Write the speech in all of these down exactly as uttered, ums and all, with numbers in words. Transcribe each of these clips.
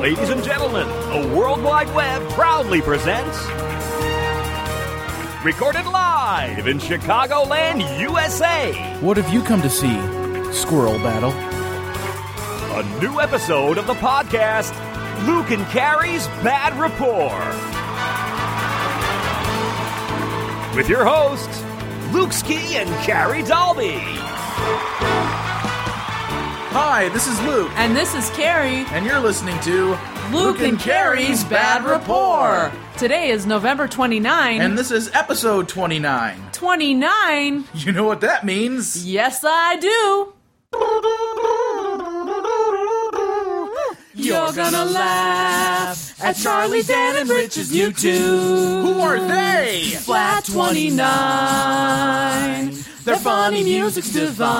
Ladies and gentlemen, the World Wide Web proudly presents... Recorded live in Chicagoland, U S A. What have you come to see, Squirrel Battle? A new episode of the podcast, Luke and Carrie's Bad Rapport. With your hosts, Luke Ski and Carrie Dalby. Hi, this is Luke. And this is Carrie. And you're listening to Luke, Luke and Carrie's Bad Rapport. Today is November twenty-ninth. And this is episode twenty-nine. twenty-nine? You know what that means? Yes, I do. You're gonna laugh at Charlie, Dan, and Rich's U two. Who are they? Flat twenty-nine. Their funny music's divine.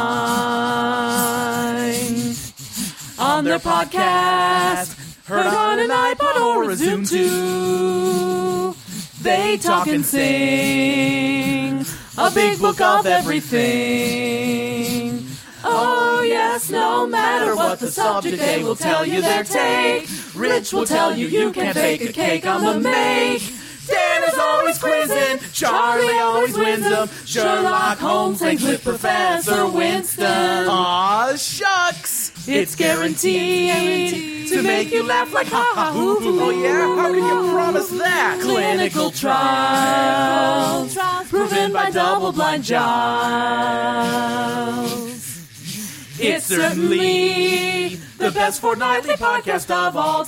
On their podcast, heard on an iPod or a Zoom too, they talk and sing a big book of everything. Oh yes, no matter what the subject, they will tell you their take. Rich will tell you you can't bake a cake on the make. Dan is always quizzing, Charlie always wins them. Sherlock Holmes hangs with Professor Winston. Aw, shucks! It's guaranteed to make you laugh like ha ha hoo hoo. Oh yeah? How can you promise that? Clinical trials proven by double-blind trials. It's certainly the best fortnightly podcast of all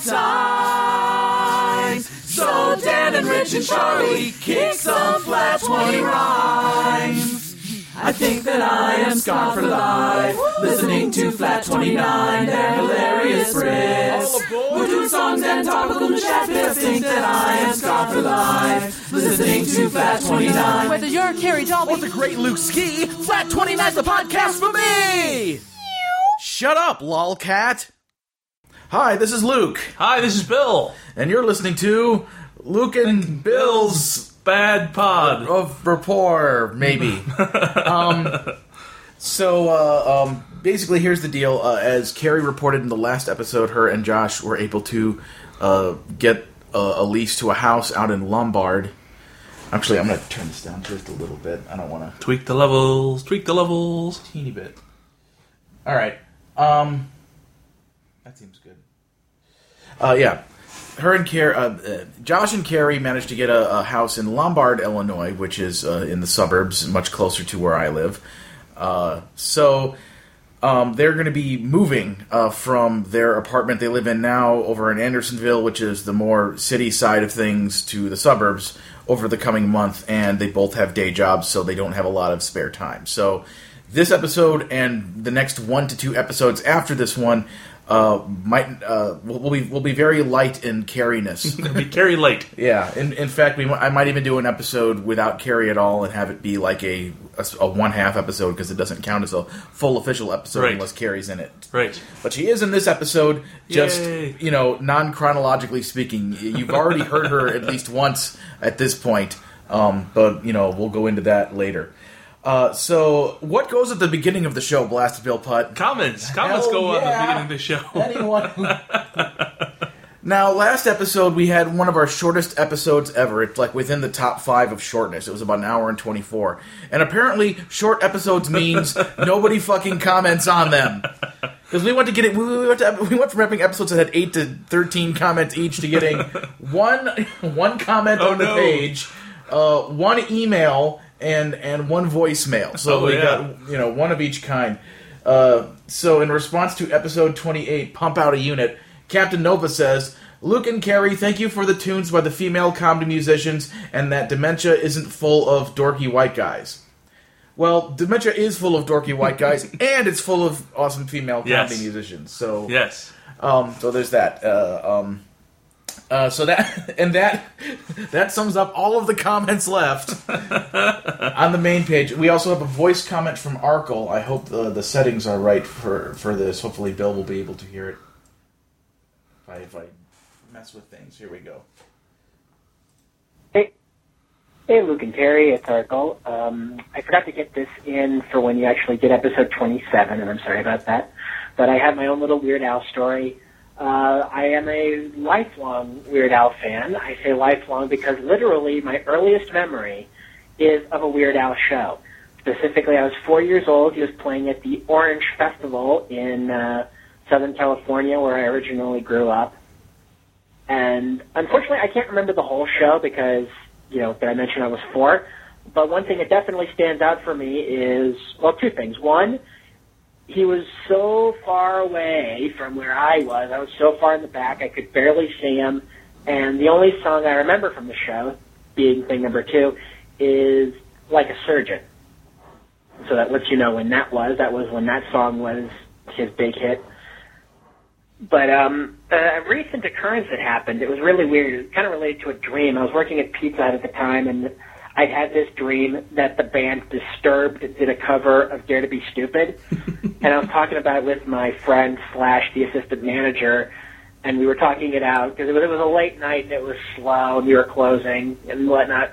time. So Dan and Rich and Charlie kick some flat twenty rhymes. I think that I am scarred for life, listening to Flat twenty-nine, their hilarious Brits, who do songs and topical chat. I think that I am scarred for life, listening to Flat twenty-nine. Whether you're Carrie Dalby or the great Luke Ski, Flat twenty-nine's the podcast for me! Shut up, lolcat! Hi, this is Luke. Hi, this is Bill. And you're listening to Luke and Bill's Bad Pod of Rapport, maybe. um, so, uh, um, basically, here's the deal. Uh, as Carrie reported in the last episode, her and Josh were able to uh, get uh, a lease to a house out in Lombard. Actually, I'm going to turn this down just a little bit. I don't want to... Tweak the levels, tweak the levels. Teeny bit. All right. Um, that seems good. Uh, yeah. Her and Carrie, uh, uh, Josh and Carrie managed to get a, a house in Lombard, Illinois, which is uh, in the suburbs, much closer to where I live. Uh, so um, they're going to be moving uh, from their apartment they live in now over in Andersonville, which is the more city side of things, to the suburbs over the coming month. And they both have day jobs, so they don't have a lot of spare time. So this episode and the next one to two episodes after this one Uh, might uh, will be will be very light in Carrie-ness. It'll be Carrie light. Yeah. In in fact, we I might even do an episode without Carrie at all and have it be like a a, a one half episode because it doesn't count as a full official episode right. unless Carrie's in it. Right. But she is in this episode. Just Yay. you know, non chronologically speaking, you've already heard her at least once at this point. Um, but you know, we'll go into that later. Uh, so, what goes at the beginning of the show, Blasted Bill Putt? Comments. Comments Hell go yeah. on the beginning of the show. Anyone who... Now, last episode, we had one of our shortest episodes ever. It's like within the top five of shortness. It was about an hour and twenty-four. And apparently, short episodes means nobody fucking comments on them. Because we went to get it, we went to, we went from having episodes that had eight to thirteen comments each to getting one one comment oh, on the no. page, uh, one email, and and one voicemail. So oh, we yeah. got, you know, one of each kind. Uh, so in response to episode twenty-eight, Pump Out a Unit, Captain Nova says, Luke and Carrie, thank you for the tunes by the female comedy musicians and that dementia isn't full of dorky white guys. Well, dementia is full of dorky white guys, and it's full of awesome female comedy yes. musicians. So yes. Um, so there's that. Uh, um, uh, so that and that that sums up all of the comments left on the main page. We also have a voice comment from Arkle. I hope the, the settings are right for, for this. Hopefully Bill will be able to hear it. If I, if I mess with things, here we go. Hey, hey, Luke and Carrie, it's Arkle. Um, I forgot to get this in for when you actually did episode twenty-seven, and I'm sorry about that. But I have my own little Weird Al story. Uh, I am a lifelong Weird Al fan. I say lifelong because literally my earliest memory is of a Weird Al show. Specifically, I was four years old. He was playing at the Orange Festival in uh, Southern California, where I originally grew up. And unfortunately, I can't remember the whole show because, you know, did I mention I was four? But one thing that definitely stands out for me is, well, two things. One, he was so far away from where I was. I was so far in the back, I could barely see him. And the only song I remember from the show, being thing number two, is Like a Surgeon. So that lets you know when that was. That was when that song was his big hit. But um, a recent occurrence that happened, it was really weird. It was kind of related to a dream. I was working at Pizza Hut at the time, and I'd had this dream that the band Disturbed did a cover of Dare to Be Stupid. And I was talking about it with my friend slash the assistant manager, and we were talking it out because it was, it was a late night and it was slow and we were closing and whatnot.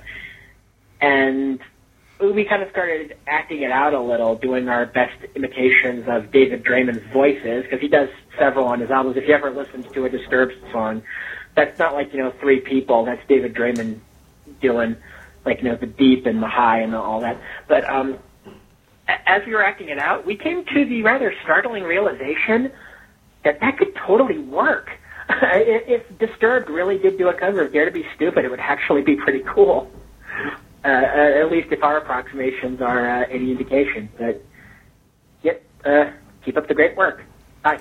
And we kind of started acting it out a little, doing our best imitations of David Draymond's voices, because he does several on his albums. If you ever listen to a Disturbed song, that's not like, you know, three people. That's David Draymond doing, like, you know, the deep and the high and all that. But um, as we were acting it out, we came to the rather startling realization that that could totally work. If Disturbed really did do a cover of Dare to Be Stupid, it would actually be pretty cool. Uh, uh, at least if our approximations are uh, any indication. But, yep, uh, keep up the great work. Bye.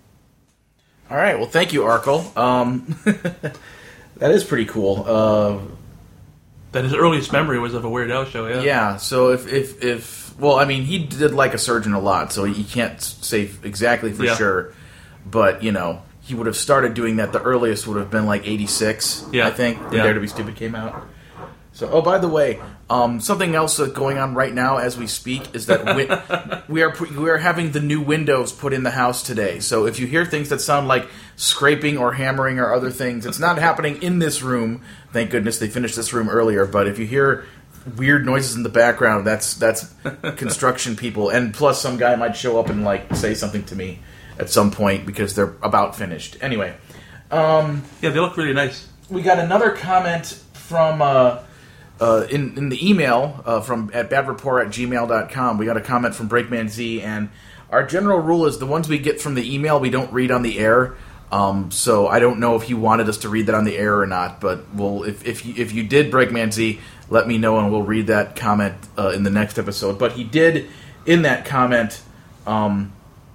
All right, well, thank you, Arkle. Um, that is pretty cool. Uh, that his earliest memory was of a Weird Al show, yeah. Yeah, so if, if, if well, I mean, he did Like a Surgeon a lot, so you can't say exactly for yeah. sure, but, you know, he would have started doing that. The earliest would have been like eighty-six, yeah. I think, when yeah. Dare to Be Stupid came out. So, oh, by the way, um, something else that's going on right now as we speak is that we, we are we are having the new windows put in the house today. So if you hear things that sound like scraping or hammering or other things, it's not happening in this room. Thank goodness they finished this room earlier. But if you hear weird noises in the background, that's that's construction people. And plus, some guy might show up and like say something to me at some point because they're about finished. Anyway, um, yeah, they look really nice. We got another comment from. Uh, Uh, in, in the email uh, from at badreport at gmail dot com, we got a comment from Breakman Z, and our general rule is the ones we get from the email we don't read on the air. Um, so I don't know if he wanted us to read that on the air or not, but we'll if if you, if you did, Breakman Z, let me know and we'll read that comment uh, in the next episode. But he did in that comment um,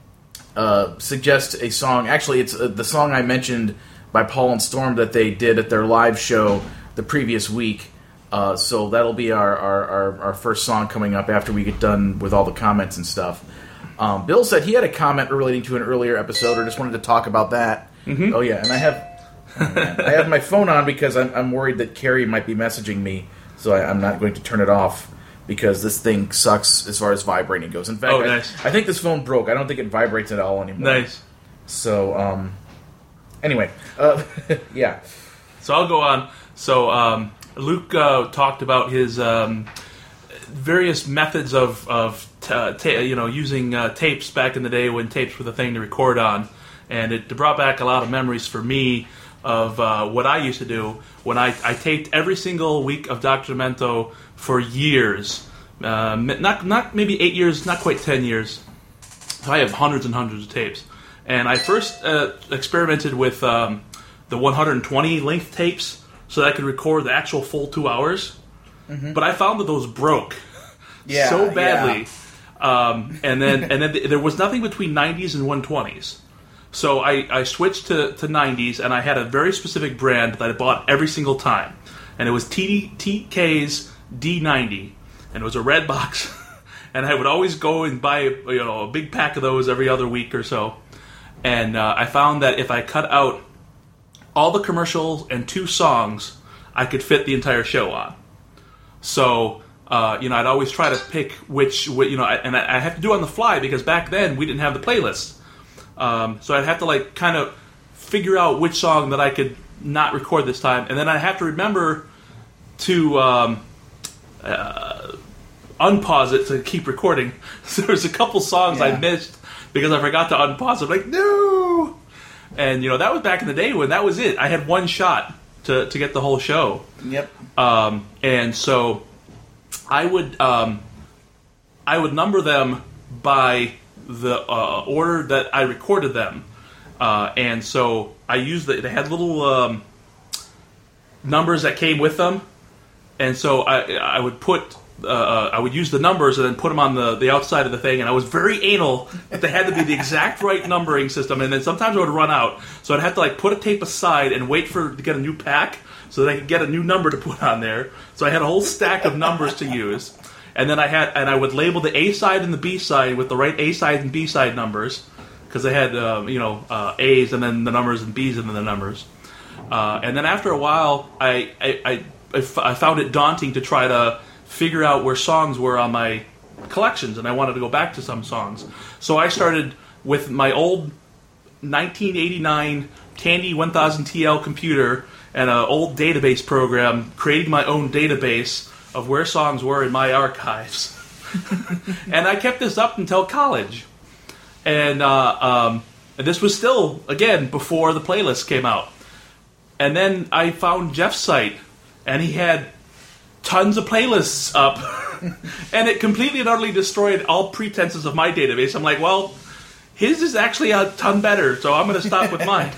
uh, suggest a song. Actually, it's uh, the song I mentioned by Paul and Storm that they did at their live show the previous week. Uh, so that'll be our, our, our, our first song coming up after we get done with all the comments and stuff. Um, Bill said he had a comment relating to an earlier episode, or just wanted to talk about that. Mm-hmm. Oh yeah, and I have oh, man, I have my phone on because I'm, I'm worried that Carrie might be messaging me, so I, I'm not going to turn it off because this thing sucks as far as vibrating goes. In fact, oh, I, nice. I think this phone broke. I don't think it vibrates at all anymore. Nice. So um, anyway, uh, yeah. So I'll go on. So. Um, Luke uh, talked about his um, various methods of, of t- ta- you know, using uh, tapes back in the day when tapes were the thing to record on, and it brought back a lot of memories for me of uh, what I used to do when I, I taped every single week of Doctor Demento for years, uh, not not maybe eight years, not quite ten years. So I have hundreds and hundreds of tapes, and I first uh, experimented with um, the one hundred twenty length tapes. So that I could record the actual full two hours. Mm-hmm. But I found that those broke yeah, so badly. Yeah. Um, and then and then th- there was nothing between nineties and one twenties. So I, I switched to, to nineties, and I had a very specific brand that I bought every single time. And it was T D, TK's D ninety. And it was a red box. And I would always go and buy you know a big pack of those every other week or so. And uh, I found that if I cut out all the commercials and two songs, I could fit the entire show on. So, uh, you know, I'd always try to pick which, you know, and I have to do it on the fly because back then we didn't have the playlist. Um, so I'd have to, like, kind of figure out which song that I could not record this time. And then I'd have to remember to um, uh, unpause it to keep recording. So there's a couple songs yeah. I missed because I forgot to unpause it. I'm like, no! And, you know, that was back in the day when that was it. I had one shot to, to get the whole show. Yep. Um, and so I would um, I would number them by the uh, order that I recorded them. Uh, and so I used the, they had little um, numbers that came with them. And so I I would put uh, I would use the numbers and then put them on the, the outside of the thing. And I was very anal that they had to be the exact right numbering system. And then sometimes I would run out, so I'd have to like put a tape aside and wait for to get a new pack so that I could get a new number to put on there. So I had a whole stack of numbers to use. And then I had and I would label the A side and the B side with the right A side and B side numbers, because they had uh, you know uh, A's and then the numbers and B's and then the numbers. Uh, and then after a while, I I, I I found it daunting to try to figure out where songs were on my collections, and I wanted to go back to some songs. So I started with my old nineteen eighty-nine Tandy one thousand T L computer and an old database program, creating my own database of where songs were in my archives. And I kept this up until college. And, uh, um, and this was still, again, before the playlist came out. And then I found Jeff's site, and he had tons of playlists up. And it completely and utterly destroyed all pretenses of my database. I'm like, well, his is actually a ton better, so I'm going to stop with mine.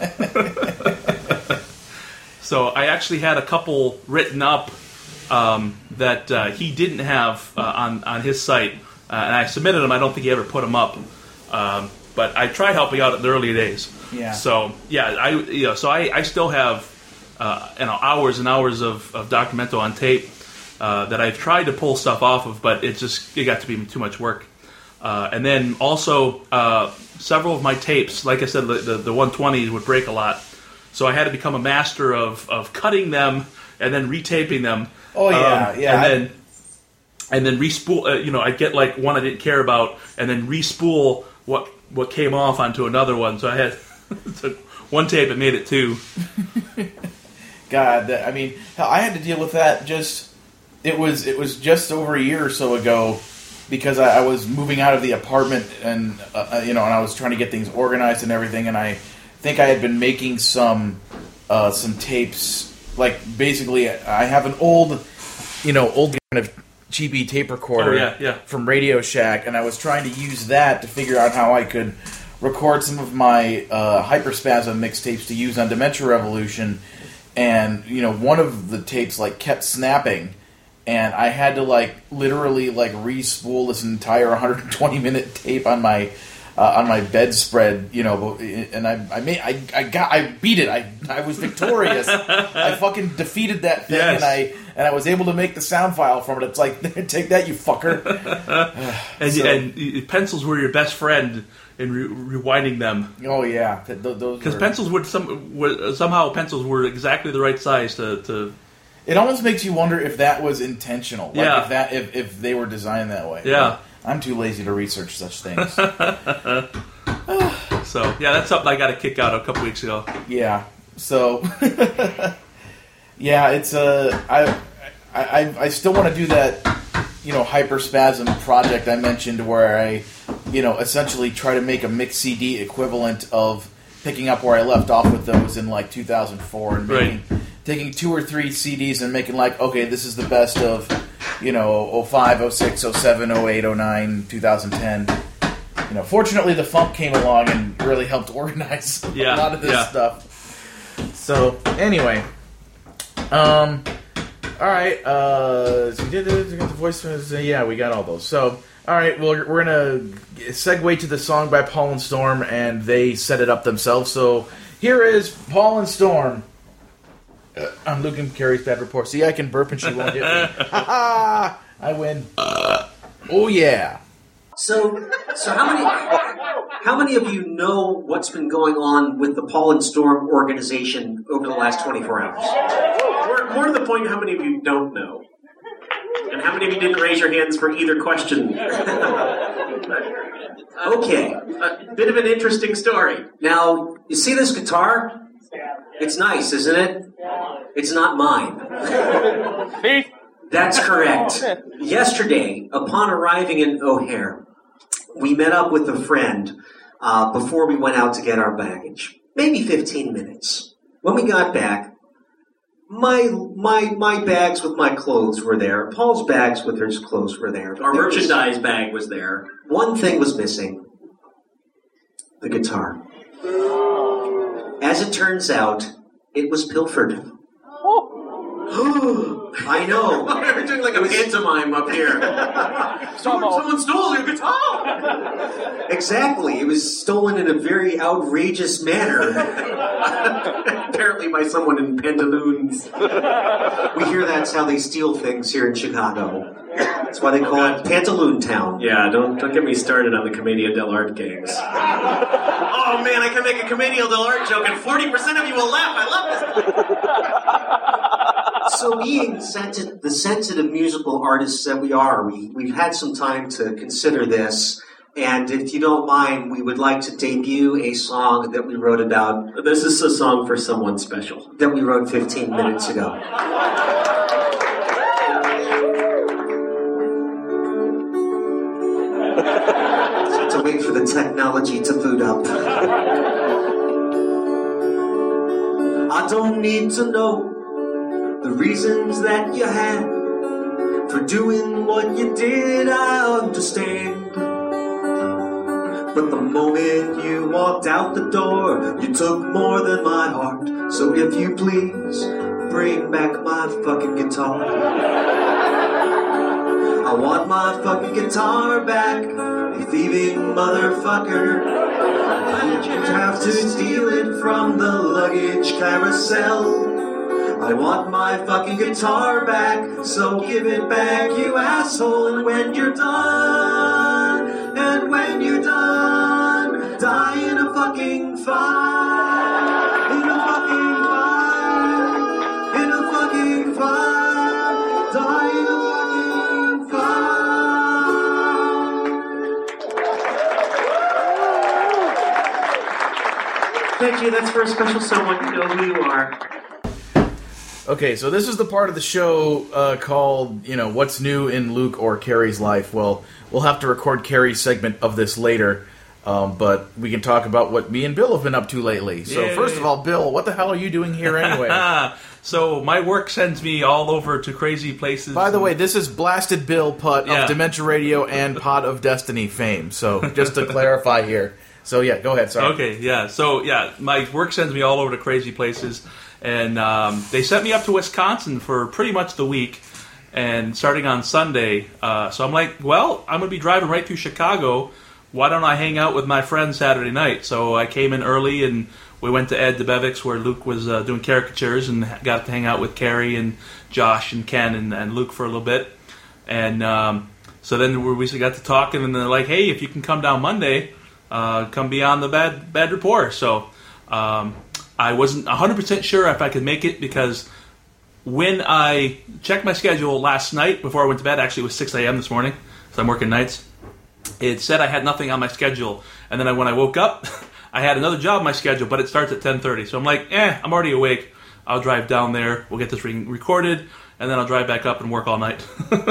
So I actually had a couple written up um, that uh, he didn't have uh, on, on his site. Uh, and I submitted them. I don't think he ever put them up. Um, but I tried helping out in the early days. Yeah. So, yeah, I you know, so I, I still have uh, you know, hours and hours of, of Documento on tape uh, that I've tried to pull stuff off of, but it just it got to be too much work. Uh, and then also uh, several of my tapes, like I said, the, the, the one twenties would break a lot. So I had to become a master of, of cutting them and then retaping them. Oh, yeah, um, yeah. And then and then respool. Uh, you know, I'd get like one I didn't care about, and then respool what what came off onto another one. So I had one tape and made it two. God, that, I mean, hell, I had to deal with that. Just it was it was just over a year or so ago, because I, I was moving out of the apartment, and uh, you know, and I was trying to get things organized and everything, and I think I had been making some uh, some tapes. Like basically, I have an old, you know, old kind of cheapy tape recorder oh, yeah, yeah. from Radio Shack, and I was trying to use that to figure out how I could record some of my uh, Hyperspasm mixtapes to use on Dementia Revolution. And you know, one of the tapes like kept snapping, and I had to like literally like re-spool this entire one hundred twenty minute tape on my uh, on my bedspread. You know, and I I made I I got I beat it. I I was victorious. I fucking defeated that thing, yes. and I and I was able to make the sound file from it. It's like, take that, you fucker. and, so, and pencils were your best friend in re- rewinding them. Oh yeah, th- th- those because were... pencils would some were, somehow pencils were exactly the right size to, to. It almost makes you wonder if that was intentional. Like yeah. If that if, if they were designed that way. Yeah. But I'm too lazy to research such things. So yeah, that's something I got a kick out a couple weeks ago. Yeah. So. yeah, it's a. Uh, I I I still want to do that. You know, Hyperspasm project I mentioned, where I, you know, essentially try to make a mix C D equivalent of picking up where I left off with those in like two thousand four, and making, right. taking two or three C Ds and making like, okay, this is the best of, you know, oh five, oh six, oh seven, oh eight, oh nine, two thousand ten. You know, fortunately the funk came along and really helped organize yeah, a lot of this yeah. stuff. So anyway, um. All right, uh, so we did it. We got the voice. Yeah, we got all those. So, all right, well, we're gonna segue to the song by Paul and Storm, and they set it up themselves. So here is Paul and Storm. Uh, I'm Luke and Carrie's Bad Report. See, I can burp and she won't hit me. Ha ha! I win. Uh, oh yeah. So, so how many, how many of you know what's been going on with the Paul and Storm organization over the last twenty-four hours? More, more to the point, how many of you don't know? And how many of you didn't raise your hands for either question? Okay. A bit of an interesting story. Now, you see this guitar? It's nice, isn't it? It's not mine. That's correct. Yesterday, upon arriving in O'Hare, we met up with a friend uh, before we went out to get our baggage. maybe fifteen minutes. When we got back, my my my bags with my clothes were there. Paul's bags with his clothes were there. Our there merchandise was, bag was there. One thing was missing. The guitar. As it turns out, it was pilfered. I know. We're doing like a pantomime up here. someone, someone stole your guitar! Exactly. It was stolen in a very outrageous manner. Apparently by someone in pantaloons. We hear that's how they steal things here in Chicago. That's why they call oh, it Pantaloon Town. Yeah, don't don't get me started on the Commedia dell'arte gangs. Oh man, I can make a Commedia dell'arte joke and forty percent of you will laugh. I love this. So being sensitive, the sensitive musical artists that we are, we, we've had some time to consider this. And if you don't mind, we would like to debut a song that we wrote about. This is a song for someone special. That we wrote fifteen minutes ago. To wait for the technology to boot up. I don't need to know the reasons that you had for doing what you did, I understand. But the moment you walked out the door, you took more than my heart. So if you please, bring back my fucking guitar. I want my fucking guitar back, you thieving motherfucker. You'd have to steal it from the luggage carousel. I want my fucking guitar back, so give it back, you asshole. And when you're done, and when you're done, die in a fucking fire, in a fucking fire, in a fucking fire, die in a fucking fire. Thank you, that's for a special someone who knows who you are. Okay, so this is the part of the show uh, called, you know, What's New in Luke or Carrie's Life. Well, we'll have to record Carrie's segment of this later, um, but we can talk about what me and Bill have been up to lately. So Yay. First of all, Bill, what the hell are you doing here anyway? So my work sends me all over to crazy places. By the way, this is Blasted Bill Putt Yeah. of Dementia Radio and Pod of Destiny fame, so just to clarify here. So yeah, go ahead, sorry. Okay, yeah. So yeah, my work sends me all over to crazy places. And um, they sent me up to Wisconsin for pretty much the week, and starting on Sunday. Uh, so I'm like, well, I'm going to be driving right through Chicago. Why don't I hang out with my friends Saturday night? So I came in early, and we went to Ed DeBevick's where Luke was uh, doing caricatures, and got to hang out with Carrie and Josh and Ken and, and Luke for a little bit. And um, so then we got to talking, and they're like, hey, if you can come down Monday, uh, come be on the Bad, Bad Rapport. So... Um, I wasn't one hundred percent sure if I could make it because when I checked my schedule last night before I went to bed, actually it was six a.m. this morning, so I'm working nights, it said I had nothing on my schedule. And then I, when I woke up, I had another job on my schedule, but it starts at ten thirty. So I'm like, eh, I'm already awake. I'll drive down there, we'll get this re- recorded, and then I'll drive back up and work all night.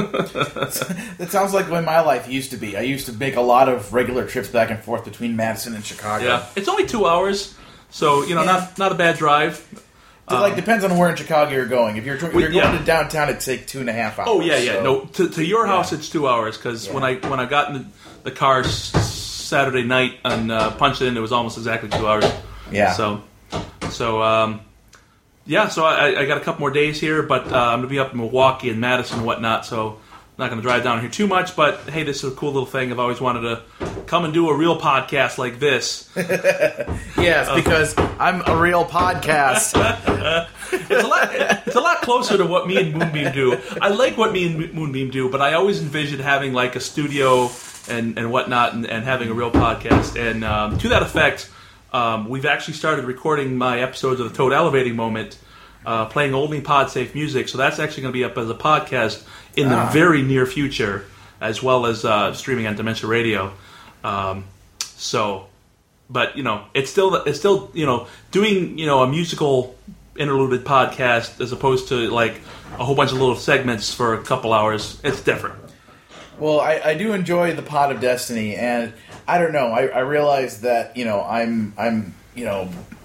That sounds like the way my life used to be. I used to make a lot of regular trips back and forth between Madison and Chicago. Yeah, it's only two hours. So, you know, Yeah. not not a bad drive. It like depends on where in Chicago you're going. If you're, if you're going yeah. to downtown, it'd take two and a half hours. Oh yeah, yeah. So. No, to, to your house Yeah. it's two hours because Yeah. when I when I got in the, the car s- Saturday night and uh, punched it in, it was almost exactly two hours. Yeah. So, so um, yeah. So I, I got a couple more days here, but uh, I'm gonna be up in Milwaukee and Madison and whatnot. So. I'm not going to drive down here too much, but hey, this is a cool little thing. I've always wanted to come and do a real podcast like this. Yes, because I'm a real podcast. It's a lot. It's a lot closer to what me and Moonbeam do. I like what me and Moonbeam do, but I always envisioned having like a studio and, and whatnot, and, and having a real podcast. And um, to that effect, um, we've actually started recording my episodes of the Toad Elevating Moment, uh, playing only pod-safe music. So that's actually going to be up as a podcast in the Ah. very near future, as well as uh, streaming on Dementia Radio. Um, so, but you know, it's still it's still you know doing you know a musical interluded podcast as opposed to like a whole bunch of little segments for a couple hours. It's different. Well, I, I do enjoy the Pod of Destiny, and I don't know. I, I realize that you know I'm I'm you know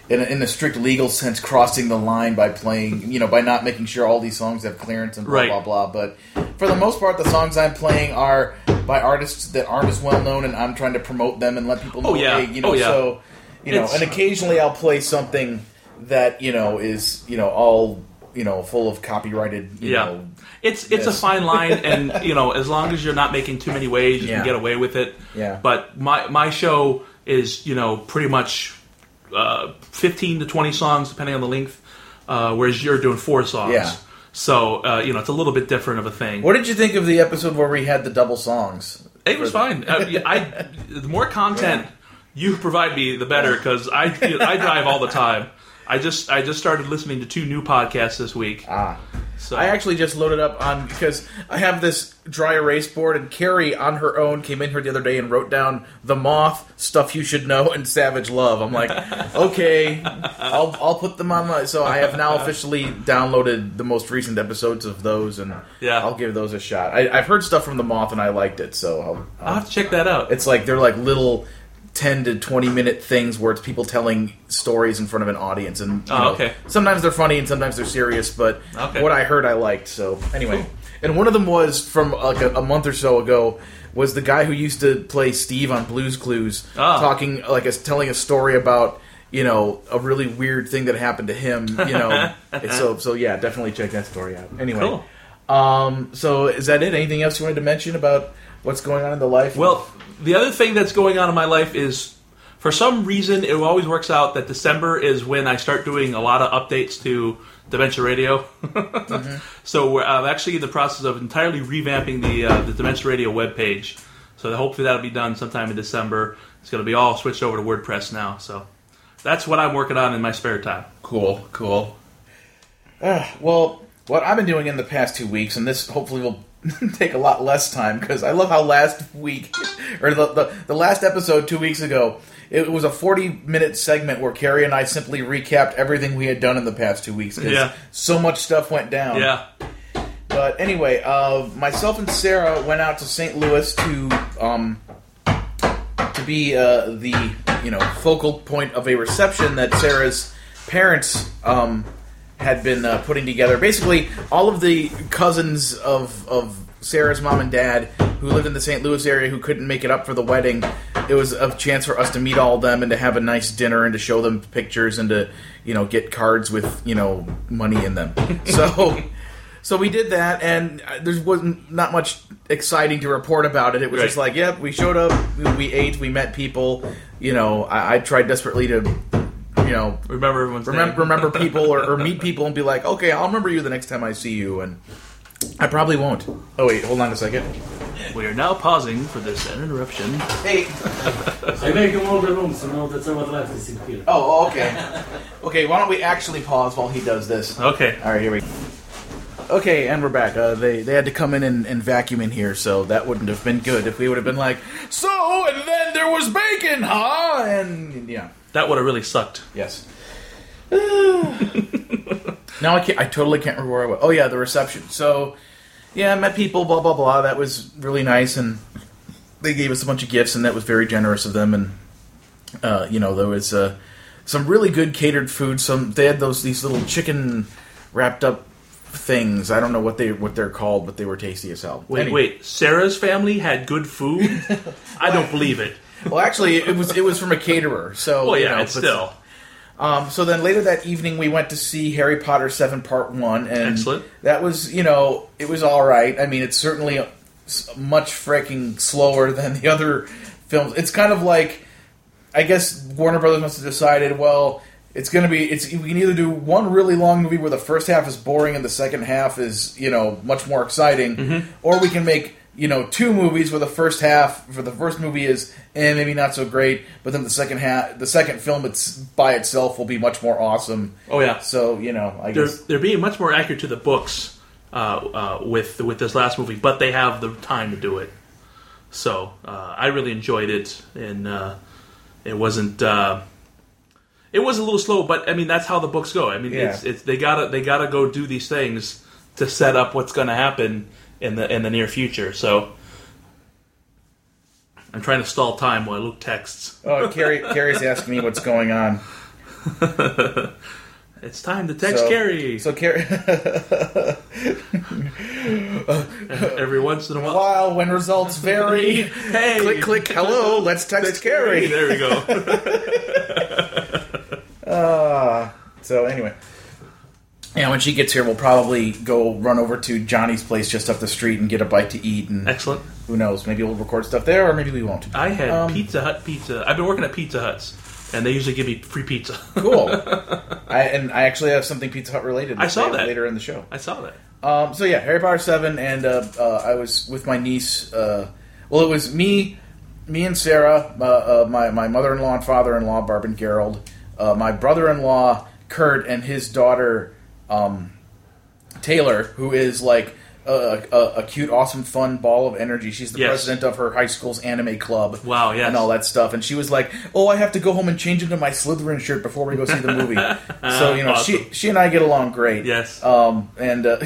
in a, in a strict legal sense, crossing the line by playing, you know, by not making sure all these songs have clearance and blah, Right. blah, blah. But for the most part, the songs I'm playing are by artists that aren't as well known, and I'm trying to promote them and let people know, Oh, yeah. hey, you know, Oh, yeah. so, you know, It's- and occasionally I'll play something that, you know, is, you know, all, you know, full of copyrighted, you Yeah. know. It's it's a Yes. fine line, and you know, as long as you're not making too many waves, you Yeah. can get away with it. Yeah. But my my show is, you know, pretty much uh, fifteen to twenty songs, depending on the length, uh, whereas you're doing four songs. Yeah. So uh, you know, it's a little bit different of a thing. What did you think of the episode where we had the double songs? It was fine. I, I the more content you provide me, the better, because I I drive all the time. I just I just started listening to two new podcasts this week. Ah. So I actually just loaded up on, because I have this dry erase board, and Carrie on her own came in here the other day and wrote down The Moth, Stuff You Should Know, and Savage Love. I'm like, okay, I'll I'll put them on my... So I have now officially downloaded the most recent episodes of those, and Yeah. I'll give those a shot. I, I've heard stuff from The Moth, and I liked it, so I'll... I'll I'll have to check that out. it's like, they're like little ten to twenty minute things where it's people telling stories in front of an audience, and you Oh, know, okay. sometimes they're funny and sometimes they're serious, but Okay. what I heard I liked. So anyway, and one of them was from like a, a month or so ago, was the guy who used to play Steve on Blue's Clues, Ah. talking like a, telling a story about, you know, a really weird thing that happened to him, you know. so so yeah, definitely check that story out. Anyway, Cool. um, so is that it? Anything else you wanted to mention about what's going on in the life? Well, the other thing that's going on in my life is, for some reason, it always works out that December is when I start doing a lot of updates to Dementia Radio. Mm-hmm. So we're, I'm actually in the process of entirely revamping the uh, the Dementia Radio webpage. So hopefully that'll be done sometime in December. It's going to be all switched over to WordPress now. So that's what I'm working on in my spare time. Cool, cool. Uh, well, what I've been doing in the past two weeks, and this hopefully will take a lot less time, because I love how last week, or the, the the last episode two weeks ago, it was a forty-minute segment where Carrie and I simply recapped everything we had done in the past two weeks, 'cause Yeah. so much stuff went down. Yeah. But anyway, uh, myself and Sarah went out to Saint Louis to um, to be uh, the you know focal point of a reception that Sarah's parents um, had been uh, putting together. Basically, all of the cousins of of Sarah's mom and dad who lived in the Saint Louis area who couldn't make it up for the wedding. It was a chance for us to meet all of them and to have a nice dinner and to show them pictures and to you know get cards with you know money in them. So. So we did that, and there wasn't not much exciting to report about it. It was Right. just like, yep, we showed up, we, we ate, we met people. You know, I, I tried desperately to, you know, Remember everyone's remember, name. remember people or, or meet people and be like, okay, I'll remember you the next time I see you, and I probably won't. Oh wait, hold on a second. We are now pausing for this interruption. Hey. I make them all the room so know that someone left is in here. Oh, okay. Okay, why don't we actually pause while he does this? Okay. All right, here we go. Okay, and we're back. Uh, they they had to come in and, and vacuum in here, so that wouldn't have been good if we would have been like, so, and then there was bacon, huh? And, yeah, That would have really sucked. yes. Now I can't, I totally can't remember where I was. Oh, yeah, the reception. So, yeah, I met people, blah, blah, blah. That was really nice, and they gave us a bunch of gifts, and that was very generous of them, and, uh, you know, there was uh, some really good catered food. Some They had those these little chicken wrapped up things. I don't know what they what they're called, but they were tasty as hell. Wait, Anyway. wait. Sarah's family had good food? I don't believe it. Well, actually, it was it was from a caterer. So Well, you yeah, know, it's but- still. Um, so then later that evening, we went to see Harry Potter seven Part One, and Excellent. that was you know it was all right. I mean, it's certainly s- much freaking slower than the other films. It's kind of like, I guess Warner Brothers must have decided, well, it's going to be it's we can either do one really long movie where the first half is boring and the second half is you know much more exciting, Mm-hmm. or we can make you know two movies where the first half for the first movie is eh, maybe not so great, but then the second half the second film it's by itself will be much more awesome. Oh, yeah. So you know I They're, guess they're being much more accurate to the books uh, uh, with with this last movie, but they have the time to do it. So uh, I really enjoyed it, and uh, it wasn't uh, it was a little slow, but I mean that's how the books go. I mean Yeah. it's, it's they gotta they gotta go do these things to set up what's going to happen in the in the near future. So I'm trying to stall time while Luke texts. oh Carrie Carrie's asking me what's going on. It's time to text so, Carrie. So Carrie, every once in a while, while when results vary, hey, click click. Hello, let's text, text Carrie. There we go. uh, so anyway, yeah, when she gets here, we'll probably go run over to Johnny's place just up the street and get a bite to eat. And excellent. Who knows? Maybe we'll record stuff there, or maybe we won't. I had um, Pizza Hut pizza. I've been working at Pizza Huts. And they usually give me free pizza. Cool. I, and I actually have something Pizza Hut related. I saw that later in the show. I saw that. Um, so yeah, Harry Potter seven, and uh, uh, I was with my niece. Uh, well, it was me, me and Sarah, uh, uh, my my mother-in-law and father-in-law, Barb and Gerald, uh, my brother-in-law Kurt, and his daughter um, Taylor, who is like a, a, a cute, awesome, fun ball of energy. She's the yes. president of her high school's anime club. Wow, yes. And all that stuff. And she was like, oh, I have to go home and change into my Slytherin shirt before we go see the movie. So, you know, awesome. she she and I get along great. Yes. Um, and, uh,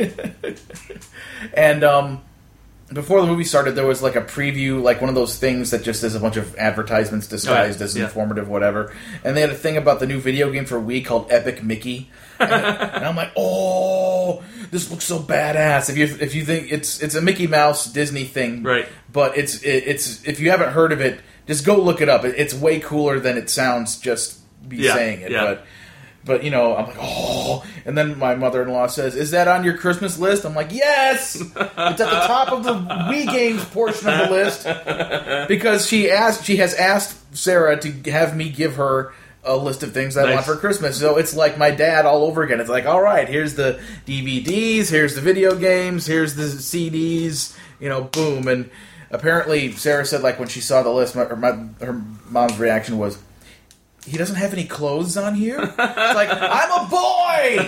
and, um... before the movie started, there was like a preview, like one of those things that just is a bunch of advertisements disguised oh, yeah. as yeah. informative, whatever. And they had a thing about the new video game for Wii called Epic Mickey, and, and I'm like, oh, this looks so badass. If you if you think it's it's a Mickey Mouse Disney thing, right? But it's it, it's if you haven't heard of it, just go look it up. It, it's way cooler than it sounds. Just be yeah. saying it, yeah. but. But, you know, I'm like, oh. And then my mother-in-law says, is that on your Christmas list? I'm like, yes! It's at the top of the Wii games portion of the list. Because she asked, she has asked Sarah to have me give her a list of things I nice. want for Christmas. So it's like my dad all over again. It's like, all right, here's the D V Ds, here's the video games, here's the C Ds, you know, boom. And apparently Sarah said, like, when she saw the list, my, my, her mom's reaction was, he doesn't have any clothes on here? It's like, I'm a boy!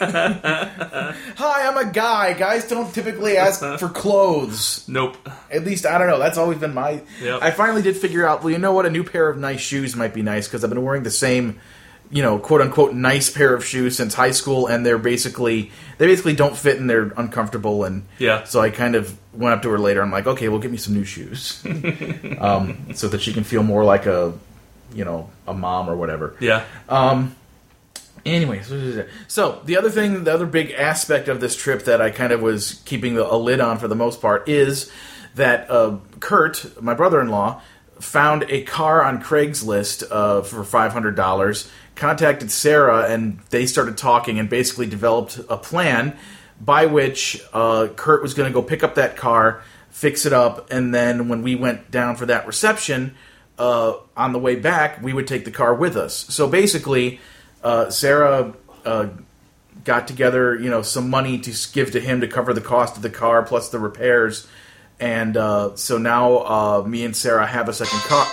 Hi, I'm a guy. Guys don't typically ask for clothes. Nope. At least, I don't know. That's always been my... Yep. I finally did figure out, well, you know what? A new pair of nice shoes might be nice, because I've been wearing the same, you know, quote-unquote nice pair of shoes since high school, and they're basically... They basically don't fit, and they're uncomfortable, and... Yeah. So I kind of went up to her later, I'm like, okay, well, give me some new shoes. um, so that she can feel more like a... you know, a mom or whatever. Yeah. Um. Anyways, so the other thing, the other big aspect of this trip that I kind of was keeping the, a lid on for the most part is that uh, Kurt, my brother-in-law, found a car on Craigslist uh, for five hundred dollars, contacted Sarah, and they started talking and basically developed a plan by which uh, Kurt was going to go pick up that car, fix it up, and then when we went down for that reception... Uh, on the way back, we would take the car with us. So basically, uh, Sarah uh, got together, you know, some money to give to him to cover the cost of the car plus the repairs, and uh, so now uh, me and Sarah have a second car.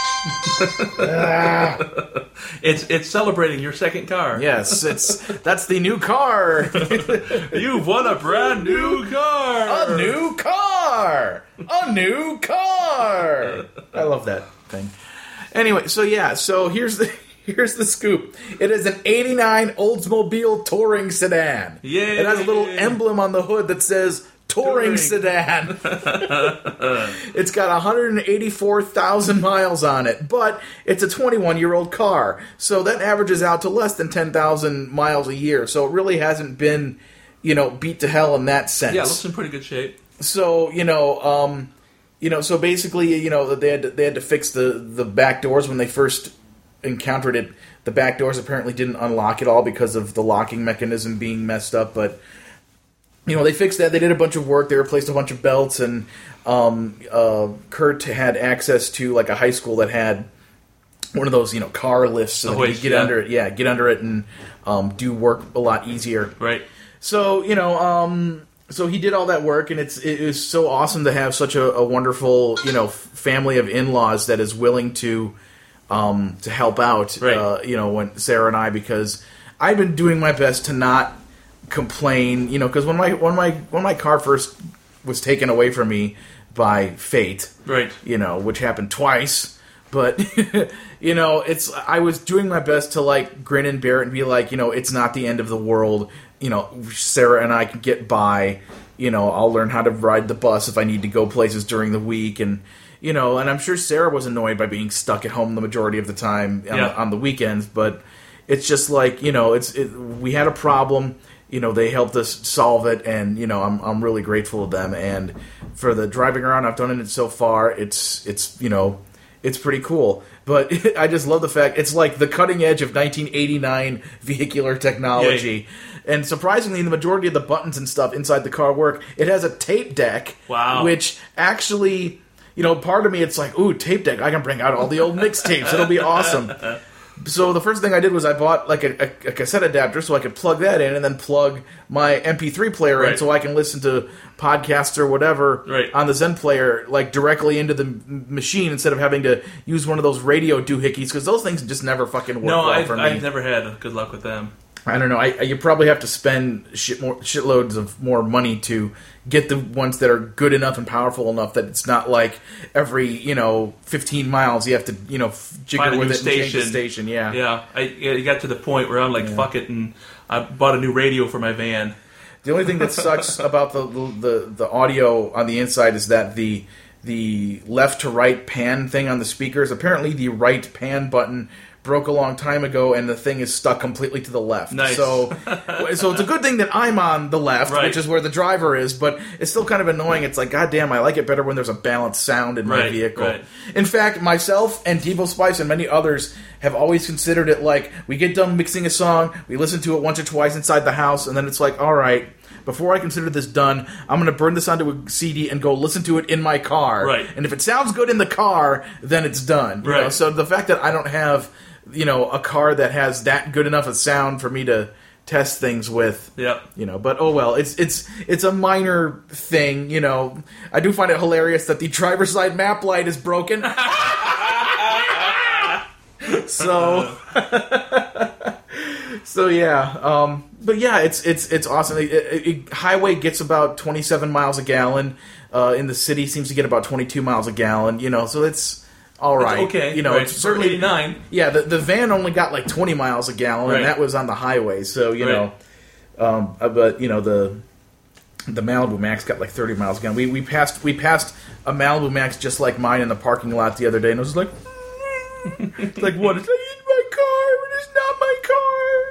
ah. It's it's celebrating your second car. Yes, it's that's the new car. You've won a brand new car. A new car. A new car. I love that thing. Anyway, so yeah, so here's the here's the scoop. It is an eighty-nine Oldsmobile touring sedan. Yay. It has a little emblem on the hood that says touring, touring. sedan. It's got one hundred eighty-four thousand miles on it, but it's a twenty-one-year-old car. So that averages out to less than ten thousand miles a year. So it really hasn't been, you know, beat to hell in that sense. Yeah, it looks in pretty good shape. So, you know, um, you know, so basically, you know, they had to, they had to fix the, the back doors when they first encountered it. The back doors apparently didn't unlock at all because of the locking mechanism being messed up, but you know, they fixed that. They did a bunch of work. They replaced a bunch of belts, and um, uh, Kurt had access to like a high school that had one of those, you know, car lifts, so oh, that you could get yeah. under it. Yeah, get under it and um, do work a lot easier. Right. So you know, um, so he did all that work, and it's it was so awesome to have such a, a wonderful, you know, family of in-laws that is willing to um, to help out. Right. Uh, you know, when Sarah and I, because I've been doing my best to not complain, you know, because when my when my when my car first was taken away from me by fate, right, you know, which happened twice, but you know, it's I was doing my best to like grin and bear it and be like, you know, it's not the end of the world, you know, Sarah and I can get by, you know, I'll learn how to ride the bus if I need to go places during the week, and you know, and I'm sure Sarah was annoyed by being stuck at home the majority of the time on, yeah. the, on the weekends, but it's just like, you know, it's it, we had a problem. You know, they helped us solve it, and you know, I'm I'm really grateful to them. And for the driving around I've done in it so far, it's it's you know, it's pretty cool. But I just love the fact it's like the cutting edge of nineteen eighty-nine vehicular technology. Yay. And surprisingly, the majority of the buttons and stuff inside the car work. It has a tape deck, wow, which actually, you know, part of me it's like, ooh, tape deck. I can bring out all the old mixtapes. It'll be awesome. So the first thing I did was I bought like a, a, a cassette adapter so I could plug that in and then plug my M P three player right. in so I can listen to podcasts or whatever right. on the Zen player like directly into the m- machine instead of having to use one of those radio doohickeys because those things just never fucking work no, well I've, for me. I've never had good luck with them. I don't know. I, I, you probably have to spend shit more, shitloads of more money to get the ones that are good enough and powerful enough that it's not like every, you know, fifteen miles you have to, you know, jigger Find a with new it station. and change the station. Yeah. Yeah. I it got to the point where I'm like, yeah. fuck it, and I bought a new radio for my van. The only thing that sucks about the, the the audio on the inside is that the the left to right pan thing on the speakers, apparently the right pan button broke a long time ago, and the thing is stuck completely to the left. Nice. So, so it's a good thing that I'm on the left, right. which is where the driver is. But it's still kind of annoying. It's like, goddamn, I like it better when there's a balanced sound in my right, vehicle. Right. In fact, myself and Devo Spice and many others have always considered it like we get done mixing a song, we listen to it once or twice inside the house, and then it's like, all right. Before I consider this done, I'm going to burn this onto a C D and go listen to it in my car. Right. And if it sounds good in the car, then it's done. You right. know? So the fact that I don't have, you know, a car that has that good enough a sound for me to test things with, yep. you know, but oh well, it's it's it's a minor thing, you know. I do find it hilarious that the driver's side map light is broken. so So yeah, um, but yeah, it's it's it's awesome. It, it, it, highway gets about twenty-seven miles a gallon. Uh, in the city, seems to get about twenty-two miles a gallon. You know, so it's all right. It's okay, you know, right. it's certainly eighty-nine. Yeah, the the van only got like twenty miles a gallon, right. and that was on the highway. So you right. know, um, but you know the the Malibu Max got like thirty miles a gallon. We we passed we passed a Malibu Max just like mine in the parking lot the other day, and I was like, it's like what? It's like in my car, but it's not my car.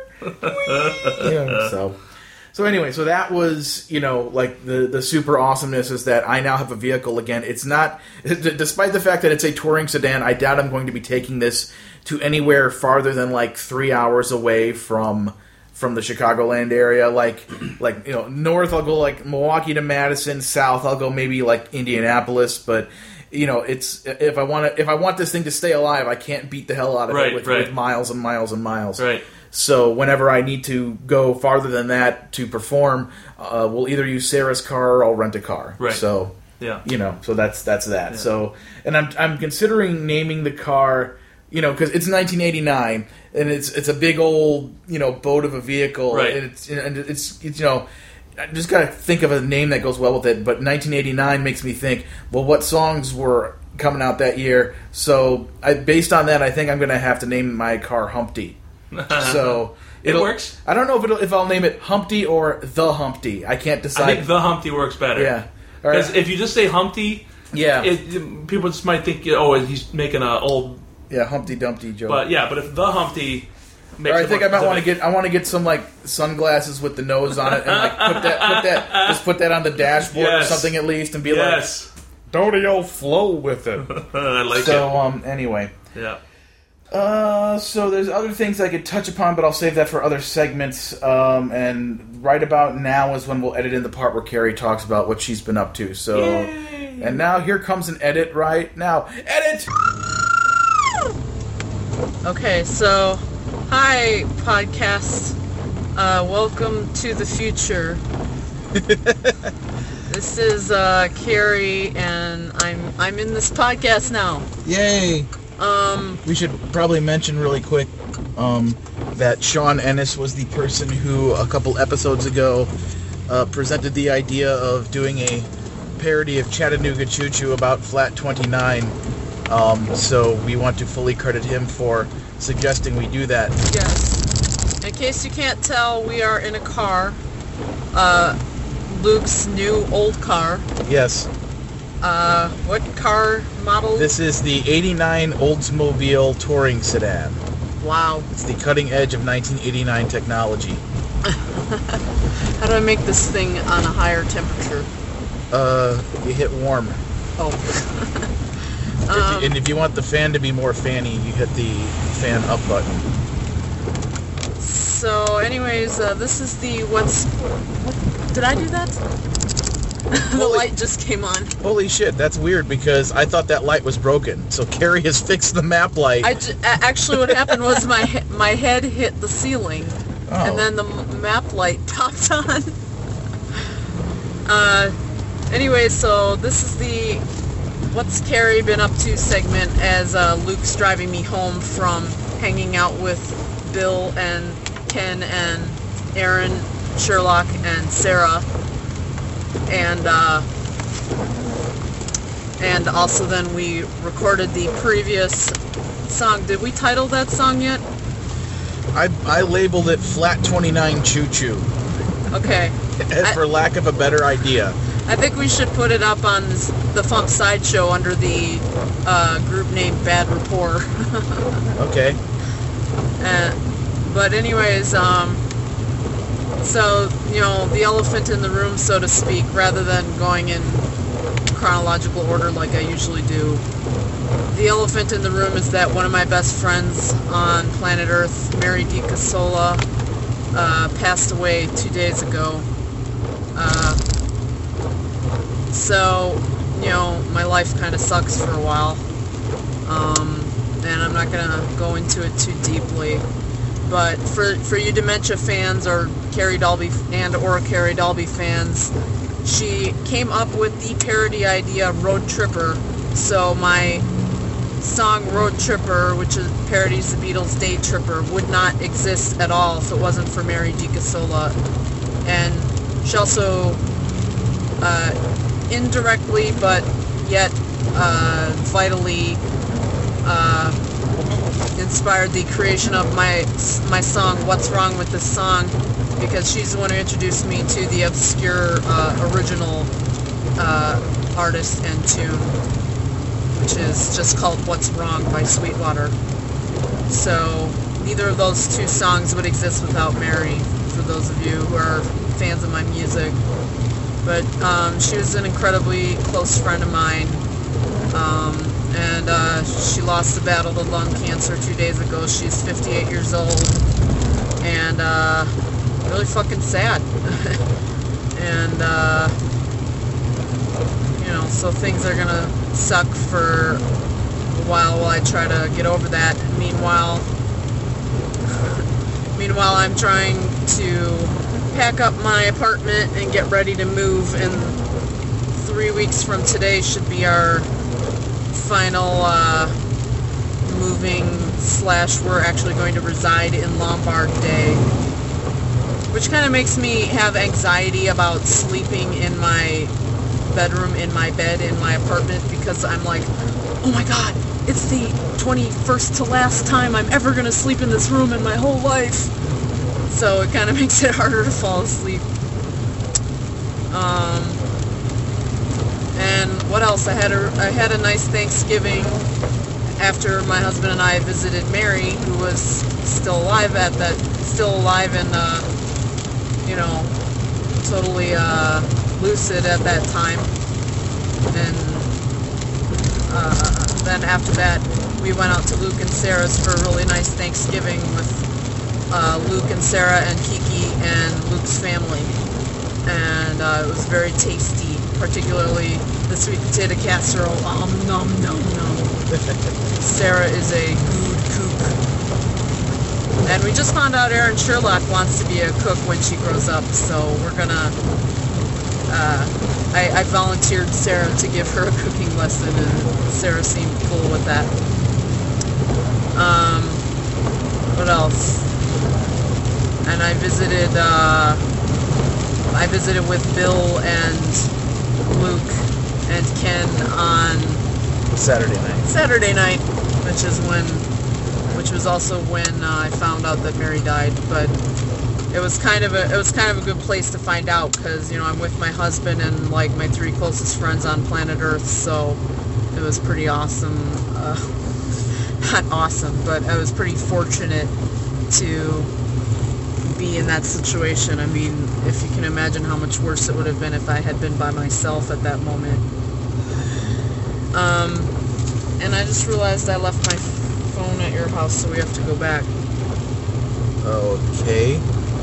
yeah, so so anyway, so that was, you know, like the the super awesomeness is that I now have a vehicle again. It's not, despite the fact that it's a touring sedan, I doubt I'm going to be taking this to anywhere farther than like three hours away from from the Chicagoland area. Like like you know, north I'll go like Milwaukee to Madison, south I'll go maybe like Indianapolis, but you know, it's if I want to if I want this thing to stay alive, I can't beat the hell out of right, it with, right. with miles and miles and miles. Right. So whenever I need to go farther than that to perform, uh, we'll either use Sarah's car or I'll rent a car. Right. So yeah, you know, so that's that's that. Yeah. So and I'm I'm considering naming the car, you know, because it's nineteen eighty-nine and it's it's a big old, you know, boat of a vehicle. Right. And it's and it's, it's you know. I just gotta think of a name that goes well with it. But nineteen eighty-nine makes me think, well, what songs were coming out that year? So I, based on that, I think I'm gonna have to name my car Humpty. So it works. I don't know if it'll, if I'll name it Humpty or the Humpty. I can't decide. I think the Humpty works better. Yeah, because right. if you just say Humpty, yeah, it, people just might think, oh, he's making an old yeah Humpty Dumpty joke. But yeah, but if the Humpty. Or I think I might want to get. I want to get some like sunglasses with the nose on it, and like put that, put that, just put that on the dashboard yes. or something at least, and be yes. like, "Don't y'all flow with it." I like so, it. So um, anyway, yeah. Uh, so there's other things I could touch upon, but I'll save that for other segments. Um, and right about now is when we'll edit in the part where Carrie talks about what she's been up to. So, Yay. And now here comes an edit right now. Edit. Okay, so hi podcast. Uh, welcome to the future. This is uh, Carrie, and I'm I'm in this podcast now. Yay! Um, we should probably mention really quick um, that Sean Ennis was the person who a couple episodes ago uh, presented the idea of doing a parody of Chattanooga Choo Choo about Flat twenty-nine. Um, so we want to fully credit him for suggesting we do that. Yes. In case you can't tell, we are in a car. Uh, Luke's new old car. Yes. Uh, what car model? This is the eighty-nine Oldsmobile touring sedan. Wow. It's the cutting edge of nineteen eighty-nine technology. How do I make this thing on a higher temperature? Uh, you hit warm. Oh. If um, you, and if you want the fan to be more fanny, you hit the fan up button. So, anyways, uh, this is the what's. What, did I do that? The Holy- light just came on. Holy shit, that's weird because I thought that light was broken. So Carrie has fixed the map light. I j- a- actually, what happened was my he- my head hit the ceiling, Oh. and then the m- map light popped on. uh, anyway, so this is the What's Carrie Been Up To segment as uh, Luke's driving me home from hanging out with Bill and Ken and Aaron, Sherlock, and Sarah. And uh, and also then we recorded the previous song. Did we title that song yet? I, I labeled it Flat twenty-nine Choo Choo. Okay. For lack of a better idea. I think we should put it up on this, the Funk Sideshow under the uh, group name Bad Rapport. Okay. uh, but anyways, um, so, you know, the elephant in the room, so to speak, rather than going in chronological order like I usually do. The elephant in the room is that one of my best friends on planet Earth, Mary DiCasola, uh, passed away two days ago. Uh, so, you know, my life kind of sucks for a while. Um, and I'm not going to go into it too deeply. But for for you dementia fans or Carrie Dalby and or Carrie Dalby fans, she came up with the parody idea Road Tripper. So my song Road Tripper, which is parodies the Beatles' Day Tripper, would not exist at all if it wasn't for Mary DiCasola. And she also uh, indirectly but yet uh, vitally uh, inspired the creation of my my song What's Wrong With This Song, because she's the one who introduced me to the obscure uh, original uh, artist and tune, which is just called What's Wrong by Sweetwater. So neither of those two songs would exist without Mary, for those of you who are fans of my music. But um, she was an incredibly close friend of mine. Um, and uh, she lost the battle to lung cancer two days ago. She's fifty-eight years old, and uh, really fucking sad. and uh, you know, so things are gonna suck for a while while I try to get over that. Meanwhile, meanwhile, I'm trying to pack up my apartment and get ready to move. And three weeks from today should be our final uh, moving slash we're actually going to reside in Lombard day, which kind of makes me have anxiety about sleeping in my bedroom, in my bed, in my apartment, because I'm like, oh my god, it's the twenty-first to last time I'm ever going to sleep in this room in my whole life. So it kind of makes it harder to fall asleep. Um, And what else? I had a I had a nice Thanksgiving after my husband and I visited Mary, who was still alive at that, still alive and uh, you know, totally uh, lucid at that time. And uh, then after that, we went out to Luke and Sarah's for a really nice Thanksgiving with uh, Luke and Sarah and Kiki and Luke's family, and uh, it was very tasty. Particularly the sweet potato casserole. Um, nom, nom, nom. Sarah is a good cook. And we just found out Aaron Sherlock wants to be a cook when she grows up, so we're gonna... Uh, I, I volunteered Sarah to give her a cooking lesson, and Sarah seemed cool with that. Um, what else? And I visited, uh... I visited with Bill and Luke and Ken on Saturday night. Saturday night, which is when, which was also when uh, I found out that Mary died. But it was kind of a, it was kind of a good place to find out, because you know I'm with my husband and like my three closest friends on planet Earth, so it was pretty awesome. Uh, not awesome, but I was pretty fortunate to be in that situation. I mean, if you can imagine how much worse it would have been if I had been by myself at that moment. Um, and I just realized I left my phone at your house, so we have to go back. Okay.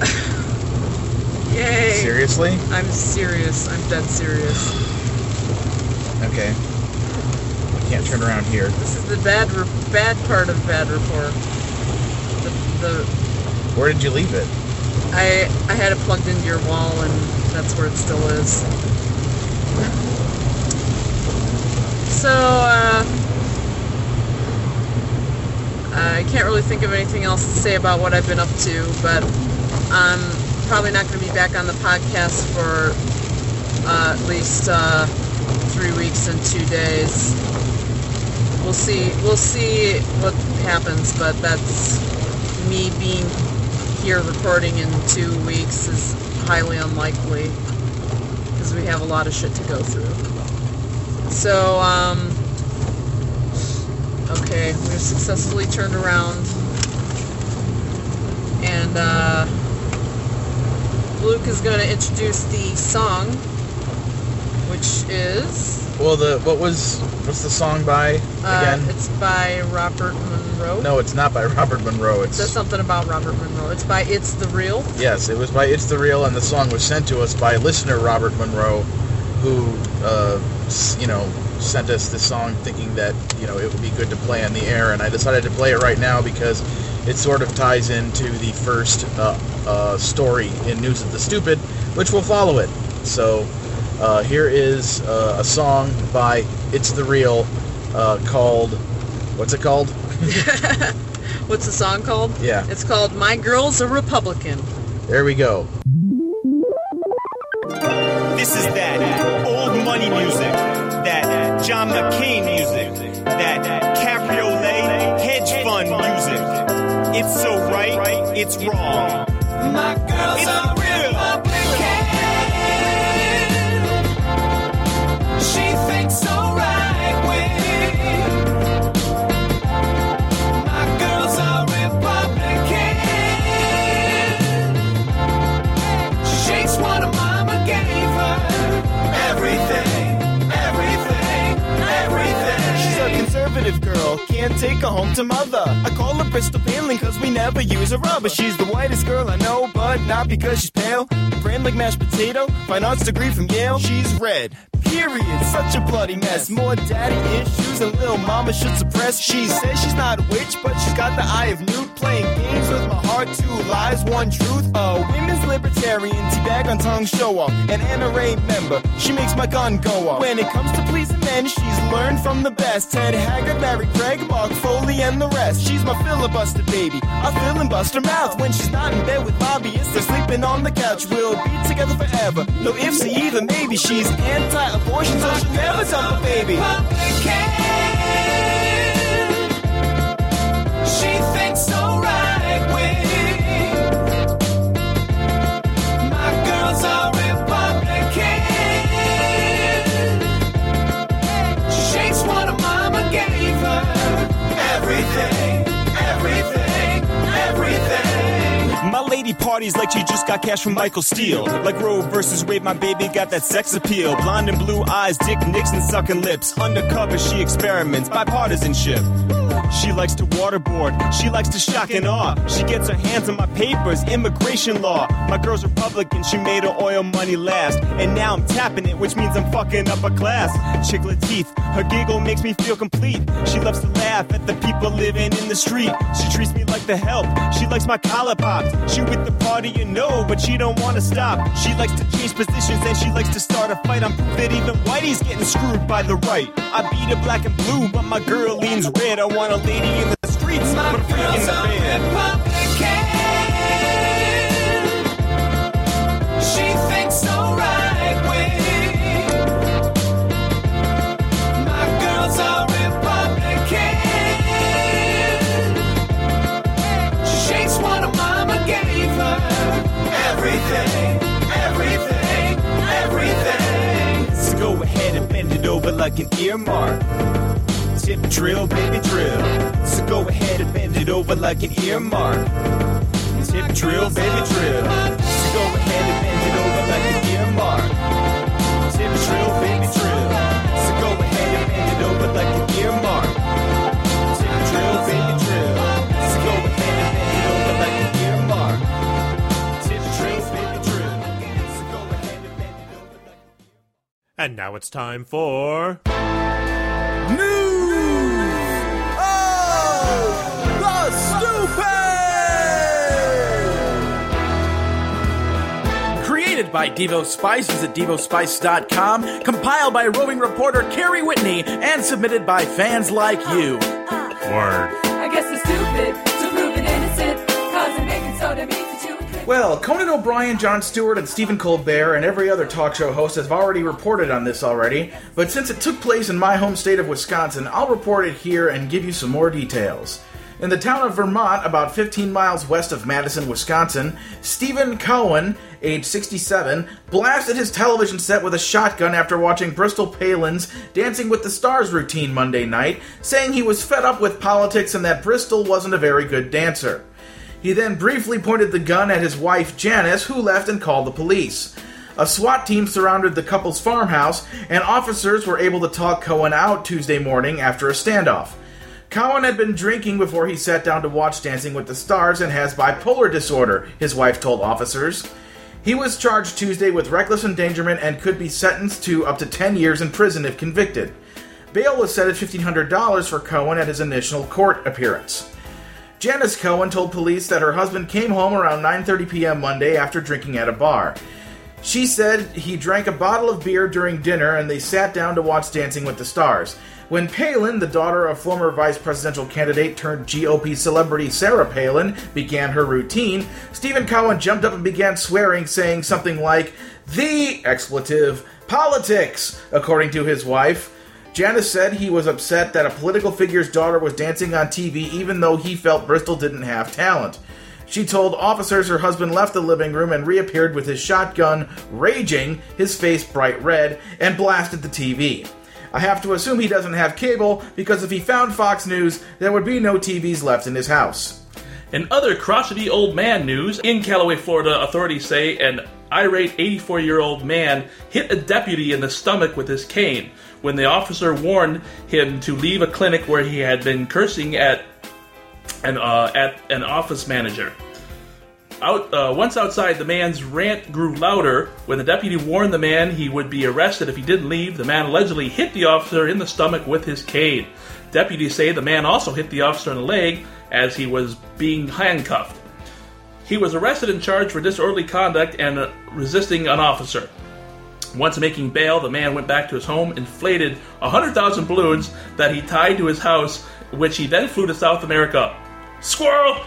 Yay! Seriously? I'm serious. I'm dead serious. Okay. I can't turn around here. This is the bad re- bad part of Bad Rapport. The, the Where did you leave it? I I had it plugged into your wall, and that's where it still is. So, uh, I can't really think of anything else to say about what I've been up to, but I'm probably not going to be back on the podcast for uh, at least uh, three weeks and two days. We'll see. We'll see what happens, but that's me being here recording in two weeks is highly unlikely because we have a lot of shit to go through. So, um, okay, we've successfully turned around, and uh, Luke is going to introduce the song, which is... Well, the what was what's the song by again? Uh, it's by Robert Monroe. No, it's not by Robert Monroe. It's It says something about Robert Monroe. It's by It's the Real. Yes, it was by It's the Real, and the song was sent to us by listener Robert Monroe, who, uh, you know, sent us this song thinking that, you know, it would be good to play on the air, and I decided to play it right now because it sort of ties into the first uh, uh, story in News of the Stupid, which will follow it. So, uh, here is uh, a song by It's the Real uh, called, what's it called? What's the song called? Yeah. It's called My Girl's a Republican. There we go. This is that old money music, that John McCain music, that cabriolet hedge fund music. It's so right, it's wrong. My girl's a Republican. She thinks so right wing. My girl's a Republican. She shakes what her mama gave her. Everything, everything, everything. She's a conservative girl, can't take her home to mother. I call her Bristol Paling cause we never use her rubber. She's the whitest girl I know, but not because she's pale. Brand like mashed potato, fine arts degree from Yale. She's red, period, such a bloody mess. More daddy issues than little mama should suppress. She says she's not a witch, but she's got the eye of Newt. Playing games with my heart, two lies, one truth. A women's libertarian, teabag on tongue show off. An N R A member, she makes my gun go off. When it comes to pleasing men, she's learned from the best. Ted Haggard, Larry Craig, Mark Foley, and the rest. She's my filibuster baby, I fill and bust her mouth. When she's not in bed with lobbyists, they're sleeping on the couch. We'll be together forever, no ifs or either maybe. She's anti-abortion, so she'll never dump a baby. She thinks so right wing. My girl's a Republican. Shakes what her mama gave her. Everything, everything, everything. My lady parties like she just got cash from Michael Steele. Like Roe versus Wade, my baby got that sex appeal. Blonde and blue eyes, Dick Nixon sucking lips. Undercover, she experiments, bipartisanship. She likes to waterboard, she likes to shock and awe. She gets her hands on my papers, immigration law. My girl's Republican, she made her oil money last. And now I'm tapping it, which means I'm fucking up a class. Chiclet teeth, her giggle makes me feel complete. She loves to laugh at the people living in the street. She treats me like the help, she likes my collar popped. She with the party, you know, but she don't want to stop. She likes to change positions and she likes to start a fight. I'm proof that even Whitey's getting screwed by the right. I beat her black and blue, but my girl leans red. I want a lady in the streets, but a freak in the bed. She thinks so right wing. My girl's a Republican. She shakes what her mama gave her. Everything, everything, everything. So go ahead and bend it over like an earmark. Tip drill, baby drill. So go ahead and bend it over like an earmark. Tip drill, baby drill. So go ahead and bend it over like an earmark. Tip drill, baby drill. So go ahead and bend it over like an earmark. Tip drill, baby drill. So go ahead and bend it over like an earmark. Tip drill, baby drill. So go ahead and bend it over like an earmark. And now it's time for... Created by Devo Spice, visit devo spice dot com. Compiled by roving reporter Carrie Whitney and submitted by fans like you. Word. I guess it's stupid to prove it innocent, cause it making soda means to chew. Well, Conan O'Brien, Jon Stewart, and Stephen Colbert, and every other talk show host have already reported on this already, but since it took place in my home state of Wisconsin, I'll report it here and give you some more details. In the town of Vermont, about fifteen miles west of Madison, Wisconsin, Stephen Cowan, age sixty-seven, blasted his television set with a shotgun after watching Bristol Palin's Dancing with the Stars routine Monday night, saying he was fed up with politics and that Bristol wasn't a very good dancer. He then briefly pointed the gun at his wife Janice, who left and called the police. A SWAT team surrounded the couple's farmhouse, and officers were able to talk Cowan out Tuesday morning after a standoff. Cowan had been drinking before he sat down to watch Dancing with the Stars and has bipolar disorder, his wife told officers. He was charged Tuesday with reckless endangerment and could be sentenced to up to ten years in prison if convicted. Bail was set at fifteen hundred dollars for Cowan at his initial court appearance. Janice Cowan told police that her husband came home around nine thirty p.m. Monday after drinking at a bar. She said he drank a bottle of beer during dinner and they sat down to watch Dancing with the Stars. When Palin, the daughter of former vice presidential candidate turned G O P celebrity Sarah Palin, began her routine, Stephen Cowan jumped up and began swearing, saying something like, "The expletive, politics," according to his wife. Janice said he was upset that a political figure's daughter was dancing on T V even though he felt Bristol didn't have talent. She told officers her husband left the living room and reappeared with his shotgun, raging, his face bright red, and blasted the T V. I have to assume he doesn't have cable, because if he found Fox News, there would be no T Vs left in his house. In other crotchety old man news, in Callaway, Florida, authorities say an irate eighty-four-year-old man hit a deputy in the stomach with his cane when the officer warned him to leave a clinic where he had been cursing at an, uh, at an office manager. Out, uh, once outside, the man's rant grew louder. When the deputy warned the man he would be arrested if he didn't leave, the man allegedly hit the officer in the stomach with his cane. Deputies say the man also hit the officer in the leg as he was being handcuffed. He was arrested and charged for disorderly conduct and uh, resisting an officer. Once making bail, the man went back to his home, inflated one hundred thousand balloons that he tied to his house, which he then flew to South America. Squirrel!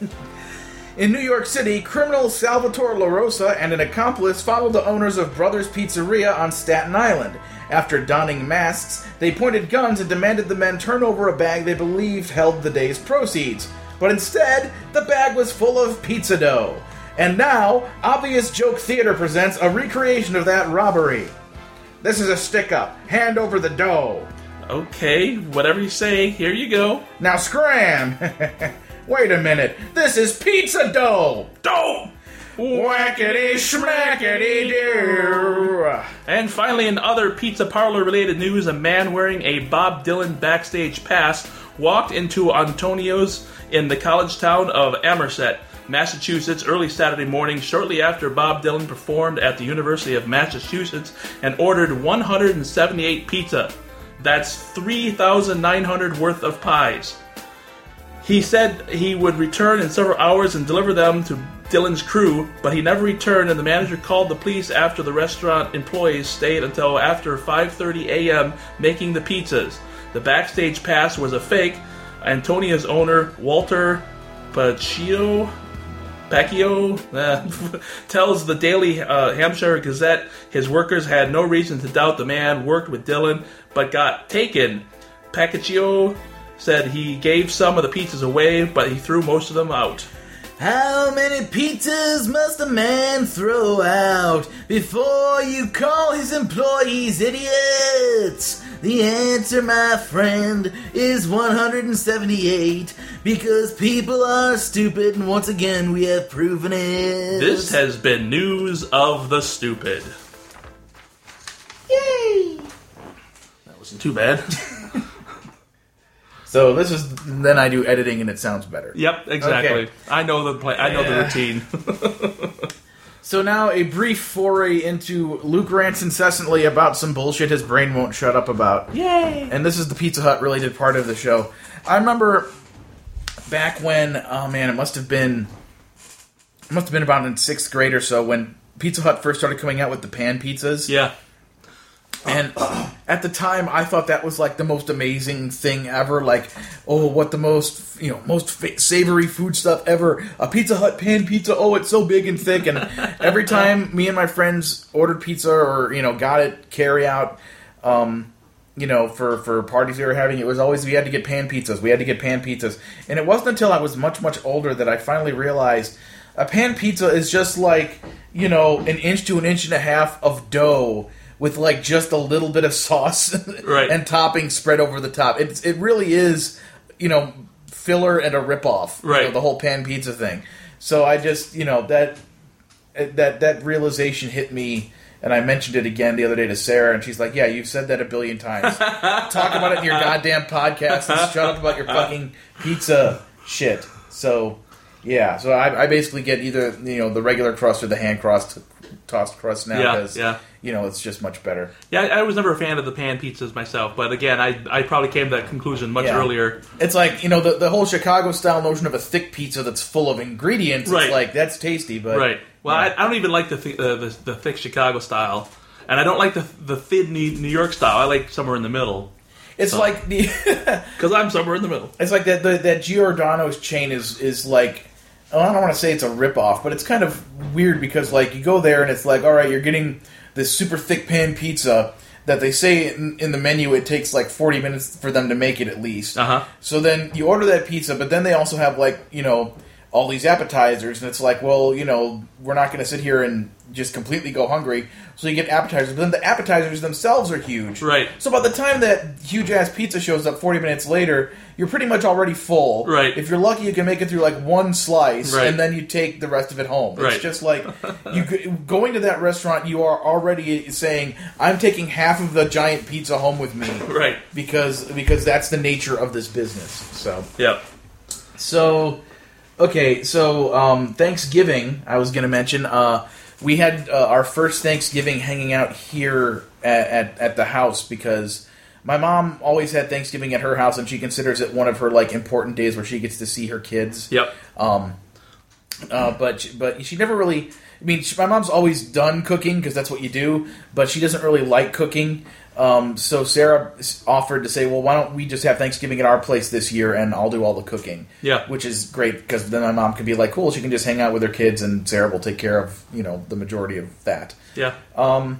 In New York City, criminal Salvatore La Rosa and an accomplice followed the owners of Brothers Pizzeria on Staten Island. After donning masks, they pointed guns and demanded the men turn over a bag they believed held the day's proceeds. But instead, the bag was full of pizza dough. And now, Obvious Joke Theater presents a recreation of that robbery. This is a stick-up. Hand over the dough. Okay, whatever you say, here you go. Now scram! Wait a minute, this is pizza dough! Dough! Whackity schmackity doo! And finally, in other pizza parlor related news, a man wearing a Bob Dylan backstage pass walked into Antonio's in the college town of Amerset, Massachusetts, early Saturday morning, shortly after Bob Dylan performed at the University of Massachusetts and ordered one hundred seventy-eight pizza. That's three thousand nine hundred worth of pies. He said he would return in several hours and deliver them to Dylan's crew, but he never returned, and the manager called the police after the restaurant employees stayed until after five thirty a.m. making the pizzas. The backstage pass was a fake. Antonia's owner, Walter Pacchio, Pacchio uh, tells the Daily uh, Hampshire Gazette his workers had no reason to doubt the man worked with Dylan, but got taken. Pacchio said he gave some of the pizzas away, but he threw most of them out. How many pizzas must a man throw out before you call his employees idiots? The answer, my friend, is one hundred seventy-eight, because people are stupid, and once again, we have proven it. This has been News of the Stupid. Yay! That wasn't too bad. So this is, then I do editing and it sounds better. Yep, exactly. Okay. I know the play. I know Yeah. the routine. So now a brief foray into Luke rants incessantly about some bullshit his brain won't shut up about. Yay! And this is the Pizza Hut related part of the show. I remember back when, oh man, it must have been, it must have been about in sixth grade or so when Pizza Hut first started coming out with the pan pizzas. Yeah. And at the time, I thought that was like the most amazing thing ever. Like, oh, what the most, you know, most fa- savory food stuff ever. A Pizza Hut pan pizza. Oh, it's so big and thick. And every time me and my friends ordered pizza or, you know, got it carry out, um, you know, for, for parties we were having, it was always we had to get pan pizzas. We had to get pan pizzas. And it wasn't until I was much, much older that I finally realized a pan pizza is just like, you know, an inch to an inch and a half of dough with like just a little bit of sauce Right. and topping spread over the top. It's it really is, you know, filler and a ripoff. you Right. know, the whole pan pizza thing. So I just, you know, that that that realization hit me, and I mentioned it again the other day to Sarah, and she's like, "Yeah, you've said that a billion times. Talk about it in your goddamn podcast and shut up about your fucking pizza shit." So yeah, so I, I basically get either, you know, the regular crust or the hand crust tossed crust now Yeah, because yeah. you know, it's just much better. Yeah, I, I was never a fan of the pan pizzas myself, but again, I I probably came to that conclusion much Yeah. earlier. It's like, you know, the, the whole Chicago style notion of a thick pizza that's full of ingredients. Right. It's like, that's tasty, but Right. Well, I, I don't even like the, th- uh, the the thick Chicago style, and I don't like the the thin New New York style. I like somewhere in the middle. it's So- like the Because I'm somewhere in the middle. it's like that the, that Giordano's chain is is like, oh, I don't want to say it's a ripoff, but it's kind of weird because like you go there and it's like, all right, you're getting this super thick pan pizza that they say in, in the menu it takes like forty minutes for them to make it at least. Uh huh. So then you order that pizza, but then they also have like, you know, all these appetizers, and it's like, well, you know, we're not going to sit here and just completely go hungry. So you get appetizers, but then the appetizers themselves are huge. Right. So by the time that huge-ass pizza shows up forty minutes later, you're pretty much already full. Right. If you're lucky, you can make it through like one slice, Right. and then you take the rest of it home. It's Right. just like, you could- going to that restaurant, you are already saying, I'm taking half of the giant pizza home with me. Right. Because, because that's the nature of this business. So... Yep. So, okay, so um, Thanksgiving, I was going to mention, uh, we had uh, our first Thanksgiving hanging out here at, at, at the house because my mom always had Thanksgiving at her house, and she considers it one of her like important days where she gets to see her kids. Yep. Um, uh, but she- but she never really. I mean, she, my mom's always done cooking because that's what you do, but she doesn't really like cooking. Um, so Sarah s- offered to say, well, why don't we just have Thanksgiving at our place this year, and I'll do all the cooking. Yeah. Which is great, because then my mom can be like, cool, she can just hang out with her kids, and Sarah will take care of, you know, the majority of that. Yeah. Um,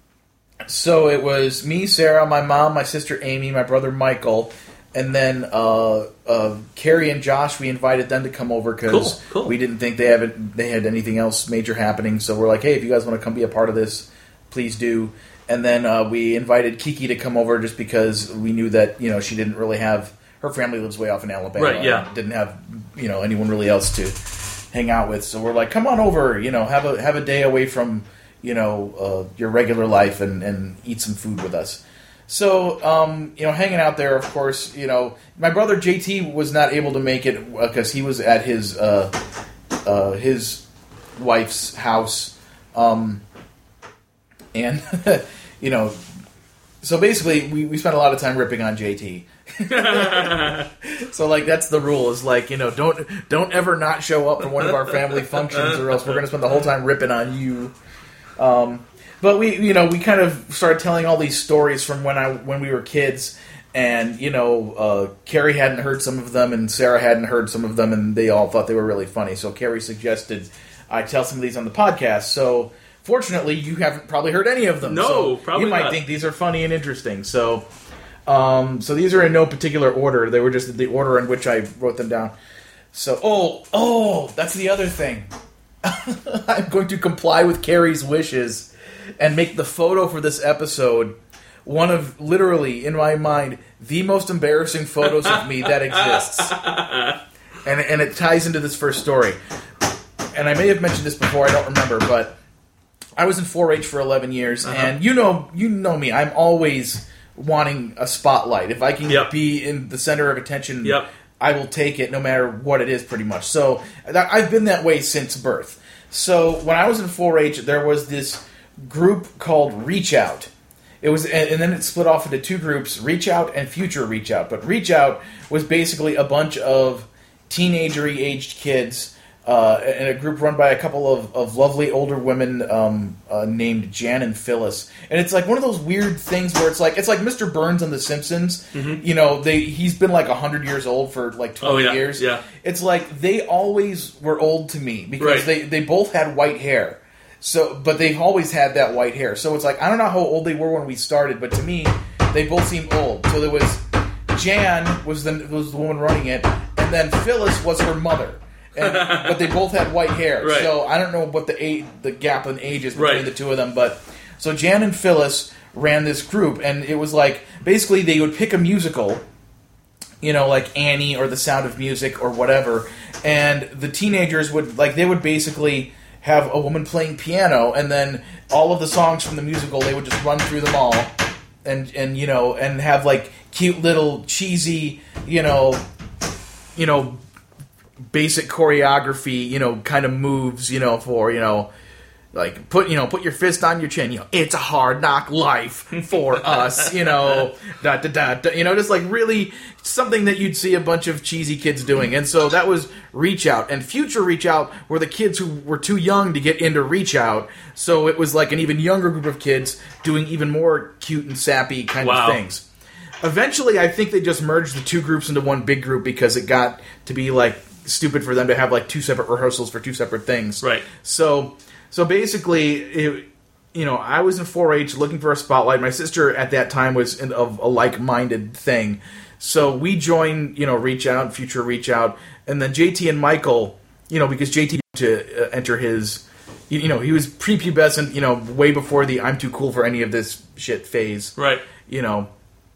so it was me, Sarah, my mom, my sister Amy, my brother Michael, and then uh, uh, Carrie and Josh, we invited them to come over because Cool, cool. we didn't think they haven't they had anything else major happening. So we're like, hey, if you guys want to come be a part of this, please do. And then uh, we invited Kiki to come over just because we knew that, you know, she didn't really have, her family lives way off in Alabama. Right, yeah. and didn't have, you know, anyone really else to hang out with. So we're like, come on over, you know, have a have a day away from, you know, uh, your regular life and, and eat some food with us. So, um, you know, hanging out there, of course, you know, my brother J T was not able to make it because he was at his uh, uh, his wife's house. Um, and, you know, so basically we, we spent a lot of time ripping on J T. So, like, that's the rule, is like, you know, don't don't ever not show up for one of our family functions or else we're going to spend the whole time ripping on you. Um, but we, you know, we kind of started telling all these stories from when I when we were kids, and, you know, uh, Carrie hadn't heard some of them and Sarah hadn't heard some of them, and they all thought they were really funny. So Carrie suggested I tell some of these on the podcast. So fortunately, you haven't probably heard any of them. No, so probably you might not. think these are funny and interesting. So, um, so these are in no particular order. They were just the order in which I wrote them down. So, oh, oh, that's the other thing. I'm going to comply with Carrie's wishes and make the photo for this episode one of, literally, in my mind, the most embarrassing photos of me that exists. And, and it ties into this first story. And I may have mentioned this before, I don't remember, but I was in four H for eleven years, uh-huh. and you know you know me, I'm always wanting a spotlight. If I can yep. be in the center of attention, yep. I will take it no matter what it is, pretty much. So I've been that way since birth. So when I was in four H, there was this group called Reach Out. It was, and then it split off into two groups, Reach Out and Future Reach Out. But Reach Out was basically a bunch of teenager-y aged kids uh, in a group run by a couple of, of lovely older women um, uh, named Jan and Phyllis. And it's like one of those weird things where it's like it's like Mister Burns on The Simpsons. Mm-hmm. You know, they he's been like one hundred years old for like twenty oh, yeah. years. Yeah. It's like they always were old to me because right. they, they both had white hair. So, but they've always had that white hair. So it's like, I don't know how old they were when we started, but to me, they both seem old. So there was, Jan was the was the woman running it, and then Phyllis was her mother. And, but they both had white hair. Right. So I don't know what the age, the gap in ages between right. the two of them. But so Jan and Phyllis ran this group, and it was like, basically they would pick a musical, you know, like Annie or The Sound of Music or whatever, and the teenagers would, like, they would basically have a woman playing piano, and then all of the songs from the musical, they would just run through them all, and, and you know, and have, like, cute little cheesy, you know, you know, basic choreography, you know, kind of moves, you know, for, you know, like, put, you know, put your fist on your chin, you know, it's a hard knock life for us, you know, da, da, da, da, you know, just like really something that you'd see a bunch of cheesy kids doing. And so that was Reach Out. And Future Reach Out were the kids who were too young to get into Reach Out. So it was like an even younger group of kids doing even more cute and sappy kind wow. of things. Eventually, I think they just merged the two groups into one big group because it got to be like stupid for them to have like two separate rehearsals for two separate things. Right. So... So basically, it, you know, I was in four H looking for a spotlight. My sister at that time was in, of a like-minded thing. So we joined, you know, Reach Out, Future Reach Out, and then J T and Michael, you know, because J T to uh, enter his, you, you know, he was prepubescent, you know, way before the I'm too cool for any of this shit phase. Right. You know,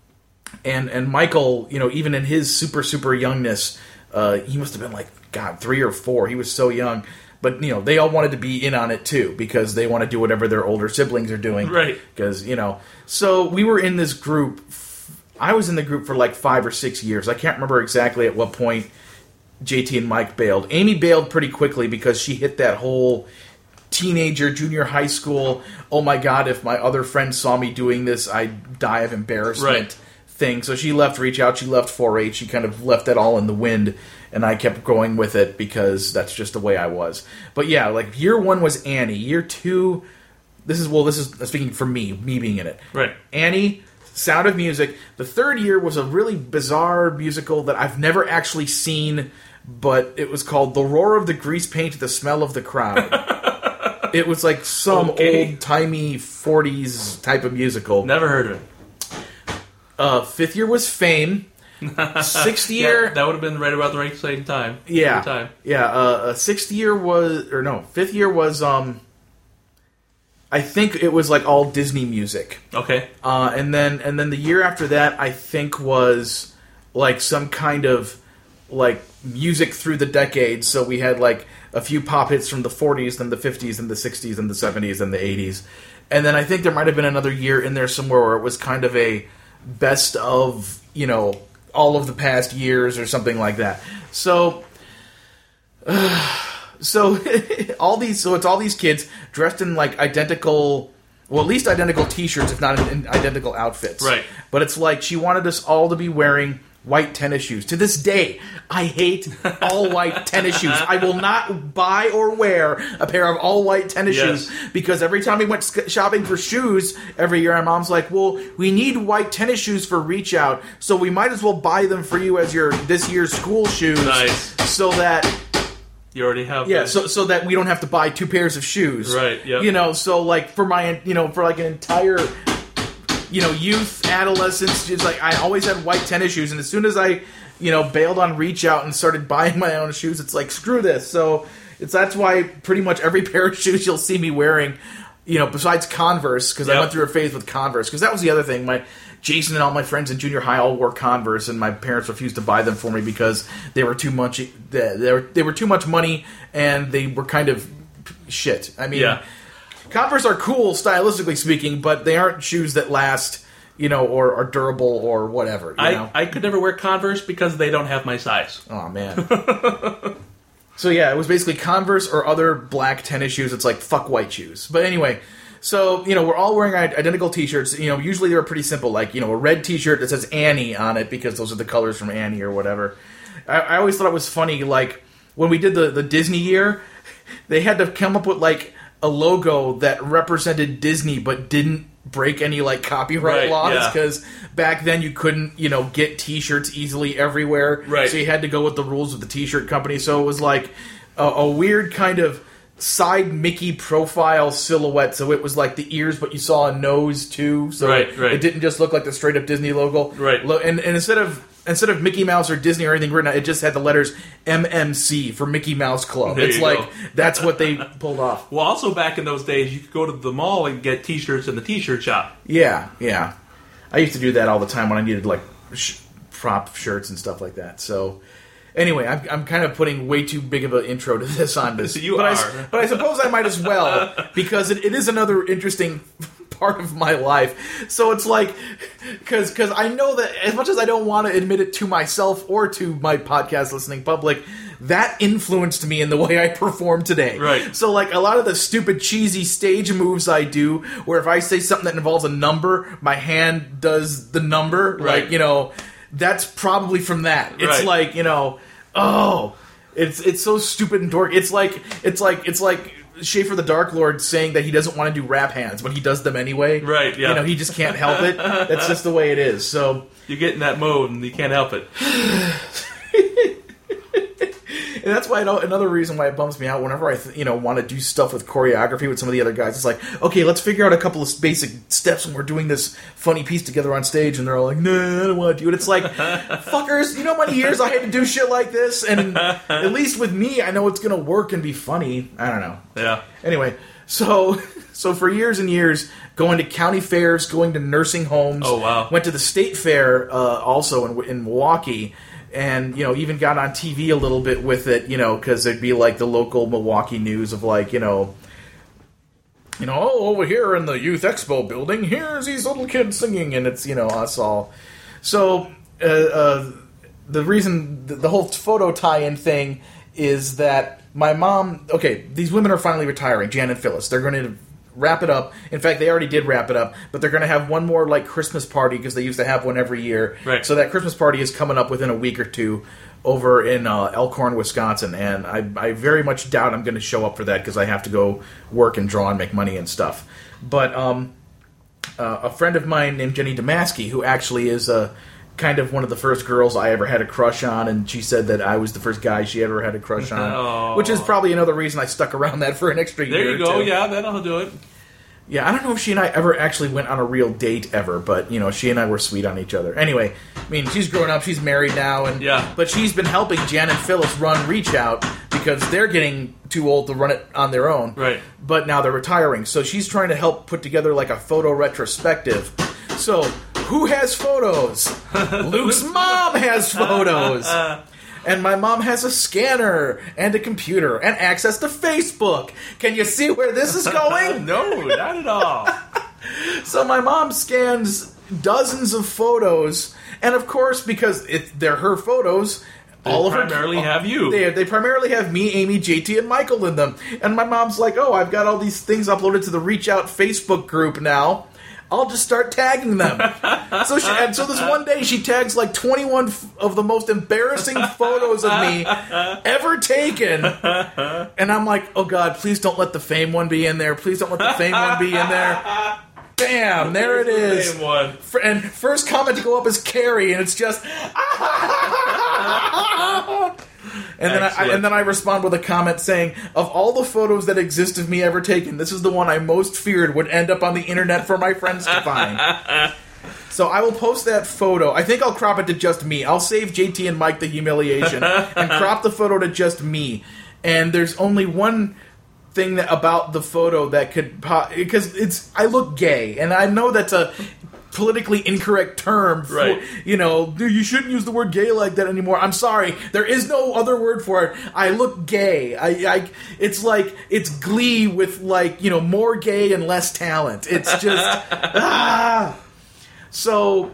and and Michael, you know, even in his super, super youngness, uh, he must have been like, God, three or four. He was so young. But, you know, they all wanted to be in on it, too, because they want to do whatever their older siblings are doing. Right. Because, you know, so we were in this group. I was in the group for like five or six years. I can't remember exactly at what point J T and Mike bailed. Amy bailed pretty quickly because she hit that whole teenager, junior high school, oh my God, if my other friends saw me doing this, I'd die of embarrassment right. thing. So she left Reach Out, she left four H, she kind of left that all in the wind. And I kept going with it because that's just the way I was. But yeah, like year one was Annie. Year two, this is, well, this is speaking for me, me being in it. Right. Annie, Sound of Music. The third year was a really bizarre musical that I've never actually seen, but it was called The Roar of the Grease Paint, The Smell of the Crowd. It was like some okay. old-timey forties type of musical. Never heard of it. Uh, fifth year was Fame. Sixth year, yeah, that would have been right about the right same time. Yeah, time. yeah. Uh, sixth year was, or no, fifth year was. Um, I think it was like all Disney music. Okay. Uh, and then and then the year after that, I think was like some kind of like music through the decades. So we had like a few pop hits from the forties, then the fifties, and the sixties, and the seventies, and the eighties. And then I think there might have been another year in there somewhere where it was kind of a best of, you know, all of the past years or something like that. So, uh, so all these, so it's all these kids dressed in like identical, well, at least identical T-shirts, if not in, in identical outfits. Right. But it's like she wanted us all to be wearing white tennis shoes. To this day, I hate all white tennis shoes. I will not buy or wear a pair of all white tennis yes. shoes because every time we went shopping for shoes every year, my mom's like, well, we need white tennis shoes for Reach Out, so we might as well buy them for you as your this year's school shoes. Nice. So that you already have yeah, them. so so that we don't have to buy two pairs of shoes. Right, yep. You know, so like for my you know, for like an entire you know, youth, adolescence, just like I always had white tennis shoes, and as soon as I, you know, bailed on Reach Out and started buying my own shoes, it's like screw this. So it's that's why pretty much every pair of shoes you'll see me wearing you know, besides Converse, because Yep. I went through a phase with Converse, because that was the other thing. My Jason and all my friends in junior high all wore Converse, and my parents refused to buy them for me because they were too much. They were they were too much money, and they were kind of shit. I mean, Yeah. Converse are cool stylistically speaking, but they aren't shoes that last, you know, or are durable or whatever. You I, know? I could never wear Converse because they don't have my size. Oh man. So yeah, it was basically Converse or other black tennis shoes. It's like fuck white shoes. But anyway, so you know we're all wearing identical T-shirts. You know, usually they're pretty simple, like you know a red T-shirt that says Annie on it because those are the colors from Annie or whatever. I, I always thought it was funny, like when we did the the Disney year, they had to come up with like a logo that represented Disney but didn't break any like copyright Right, laws yeah. because back then you couldn't you know get T-shirts easily everywhere, Right. so you had to go with the rules of the T-shirt company. So it was like a, a weird kind of side Mickey profile silhouette. So it was like the ears, but you saw a nose too. So Right, right. it didn't just look like the straight up Disney logo. Right. Lo- And, and instead of instead of Mickey Mouse or Disney or anything written out, it just had the letters M M C for Mickey Mouse Club. There it's you like go. that's what they pulled off. Well, also back in those days, you could go to the mall and get T-shirts in the T-shirt shop. Yeah, yeah. I used to do that all the time when I needed like sh- prop shirts and stuff like that. So anyway, I'm, I'm kind of putting way too big of an intro to this on this. You but are. I, but I suppose I might as well because it, it is another interesting part of my life. So it's like because because I know that as much as I don't want to admit it to myself or to my podcast listening public, that influenced me in the way I perform today. Right. So like a lot of the stupid cheesy stage moves I do, where if I say something that involves a number, my hand does the number. Right. Like you know, that's probably from that. It's Right. like you know, oh, it's it's so stupid and dork. It's like it's like it's like. Schaefer the Dark Lord saying that he doesn't want to do rap hands, but he does them anyway. Right, yeah. You know, he just can't help it. That's just the way it is. So You get in that mode and you can't help it. and that's why I don't, another reason why it bums me out whenever I th- you know want to do stuff with choreography with some of the other guys. It's like, okay, let's figure out a couple of basic steps when we're doing this funny piece together on stage, and they're all like, nah, I don't want to do it. It's like, fuckers, you know how many years I had to do shit like this, and at least with me, I know it's gonna work and be funny. I don't know. Yeah. Anyway, so so for years and years, going to county fairs, going to nursing homes. Oh, wow. Went to the state fair uh, also in, in Milwaukee, and you know even got on T V a little bit with it, you know, because there'd be like the local Milwaukee news of like you know. You know, oh, over here in the Youth Expo building, here's these little kids singing, and it's, you know, us all. So, uh, uh, the reason, the, the whole photo tie-in thing is that my mom, okay, these women are finally retiring, Jan and Phyllis. They're going to wrap it up. In fact, they already did wrap it up, but they're going to have one more, like, Christmas party, because they used to have one every year. Right. So that Christmas party is coming up within a week or two over in uh, Elkhorn, Wisconsin, and I, I very much doubt I'm going to show up for that because I have to go work and draw and make money and stuff. But um, uh, a friend of mine named Jenny Damaski, who actually is a kind of one of the first girls I ever had a crush on, and she said that I was the first guy she ever had a crush on, Oh. which is probably another reason I stuck around that for an extra There year you go. or two. Yeah, that'll do it. Yeah, I don't know if she and I ever actually went on a real date ever, but, you know, she and I were sweet on each other. Anyway, I mean, she's grown up, she's married now, and Yeah. but she's been helping Jan and Phyllis run Reach Out because they're getting too old to run it on their own. Right. But now they're retiring, so she's trying to help put together, like, a photo retrospective. So, who has photos? Luke's mom has photos! And my mom has a scanner and a computer and access to Facebook. Can you see where this is going? No, not at all. So my mom scans dozens of photos, and of course, because it, they're her photos, They all of her primarily have you. They, they primarily have me, Amy, J T, and Michael in them. And my mom's like, "Oh, I've got all these things uploaded to the Reach Out Facebook group now. I'll just start tagging them." so she, and so this one day she tags like twenty-one f- of the most embarrassing photos of me ever taken. And I'm like, "Oh God, please don't let the fame one be in there. Please don't let the fame one be in there." Bam! There it There's is. the same one. F- And first comment to go up is Carrie, and it's just. And then I, Excellent. and then I respond with a comment saying, "Of all the photos that exist of me ever taken, this is the one I most feared would end up on the internet for my friends to find." So I will post that photo. I think I'll crop it to just me. I'll save J T and Mike the humiliation and crop the photo to just me. And there's only one thing that, about the photo that could because it's I look gay, and I know that's a politically incorrect term. For, right. You know, you shouldn't use the word gay like that anymore. I'm sorry, there is no other word for it. I look gay. I, I it's like it's Glee with like you know more gay and less talent. It's just ah. So.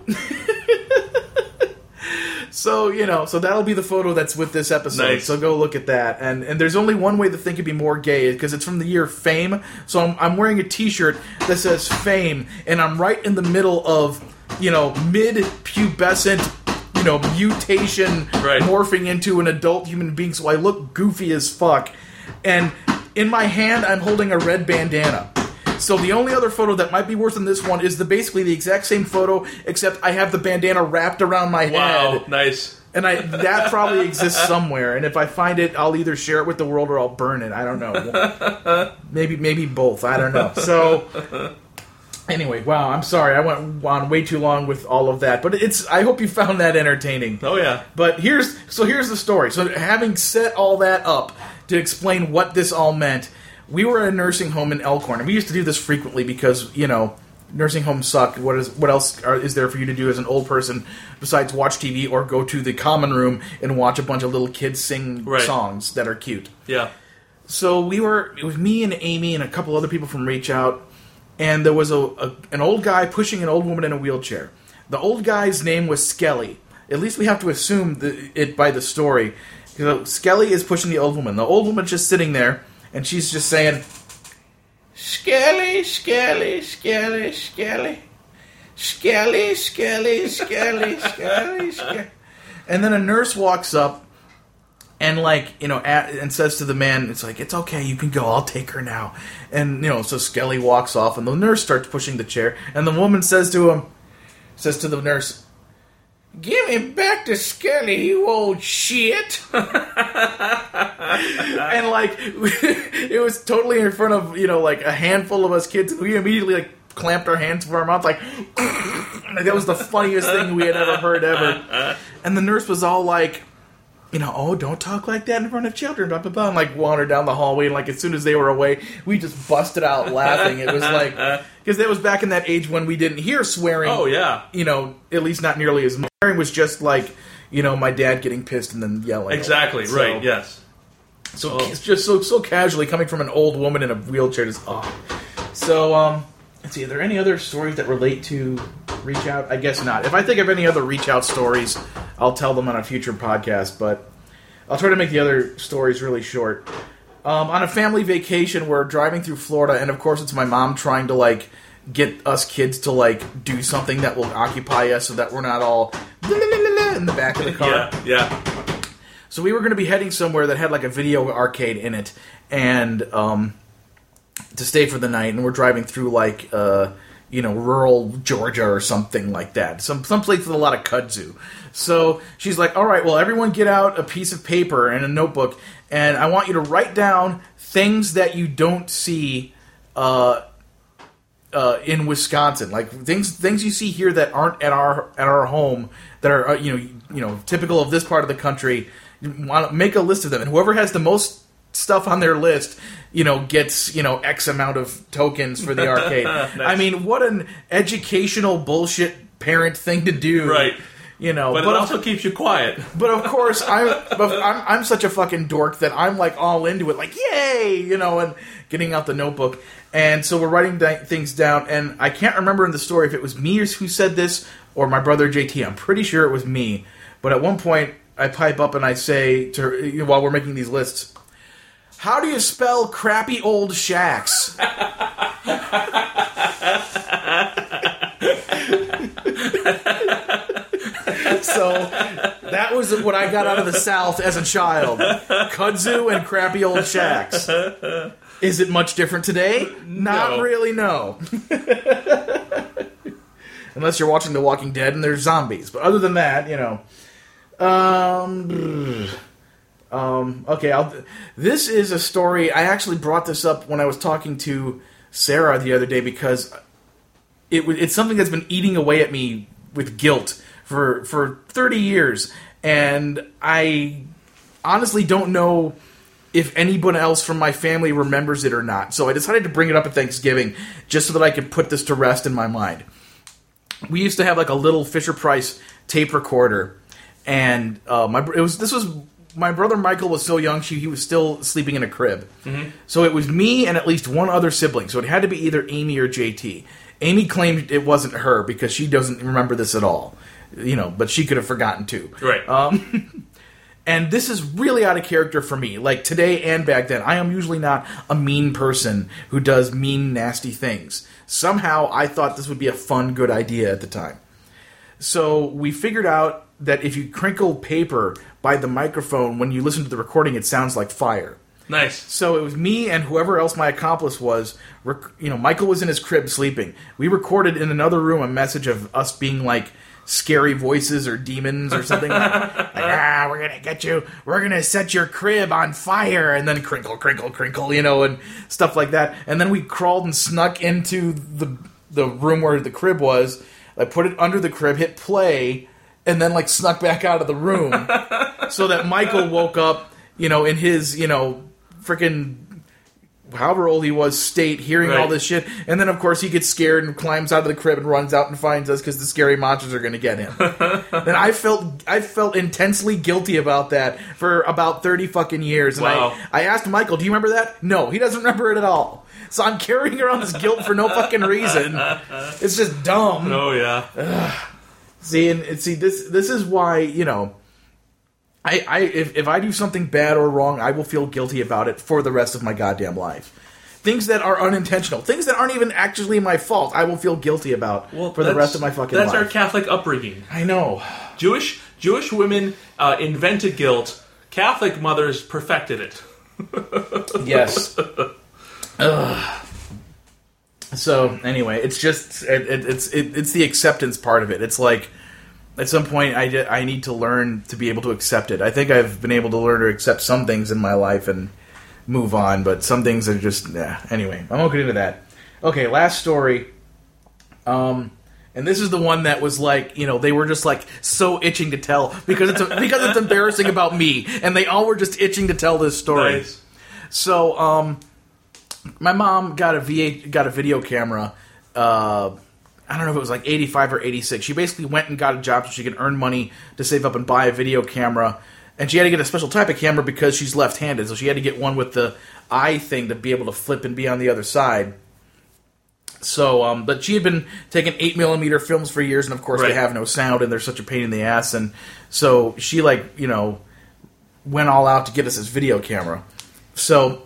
So, you know, so that'll be the photo that's with this episode. Nice. So go look at that. And and there's only one way the thing could be more gay, because it's from the year Fame. So I'm, I'm wearing a t-shirt that says Fame, and I'm right in the middle of, you know, mid-pubescent, you know, mutation right. morphing into an adult human being. So I look goofy as fuck. And in my hand, I'm holding a red bandana. So the only other photo that might be worse than this one is the basically the exact same photo, except I have the bandana wrapped around my wow, head. Nice. And I that probably exists somewhere. And if I find it, I'll either share it with the world or I'll burn it. I don't know. maybe maybe both. I don't know. So anyway, wow, I'm sorry. I went on way too long with all of that. But it's I hope you found that entertaining. Oh yeah. But here's so here's the story. So having set all that up to explain what this all meant, we were at a nursing home in Elkhorn, and we used to do this frequently because, you know, nursing homes suck. What is what else are, is there for you to do as an old person besides watch T V or go to the common room and watch a bunch of little kids sing right. songs that are cute? Yeah. So we were, it was me and Amy and a couple other people from Reach Out, and there was a, a an old guy pushing an old woman in a wheelchair. The old guy's name was Skelly. At least we have to assume the, it by the story. You know, Skelly is pushing the old woman. The old woman's just sitting there, and she's just saying, Skelly, Skelly, Skelly, Skelly, Skelly, Skelly, Skelly, Skelly, Skelly. And then a nurse walks up and, like, you know, at, and says to the man, it's like, it's okay, you can go, I'll take her now. And, you know, so Skelly walks off, and the nurse starts pushing the chair, and the woman says to him, says to the nurse, give him back to Skelly, you old shit. And, like, it was totally in front of, you know, like, a handful of us kids. We immediately, like, clamped our hands for our mouth, like, that was the funniest thing we had ever heard ever. And the nurse was all like, you know, oh, don't talk like that in front of children, blah, blah, blah, and, like, wandered down the hallway, and, like, as soon as they were away, we just busted out laughing. It was like, because that was back in that age when we didn't hear swearing. Oh, yeah. You know, at least not nearly as much. Swearing was just like, you know, my dad getting pissed and then yelling. Exactly, so, right, yes. So oh. it's just so so casually coming from an old woman in a wheelchair. Just, oh. So, um, let's see, are there any other stories that relate to Reach Out? I guess not. If I think of any other Reach Out stories, I'll tell them on a future podcast, but I'll try to make the other stories really short. Um, on a family vacation, we're driving through Florida, and of course it's my mom trying to, like, get us kids to, like, do something that will occupy us so that we're not all in the back of the car. Yeah, yeah. So we were going to be heading somewhere that had, like, a video arcade in it, and um, to stay for the night, and we're driving through, like, uh, you know, rural Georgia or something like that. Some some place with a lot of kudzu. So she's like, all right, well, everyone get out a piece of paper and a notebook, and I want you to write down things that you don't see uh, uh, in Wisconsin, like things things you see here that aren't at our at our home, that are uh, you know you know typical of this part of the country. You want to make a list of them, and whoever has the most stuff on their list, you know, gets, you know, X amount of tokens for the arcade. Nice. I mean, what an educational bullshit parent thing to do. Right. You know, but, but it also of, keeps you quiet. But of course, I'm, I'm I'm such a fucking dork that I'm like all into it, like yay, you know, and getting out the notebook. And so we're writing di- things down, and I can't remember in the story if it was me who said this or my brother J T. I'm pretty sure it was me. But at one point, I pipe up and I say to her, you know, while we're making these lists, how do you spell crappy old shacks? So that was what I got out of the South as a child. Kudzu and crappy old shacks. Is it much different today? Not No. really, no. Unless you're watching The Walking Dead and there's zombies. But other than that, you know. Um... Um, okay, I'll, this is a story. I actually brought this up when I was talking to Sarah the other day because it it's something that's been eating away at me with guilt for for thirty years, and I honestly don't know if anyone else from my family remembers it or not. So I decided to bring it up at Thanksgiving just so that I could put this to rest in my mind. We used to have like a little Fisher-Price tape recorder, and uh, my it was this was my brother Michael was so young she, he was still sleeping in a crib. Mm-hmm. So it was me and at least one other sibling. So it had to be either Amy or J T. Amy claimed it wasn't her because she doesn't remember this at all, you know, but she could have forgotten too. Right. Um, and this is really out of character for me. Like today and back then, I am usually not a mean person who does mean, nasty things. Somehow I thought this would be a fun, good idea at the time. So we figured out that if you crinkle paper by the microphone, when you listen to the recording, it sounds like fire. Nice. So it was me and whoever else my accomplice was. Rec- you know, Michael was in his crib sleeping. We recorded in another room a message of us being like scary voices or demons or something like, like ah, we're gonna get you. We're gonna set your crib on fire, and then crinkle, crinkle, crinkle, you know, and stuff like that. And then we crawled and snuck into the the room where the crib was. I put it under the crib, hit play, and then like snuck back out of the room so that Michael woke up, you know, in his, you know, freaking however old he was state, hearing right. all this shit, and then of course he gets scared and climbs out of the crib and runs out and finds us because the scary monsters are going to get him. Then I felt I felt intensely guilty about that for about thirty fucking years. And wow. I, I asked Michael, "Do you remember that?" No, he doesn't remember it at all. So I'm carrying around this guilt for no fucking reason. It's just dumb. Oh yeah. Ugh. See, and see this this is why, you know, I, I if, if I do something bad or wrong, I will feel guilty about it for the rest of my goddamn life. Things that are unintentional, things that aren't even actually my fault, I will feel guilty about well, for the rest of my fucking that's life. That's our Catholic upbringing. I know. Jewish Jewish women uh, invented guilt. Catholic mothers perfected it. Yes. Ugh. So anyway, it's just it, it, it's it, it's the acceptance part of it. It's like at some point I, just, I need to learn to be able to accept it. I think I've been able to learn to accept some things in my life and move on, but some things are just nah. Anyway, I won't get into that. Okay, last story. Um, and this is the one that was like, you know, they were just like so itching to tell because it's because it's embarrassing about me, and they all were just itching to tell this story. Nice. So, um. My mom got a V eight, got a video camera. Uh, I don't know if it was like eighty-five or eighty-six. She basically went and got a job so she could earn money to save up and buy a video camera. And she had to get a special type of camera because she's left-handed, so she had to get one with the eye thing to be able to flip and be on the other side. So, um, but she had been taking eight millimeter films for years, and of course right. they have no sound, and they're such a pain in the ass. And so she, like, you know, went all out to get us this video camera. So...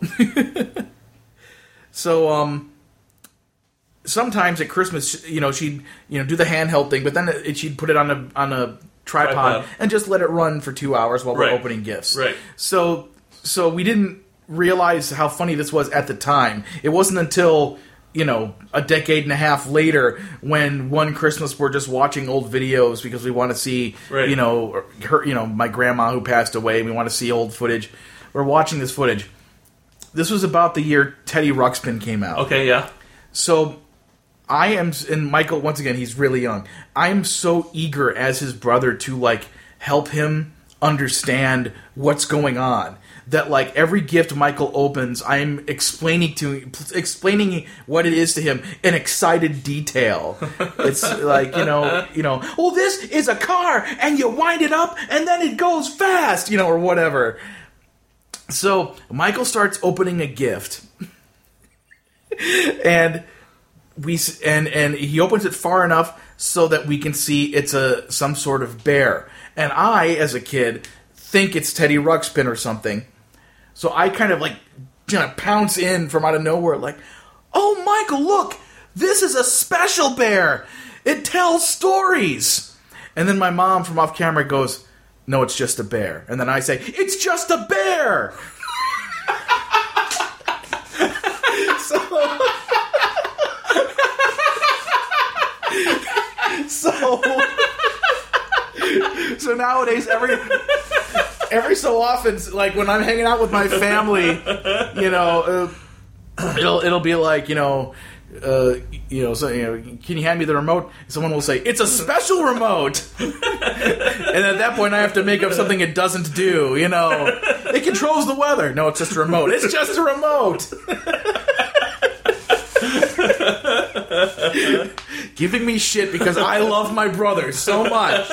So, um, sometimes at Christmas, you know, she'd, you know, do the handheld thing, but then it, she'd put it on a on a tripod, tripod and just let it run for two hours while right. we're opening gifts. Right. So, so we didn't realize how funny this was at the time. It wasn't until, you know, a decade and a half later when one Christmas we're just watching old videos because we want to see, right. you know, her, you know, my grandma who passed away. We want to see old footage. We're watching this footage. This was about the year Teddy Ruxpin came out. Okay, yeah. So, I am, and Michael, once again, he's really young. I am so eager as his brother to, like, help him understand what's going on. That, like, every gift Michael opens, I'm explaining to explaining what it is to him in excited detail. It's like, you know, you know, oh, this is a car, and you wind it up, and then it goes fast, you know, or whatever. So, Michael starts opening a gift, and we and and he opens it far enough so that we can see it's a some sort of bear. And I, as a kid, think it's Teddy Ruxpin or something. So I kind of like, you know, pounce in from out of nowhere, like, "Oh, Michael, look! This is a special bear. It tells stories." And then my mom from off camera goes, "No, it's just a bear." And then I say, "It's just a bear!" so, so, so nowadays, every every so often, like when I'm hanging out with my family, you know, uh, it'll it'll be like, you know, uh, you know, so, you know, can you hand me the remote? Someone will say, it's a special remote! And at that point, I have to make up something it doesn't do, you know. It controls the weather. No, it's just a remote. It's just a remote! Giving me shit because I love my brother so much.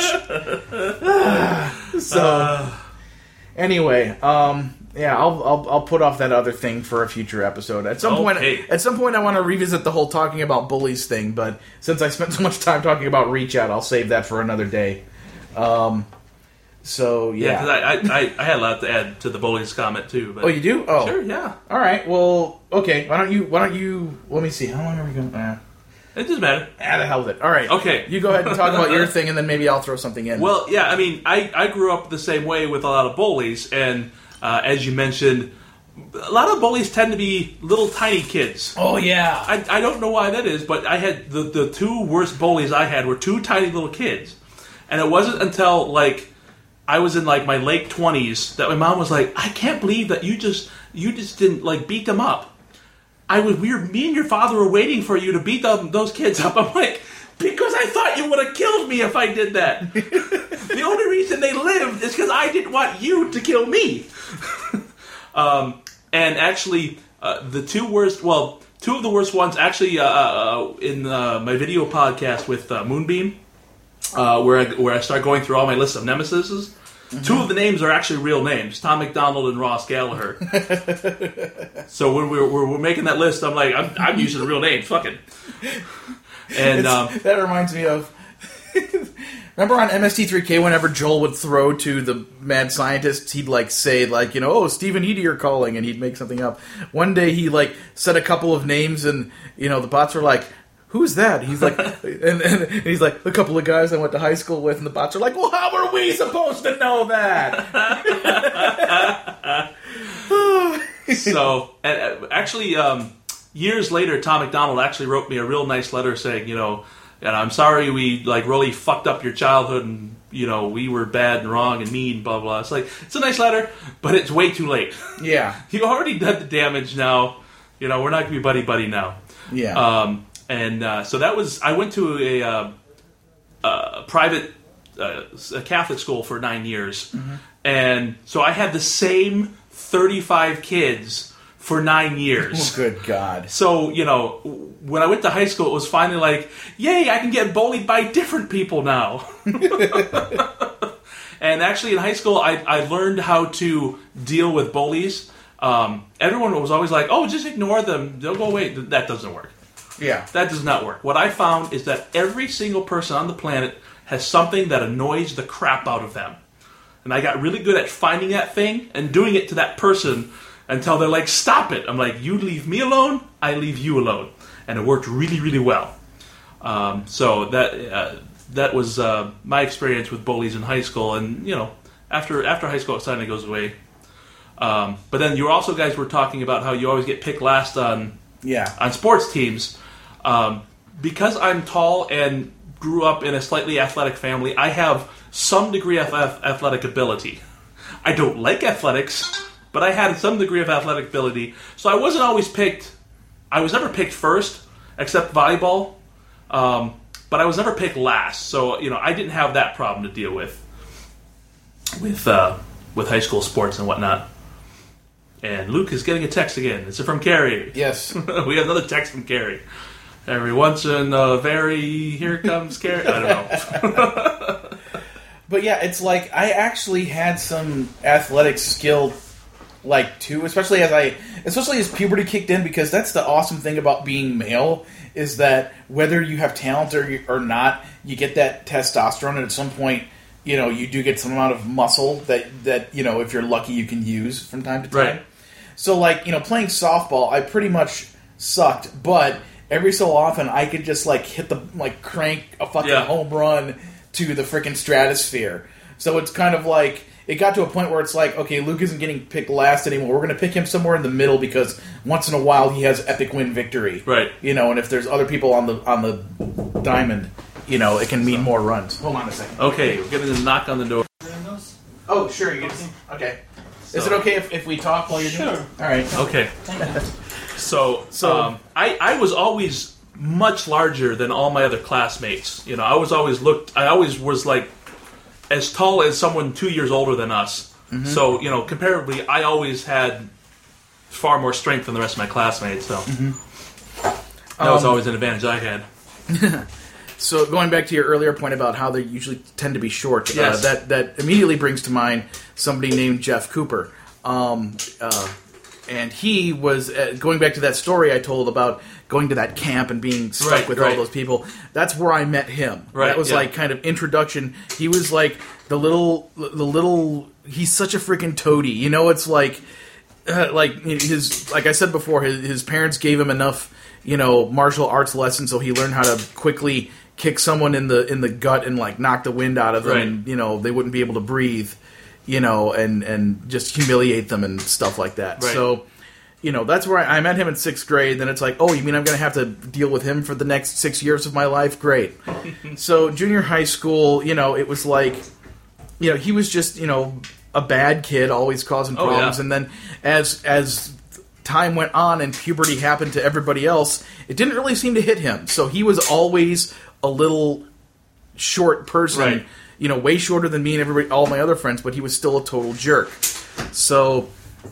So, uh, anyway, um... yeah, I'll, I'll I'll put off that other thing for a future episode. At some okay. point, at some point, I want to revisit the whole talking about bullies thing. But since I spent so much time talking about Reach Out, I'll save that for another day. Um, so yeah, yeah, because I, I I had a lot to add to the bullies comment too. But oh, you do? Oh, sure, yeah. All right. Well, okay. Why don't you? Why don't you? Let me see. How long are we going? Uh, it doesn't matter. Ah, the hell with it. All right. Okay. You go ahead and talk about your thing, and then maybe I'll throw something in. Well, yeah. I mean, I I grew up the same way with a lot of bullies, and uh, as you mentioned, a lot of bullies tend to be little tiny kids. Oh, yeah. I, I don't know why that is, but I had the, the two worst bullies I had were two tiny little kids. And it wasn't until, like, I was in, like, my late twenties that my mom was like, I can't believe that you just you just didn't, like, beat them up. I was, we were, me and your father were waiting for you to beat them, those kids up. I'm like, because I thought you would have killed me if I did that. The only reason they lived is because I didn't want you to kill me. um, and actually, uh, the two worst, well, two of the worst ones, actually, uh, uh, in uh, my video podcast with uh, Moonbeam, uh, where I, where I start going through all my list of nemesises. Mm-hmm. Two of the names are actually real names, Tom McDonald and Ross Gallagher. So when we're, we're, we're making that list, I'm like, I'm, I'm using the real names, fuck it. And um, that reminds me of... Remember on M S T three K, whenever Joel would throw to the mad scientists, he'd like say, like, you know, oh, Stephen Eady calling, and he'd make something up. One day he like said a couple of names, and you know the bots were like, "Who's that?" He's like, and, and, and he's like, "A couple of guys I went to high school with," and the bots are like, "Well, how are we supposed to know that?" So, and, actually, um, years later, Tom McDonald actually wrote me a real nice letter saying, you know. And I'm sorry we, like, really fucked up your childhood and, you know, we were bad and wrong and mean, blah, blah. It's like, it's a nice letter, but it's way too late. Yeah. You already done the damage now. You know, we're not going to be buddy-buddy now. Yeah. Um, and uh, so that was, I went to a, uh, a private uh, a Catholic school for nine years. Mm-hmm. And so I had the same thirty-five kids for nine years. Oh, good God. So, you know, when I went to high school, it was finally like, yay, I can get bullied by different people now. And actually, in high school, I, I learned how to deal with bullies. Um, everyone was always like, oh, just ignore them. They'll go away. That doesn't work. Yeah. That does not work. What I found is that every single person on the planet has something that annoys the crap out of them. And I got really good at finding that thing and doing it to that person until they're like, stop it. I'm like, you leave me alone, I leave you alone. And it worked really, really well. Um, so that uh, that was uh, my experience with bullies in high school. And, you know, after after high school, it suddenly goes away. Um, but then you also guys were talking about how you always get picked last on yeah. on sports teams. Um, because I'm tall and grew up in a slightly athletic family, I have some degree of athletic ability. I don't like athletics, but I had some degree of athletic ability. So I wasn't always picked. I was never picked first, except volleyball. Um, but I was never picked last. So, you know, I didn't have that problem to deal with with uh, with high school sports and whatnot. And Luke is getting a text again. Is it from Carrie? Yes. We have another text from Carrie. Every once in a very, here comes Carrie. I don't know. But yeah, it's like I actually had some athletic skill, like too, especially as I, especially as puberty kicked in, because that's the awesome thing about being male is that whether you have talent or or not, you get that testosterone, and at some point, you know, you do get some amount of muscle that that you know, if you're lucky, you can use from time to time. Right. So, like, you know, playing softball, I pretty much sucked, but every so often I could just like hit the like crank a fucking Yeah. home run to the freaking stratosphere. So it's kind of like, it got to a point where it's like, okay, Luke isn't getting picked last anymore. We're going to pick him somewhere in the middle because once in a while he has epic win victory. Right. You know, and if there's other people on the on the diamond, you know, it can mean more runs. Hold on a second. Okay, we're getting a knock on the door. Oh, sure. You get to, okay. Is So- it okay if, if we talk while you're doing it? Sure. All right. Okay. So, So- um, I, I was always much larger than all my other classmates. You know, I was always looked. I always was like as tall as someone two years older than us. Mhm. So, you know, comparably, I always had far more strength than the rest of my classmates. So that was Um, always an advantage I had. So going back to your earlier point about how they usually tend to be short, Yes. uh, that that immediately brings to mind somebody named Jeff Cooper, um, uh, and he was uh, going back to that story I told about going to that camp and being stuck Right, with right. all those people. That's where I met him. Right, that was yeah. like kind of introduction. He was like the little, the little. He's such a freaking toady. You know, it's like, uh, like his, like I said before, his, his parents gave him enough, you know, martial arts lessons so he learned how to quickly kick someone in the in the gut and like knock the wind out of them. Right. And, you know, they wouldn't be able to breathe. You know, and and just humiliate them and stuff like that. Right. So. You know, that's where I, I met him in sixth grade. Then it's like, oh, you mean I'm going to have to deal with him for the next six years of my life? Great. So junior high school, you know, it was like, you know, he was just, you know, a bad kid, always causing Oh, problems. yeah. And then as as time went on and puberty happened to everybody else, it didn't really seem to hit him. So he was always a little short person, Right. you know, way shorter than me and everybody, all my other friends, but he was still a total jerk. So.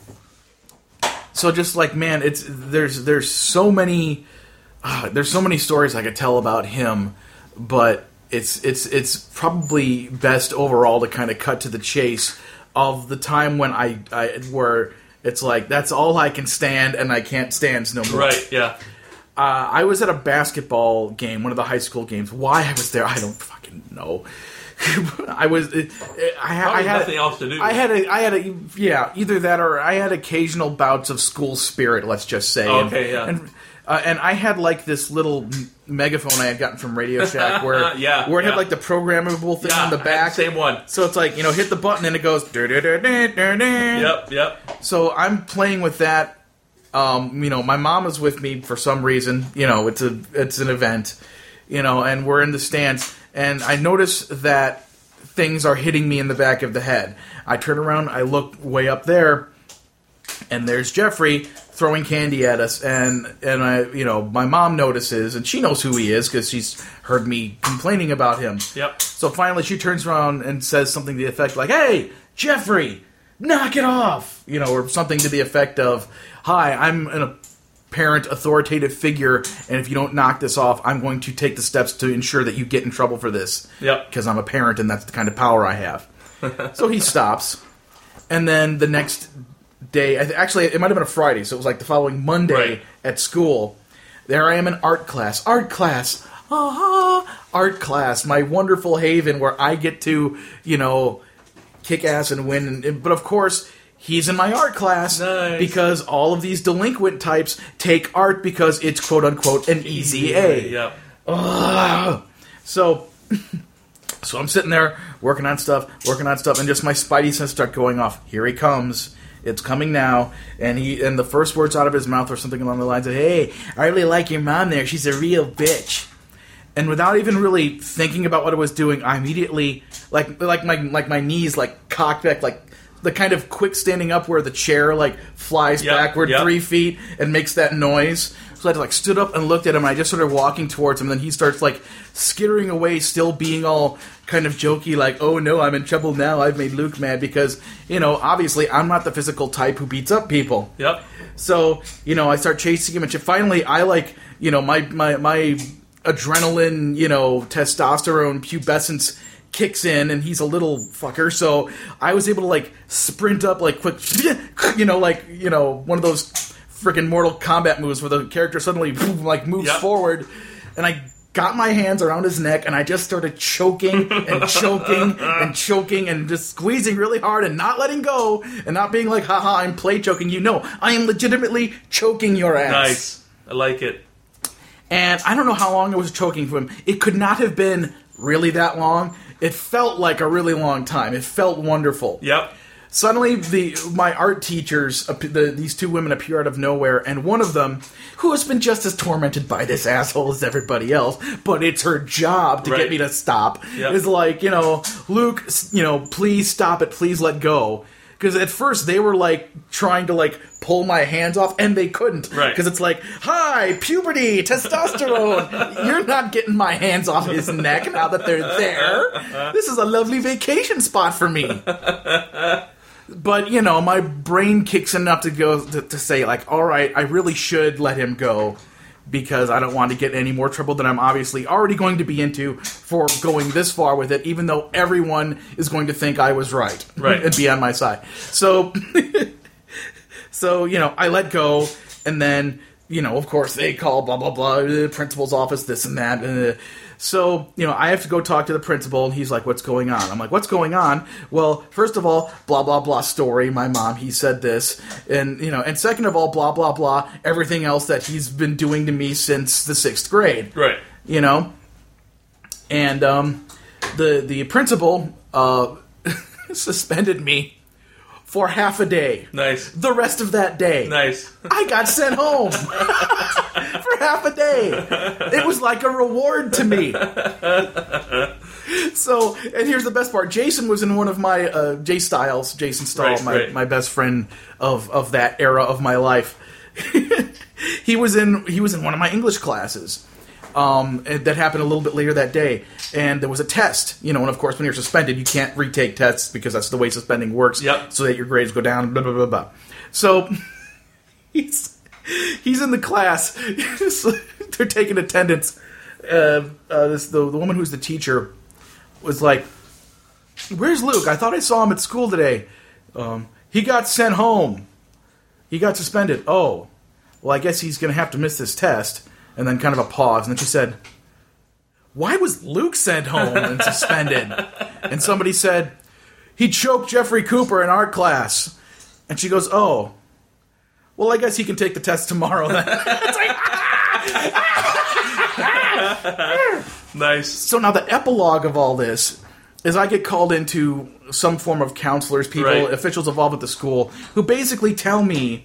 So just like, man, it's there's there's so many uh, there's so many stories I could tell about him, but it's it's it's probably best overall to kind of cut to the chase of the time when I, I where it's like that's all I can stand and I can't stand no more. Right, yeah. Uh, I was at a basketball game, one of the high school games. Why I was there, I don't fucking know. I was, I, I, I Probably had nothing else to do. I had a, I had a, yeah, either that or I had occasional bouts of school spirit. Let's just say. Oh, And- okay, yeah. And, uh, and I had like this little m- megaphone I had gotten from Radio Shack where, Yeah, where it yeah. had like the programmable thing Yeah, on the I had back. the same one. So it's like, you know, hit the button and it goes. Yep, Yep, yep. So I'm playing with that. Um, you know, my mom is with me for some reason. You know, it's a it's an event. You know, and we're in the stands, and I notice that things are hitting me in the back of the head. I turn around, I look way up there, and there's Jeffrey throwing candy at us, and and I, you know, my mom notices, and she knows who he is because she's heard me complaining about him. Yep. So finally, she turns around and says something to the effect like, "Hey, Jeffrey, knock it off," you know, or something to the effect of, "Hi, I'm an parent authoritative figure, and if you don't knock this off, I'm going to take the steps to ensure that you get in trouble for this." Yep. Because I'm a parent, and that's the kind of power I have. So he stops, and then the next day, I th- actually, it might have been a Friday, so it was like the following Monday Right. at school. There I am in art class. Art class. Ah, art class. My wonderful haven where I get to, you know, kick ass and win. And, and- but of course, he's in my art class Nice. because all of these delinquent types take art because it's quote unquote an easy A. Yep. Ugh. So, so I'm sitting there working on stuff, working on stuff, and just my spidey sense start going off. Here he comes. It's coming now. And he and the first words out of his mouth are something along the lines of, "Hey, I really like your mom there. She's a real bitch." And without even really thinking about what I was doing, I immediately like like my like my knees like cocked back, like the kind of quick standing up where the chair like flies Yep, backward yep. three feet and makes that noise. So I like stood up and looked at him, and I just started walking towards him. And then he starts like skittering away, still being all kind of jokey, like, "Oh no, I'm in trouble now. I've made Luke mad," because you know, obviously, I'm not the physical type who beats up people. Yep. So you know, I start chasing him, and finally, I like you know my my my adrenaline, you know, testosterone pubescence kicks in, and he's a little fucker. So I was able to like sprint up, like quick, you know, like you know, one of those freaking Mortal Kombat moves where the character suddenly like moves Yep. forward, and I got my hands around his neck, and I just started choking and choking and choking and just squeezing really hard and not letting go and not being like, "Haha, I'm play choking you." No, I am legitimately choking your ass. Nice. I like it. And I don't know how long I was choking from him. It could not have been really that long. It felt like a really long time. It felt wonderful. Yep. Suddenly, the my art teachers, the, these two women appear out of nowhere, and one of them, who has been just as tormented by this asshole as everybody else, but it's her job to Right. get me to stop, Yep. is like, you know, "Luke, you know, please stop it, please let go." Because at first they were like trying to like pull my hands off, and they couldn't. Right. Because it's like, hi, puberty, testosterone. You're not getting my hands off his neck now that they're there. This is a lovely vacation spot for me. But, you know, my brain kicks enough to go to, to say, like, all right, I really should let him go because I don't want to get in any more trouble than I'm obviously already going to be into for going this far with it, even though everyone is going to think I was right, right. and be on my side. So, so you know, I let go, and then, you know, of course, they call blah, blah, blah, the principal's office, this and that, uh, so, you know, I have to go talk to the principal, and he's like, what's going on? I'm like, what's going on? Well, first of all, blah, blah, blah story, my mom, he said this, and, you know, and second of all, blah, blah, blah, everything else that he's been doing to me since the sixth grade. Right. You know? And, um, the, the principal, uh, suspended me for half a day. Nice. The rest of that day. Nice. I got sent home for half a day. It was like a reward to me. So, and here's the best part. Jason was in one of my, uh, Jay Styles, Jason Stahl, right, my, right. my best friend of, of that era of my life. he was in, he was in one of my English classes. Um, that happened a little bit later that day, and there was a test, you know, and of course when you're suspended, you can't retake tests because that's the way suspending works, yep. so that your grades go down, blah, blah, blah, blah. So, he's, he's in the class, they're taking attendance, uh, uh, this, the, the woman who's the teacher was like, where's Luke? I thought I saw him at school today. Um, he got sent home. He got suspended. Oh, well, I guess he's going to have to miss this test. And then kind of a pause, and then she said, why was Luke sent home and suspended? And somebody said, he choked Jeffrey Cooper in art class. And she goes, oh, well, I guess he can take the test tomorrow then. It's like, nice. So now the epilogue of all this is I get called into some form of counselors, people, right. officials involved with the school, who basically tell me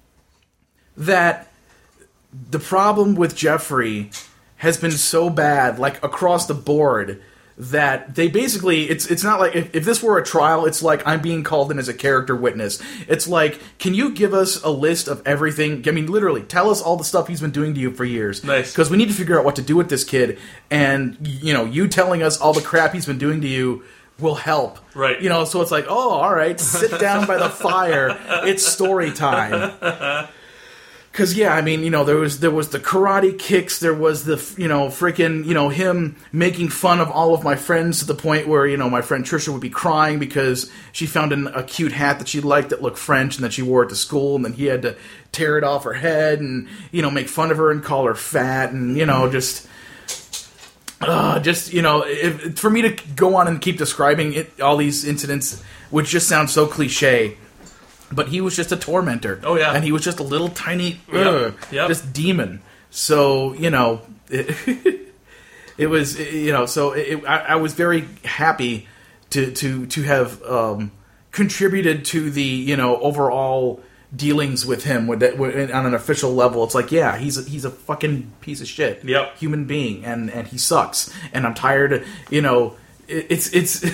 that the problem with Jeffrey has been so bad, like across the board, that they basically, it's it's not like, if, if this were a trial, it's like I'm being called in as a character witness. It's like, can you give us a list of everything? I mean, literally, tell us all the stuff he's been doing to you for years. Nice. Because we need to figure out what to do with this kid, and, you know, you telling us all the crap he's been doing to you will help. Right. You know, so it's like, oh, all right, sit down by the fire. It's story time. Because, yeah, I mean, you know, there was there was the karate kicks, there was the, you know, freaking, you know, him making fun of all of my friends to the point where, you know, my friend Trisha would be crying because she found an, a cute hat that she liked that looked French and that she wore it to school, and then he had to tear it off her head and, you know, make fun of her and call her fat and, you know, just... Uh, just, you know, if, for me to go on and keep describing it, all these incidents would just sound so cliche. But he was just a tormentor. Oh, yeah. And he was just a little tiny, Yep. ugh, Yep. just demon. So, you know, it, it was, you know, so it, I, I was very happy to, to, to have um, contributed to the, you know, overall dealings with him with that, with, on an official level. It's like, yeah, he's a, he's a fucking piece of shit. Yep. Human being, and, and he sucks. And I'm tired, you know, it, it's, it's...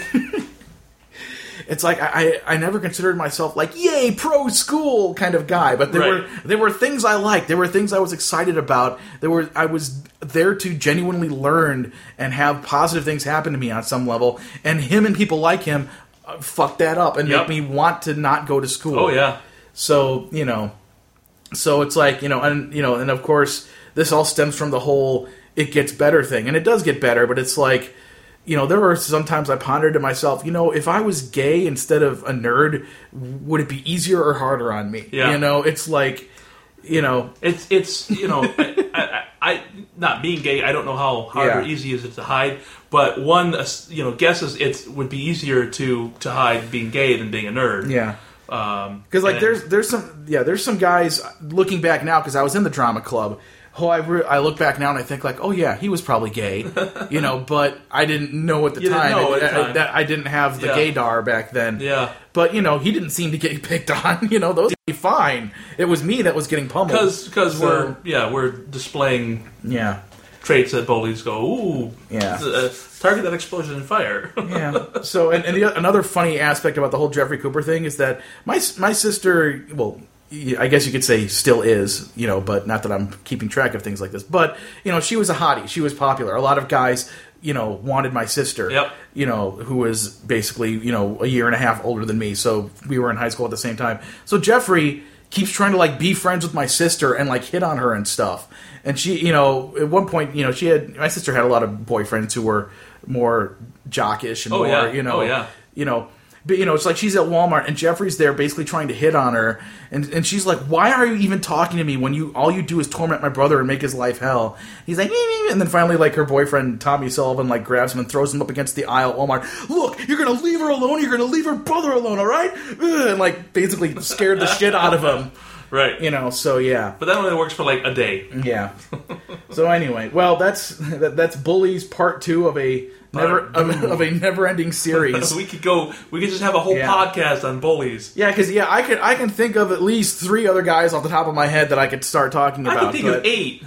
It's like I, I never considered myself like, yay, pro school kind of guy, but there Right. were there were things I liked. There were things I was excited about. There were I was there to genuinely learn and have positive things happen to me on some level. And him and people like him uh, fuck that up and Yep. make me want to not go to school. Oh, yeah. So, you know, so it's like, you know, and you know, and of course this all stems from the whole it gets better thing, and it does get better, but it's like, you know, there were sometimes I pondered to myself, you know, if I was gay instead of a nerd, would it be easier or harder on me? Yeah. You know, it's like, you know... It's, it's you know, I, I, I, not being gay, I don't know how hard or Yeah. easy is it to hide, but one, uh, you know, guesses it would be easier to, to hide being gay than being a nerd. Yeah. Um, Because, like, and- there's there's some, yeah, there's some guys, looking back now, because I was in the drama club, who I, re- I look back now and I think, like, oh, yeah, he was probably gay, you know, but I didn't know at the You didn't time. know I, at the I- time. that I didn't have the Yeah. gaydar back then. Yeah. But, you know, he didn't seem to get picked on, you know, those would be fine. It was me that was getting pummeled. Because because So- we're yeah we're displaying Yeah. traits that bullies go, ooh, Yeah. uh, target that explosion and fire. Yeah. So, and, and the, another funny aspect about the whole Jeffrey Cooper thing is that my my sister, well, I guess you could say still is, you know, but not that I'm keeping track of things like this. But, you know, she was a hottie. She was popular. A lot of guys, you know, wanted my sister, Yep. you know, who was basically, you know, a year and a half older than me. So we were in high school at the same time. So Jeffrey keeps trying to, like, be friends with my sister and, like, hit on her and stuff. And she, you know, at one point, you know, she had, my sister had a lot of boyfriends who were more jockish and Oh, more, yeah. you know, Oh, yeah. you know, but, you know, it's like she's at Walmart and Jeffrey's there basically trying to hit on her. And, and she's like, why are you even talking to me when you all you do is torment my brother and make his life hell? He's like, nee, nee. And then finally, like, her boyfriend, Tommy Sullivan, like, grabs him and throws him up against the aisle at Walmart. Look, you're going to leave her alone. You're going to leave her brother alone, all right? And, like, basically scared the shit out of him. Right. You know, so yeah. But that only works for like a day. Yeah. So anyway, well, that's that, that's Bullies Part Two of a never of, of a never-ending series. we could go. We could just have a whole Yeah. podcast on bullies. Yeah, because yeah, I could I can think of at least three other guys off the top of my head that I could start talking I about. can think but- of eight.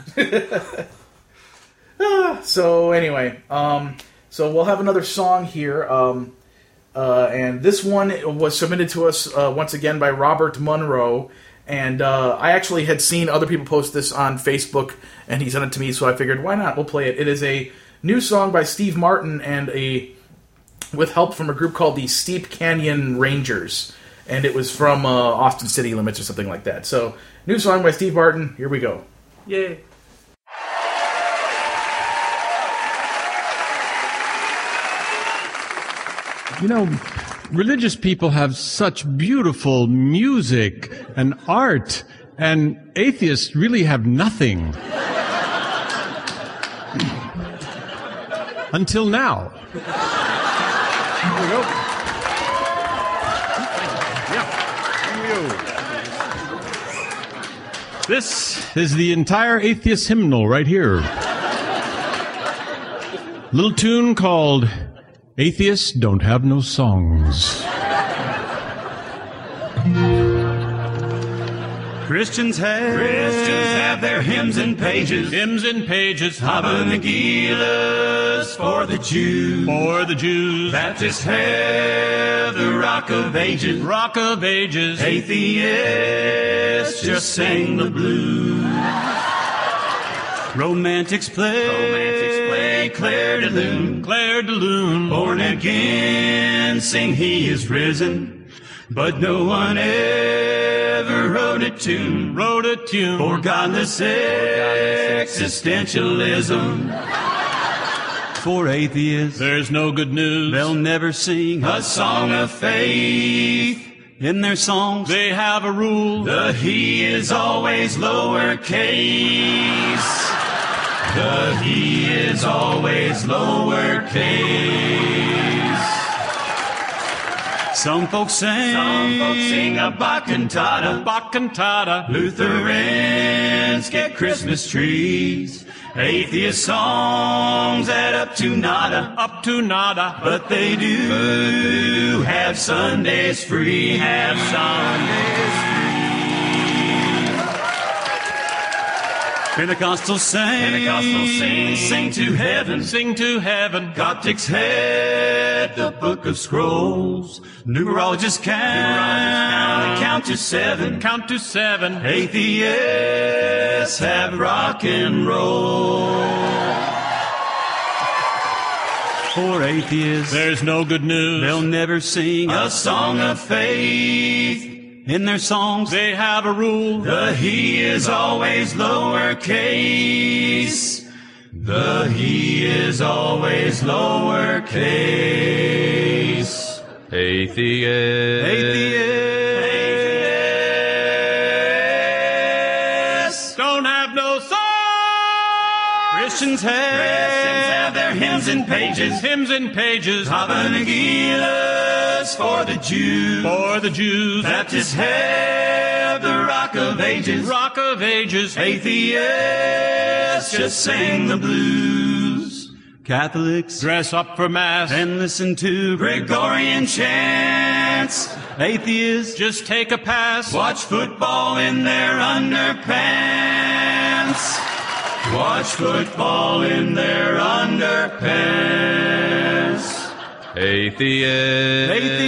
Ah, so anyway, um, so we'll have another song here, um, uh, and this one was submitted to us uh, once again by Robert Monroe. And uh, I actually had seen other people post this on Facebook, and he sent it to me, so I figured, why not? We'll play it. It is a new song by Steve Martin, and a with help from a group called the Steep Canyon Rangers, and it was from uh, Austin City Limits or something like that. So, new song by Steve Martin. Here we go. Yay. You know, religious people have such beautiful music and art, and atheists really have nothing. Until now. Here we go. Yeah, here we go. This is the entire atheist hymnal right here. Little tune called Atheists Don't Have No Songs. Christians have, Christians have their hymns and pages. Hymns and pages. Hava Megillas for the Jews. For the Jews. Baptists have the Rock of Ages. Rock of Ages. Atheists just sing the blues. Romantics play, Romantics play Claire de Lune. Claire de Lune. Born again, sing He is risen. But no one ever wrote a tune, wrote a tune for godless existentialism. For atheists, there's no good news. They'll never sing a song of faith. In their songs, they have a rule. The He is always lowercase. The He is always lowercase. Some folks sing, Some folks sing a Bach cantata. Bach cantata. Lutherans get Christmas trees. Atheist songs add up to nada. Up to nada. But they do, but they do have Sundays free. Have Sundays free. Pentecostals sing, Pentecostals sing, sing to heaven, sing to heaven. Coptics had the Book of Scrolls. Numerologists count, count to seven, count to seven. Atheists have rock and roll. For atheists, there's no good news. They'll never sing a song of faith. In their songs, they have a rule. The He is always lowercase. The He is always lowercase. Atheist. Atheists don't have no song. Christians have, Christians have their hymns and pages. Hymns and pages. Hava Megillas for the Jews. For the Jews. Baptists have the Rock of Ages. Rock of Ages. Atheists just sing the blues. Catholics dress up for Mass and listen to Gregorian chants. Atheists just take a pass. Watch football in their underpants. watch football in their underpants. Atheist.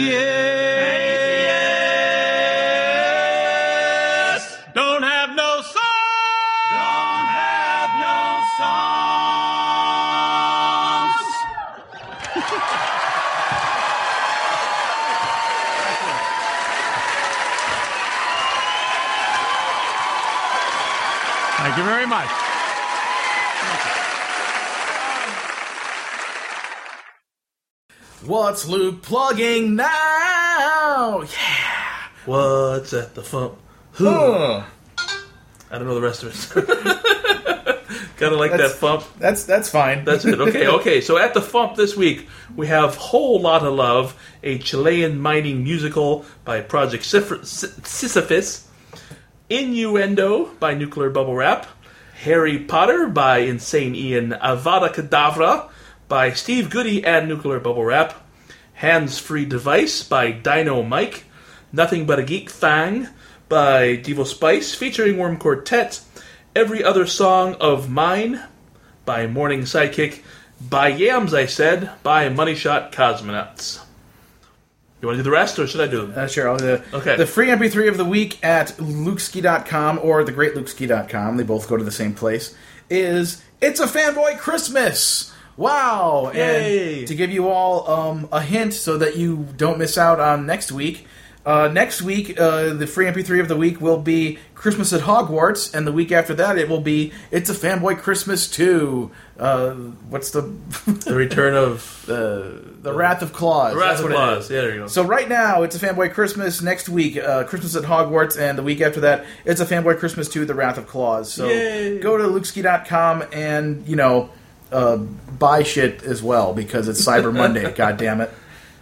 Atheist. Don't have no song. Don't have no songs. Thank you very much. What's Luke plugging now? Yeah. What's at the fump? Who? Huh. I don't know the rest of it. Kind of like That's- that fump. That's that's fine. That's it. Okay, okay. So at the Fump this week, we have Whole Lotta Love, a Chilean mining musical by Project Sif- Sisyphus, Innuendo by Nuclear Bubble Wrap, Harry Potter by Insane Ian, Avada Kedavra by Steve Goody and Nuclear Bubble Wrap, Hands Free Device by Dino Mike, Nothing But a Geek Thang by Devo Spice featuring Worm Quartet, Every Other Song of Mine by Morning Sidekick, by Yams, I said, by Money Shot Cosmonauts. You want to do the rest, or should I do them? Uh, sure, I'll do it. Okay. The free M P three of the week at lukeski dot com or the great lukeski dot com, they both go to the same place, is It's a Fanboy Christmas! Wow! Yay. And to give you all um, a hint so that you don't miss out on next week, uh, next week, uh, the free M P three of the week will be Christmas at Hogwarts, and the week after that it will be It's a Fanboy Christmas two. Uh, what's the... The Return of... The, the Wrath of Claus. The Wrath That's of what it Claus. is. Yeah, there you go. So right now, It's a Fanboy Christmas. Next week, uh, Christmas at Hogwarts, and the week after that, It's a Fanboy Christmas two, The Wrath of Claus. So Yay. go to lukeski dot com and, you know, uh, buy shit as well, because it's Cyber Monday, God damn it.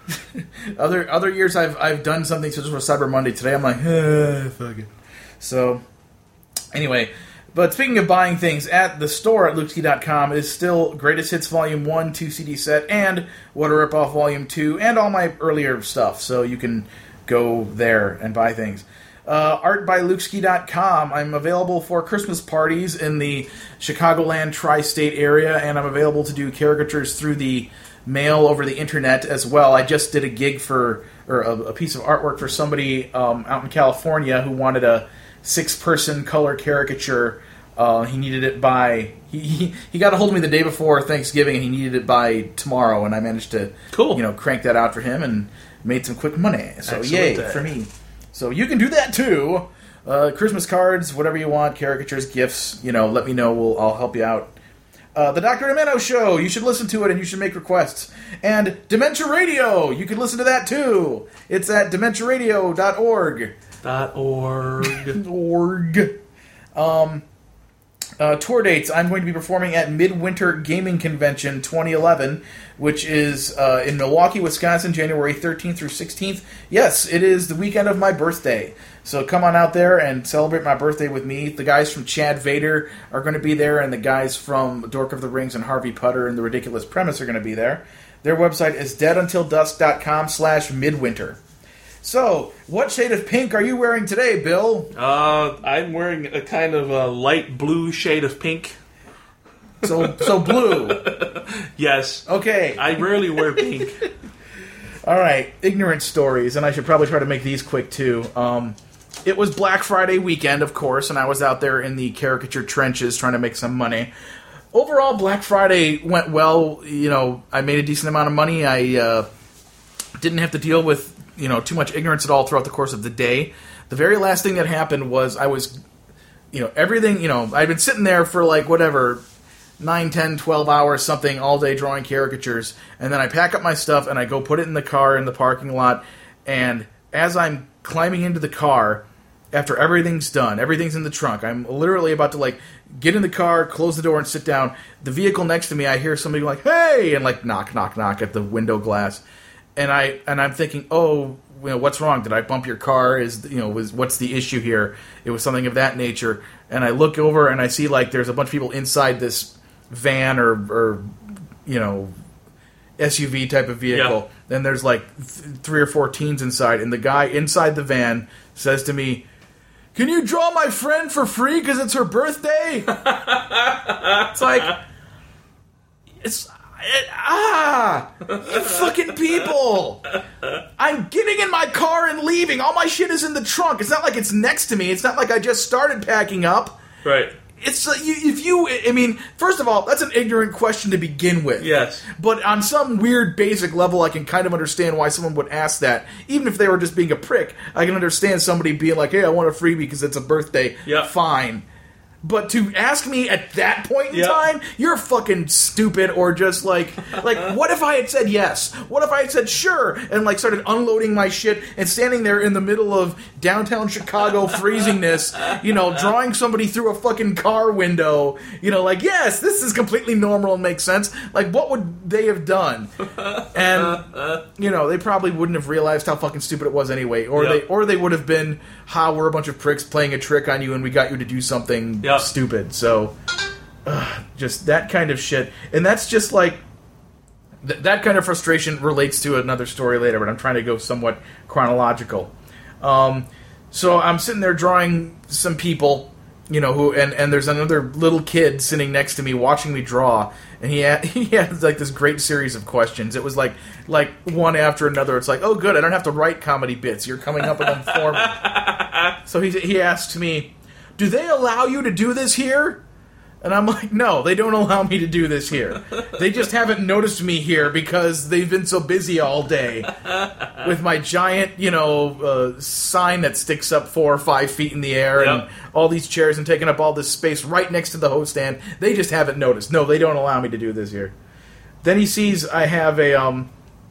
other other years I've I've done something such as for Cyber Monday. Today I'm like, eh, fuck it. So, anyway, but speaking of buying things, at the store at lukeski dot com is still Greatest Hits Volume one, two C D set, and What a Ripoff Volume two, and all my earlier stuff, so you can go there and buy things. Uh, art by lukeski dot com. I'm available for Christmas parties in the Chicagoland tri-state area, and I'm available to do caricatures through the mail over the internet as well. I just did a gig for, or a, a piece of artwork for somebody um, out in California who wanted a six-person color caricature. Uh, he needed it by... He, he he got a hold of me the day before Thanksgiving, and he needed it by tomorrow, and I managed to cool. you know, crank that out for him and made some quick money. So Excellent yay day. for me. So you can do that too. Uh, Christmas cards, whatever you want, caricatures, gifts, you know, let me know. We'll I'll help you out. Uh, the Doctor Demento Show, you should listen to it and you should make requests. And Dementia Radio, you can listen to that too. It's at dementia radio dot org. Dot org. org. Um, uh, tour dates, I'm going to be performing at Midwinter Gaming Convention twenty eleven, which is uh, in Milwaukee, Wisconsin, January thirteenth through sixteenth. Yes, it is the weekend of my birthday. So come on out there and celebrate my birthday with me. The guys from Chad Vader are going to be there, and the guys from Dork of the Rings and Harvey Putter and The Ridiculous Premise are going to be there. Their website is dead until dusk dot com slash midwinter. So, what shade of pink are you wearing today, Bill? Uh, I'm wearing a kind of a light blue shade of pink. So, so blue. Yes. Okay. I rarely wear pink. All right, ignorant stories, and I should probably try to make these quick too. Um, it was Black Friday weekend, of course, and I was out there in the caricature trenches trying to make some money. Overall, Black Friday went well. You know, I made a decent amount of money. I uh, didn't have to deal with, you know, too much ignorance at all throughout the course of the day. The very last thing that happened was I was, you know, everything, you know, I'd been sitting there for like whatever, nine, ten, twelve hours, something, all day drawing caricatures, and then I pack up my stuff and I go put it in the car in the parking lot, and as I'm climbing into the car, after everything's done, everything's in the trunk, I'm literally about to like get in the car, close the door, and sit down. The vehicle next to me, I hear somebody like, "Hey!" and like knock, knock, knock at the window glass, and I and I'm thinking, "Oh, you know, what's wrong? Did I bump your car? Is you know, was what's the issue here?" It was something of that nature, and I look over and I see like there's a bunch of people inside this van or, or you know, S U V type of vehicle. Yeah. Then there's like th- three or four teens inside, and the guy inside the van says to me, can you draw my friend for free because it's her birthday? It's like, it's, it, ah, you fucking people. I'm getting in my car and leaving. All my shit is in the trunk. It's not like it's next to me. It's not like I just started packing up. Right. It's uh, you, if you, I mean, first of all, that's an ignorant question to begin with. Yes. But on some weird basic level, I can kind of understand why someone would ask that. Even if they were just being a prick, I can understand somebody being like, hey, I want a freebie because it's a birthday. Yep. Fine. But to ask me at that point in Yep. time, you're fucking stupid, or just like, like, what if I had said yes? What if I had said sure, and like started unloading my shit and standing there in the middle of downtown Chicago freezingness, you know, drawing somebody through a fucking car window, you know, like, yes, this is completely normal and makes sense. Like, what would they have done? And, you know, they probably wouldn't have realized how fucking stupid it was anyway, or Yep. they, or they would have been, ha, we're a bunch of pricks playing a trick on you and we got you to do something Yep. stupid. So, uh, just that kind of shit. And that's just like, th- that kind of frustration relates to another story later, but I'm trying to go somewhat chronological. Um, so I'm sitting there drawing some people, you know, who, and, and there's another little kid sitting next to me watching me draw, and he had, he had like this great series of questions. It was like, like one after another. It's like, oh good, I don't have to write comedy bits. You're coming up with them for me. So he, he asked me, do they allow you to do this here? And I'm like, no, they don't allow me to do this here. They just haven't noticed me here because they've been so busy all day with my giant, you know, uh, sign that sticks up four or five feet in the air, Yep. and all these chairs and taking up all this space right next to the host stand. They just haven't noticed. No, they don't allow me to do this here. Then he sees I have a um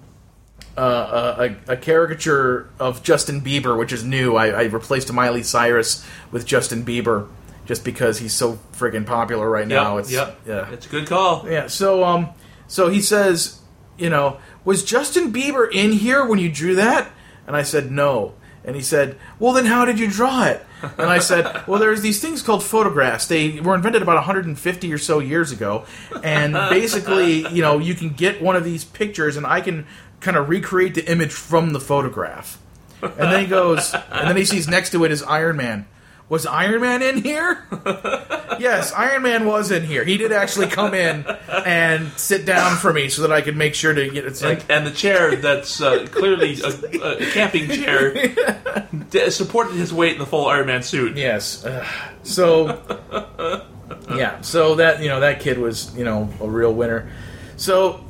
uh, a, a caricature of Justin Bieber, which is new. I, I replaced Miley Cyrus with Justin Bieber just because he's so friggin' popular right now. Yep, It's yep. yeah. It's a good call. Yeah, so um, so he says, you know, was Justin Bieber in here when you drew that? And I said, no. And he said, well, then how did you draw it? And I said, well, there's these things called photographs. They were invented about one hundred fifty or so years ago. And basically, you know, you can get one of these pictures and I can kind of recreate the image from the photograph. And then he goes, and then he sees next to it is Iron Man. Was Iron Man in here? Yes, Iron Man was in here. He did actually come in and sit down for me so that I could make sure to get it. Like, And, and the chair that's uh, clearly a, a camping chair d- supported his weight in the full Iron Man suit. Yes. Uh, so, yeah. So that, you know, that kid was, you know, a real winner. So,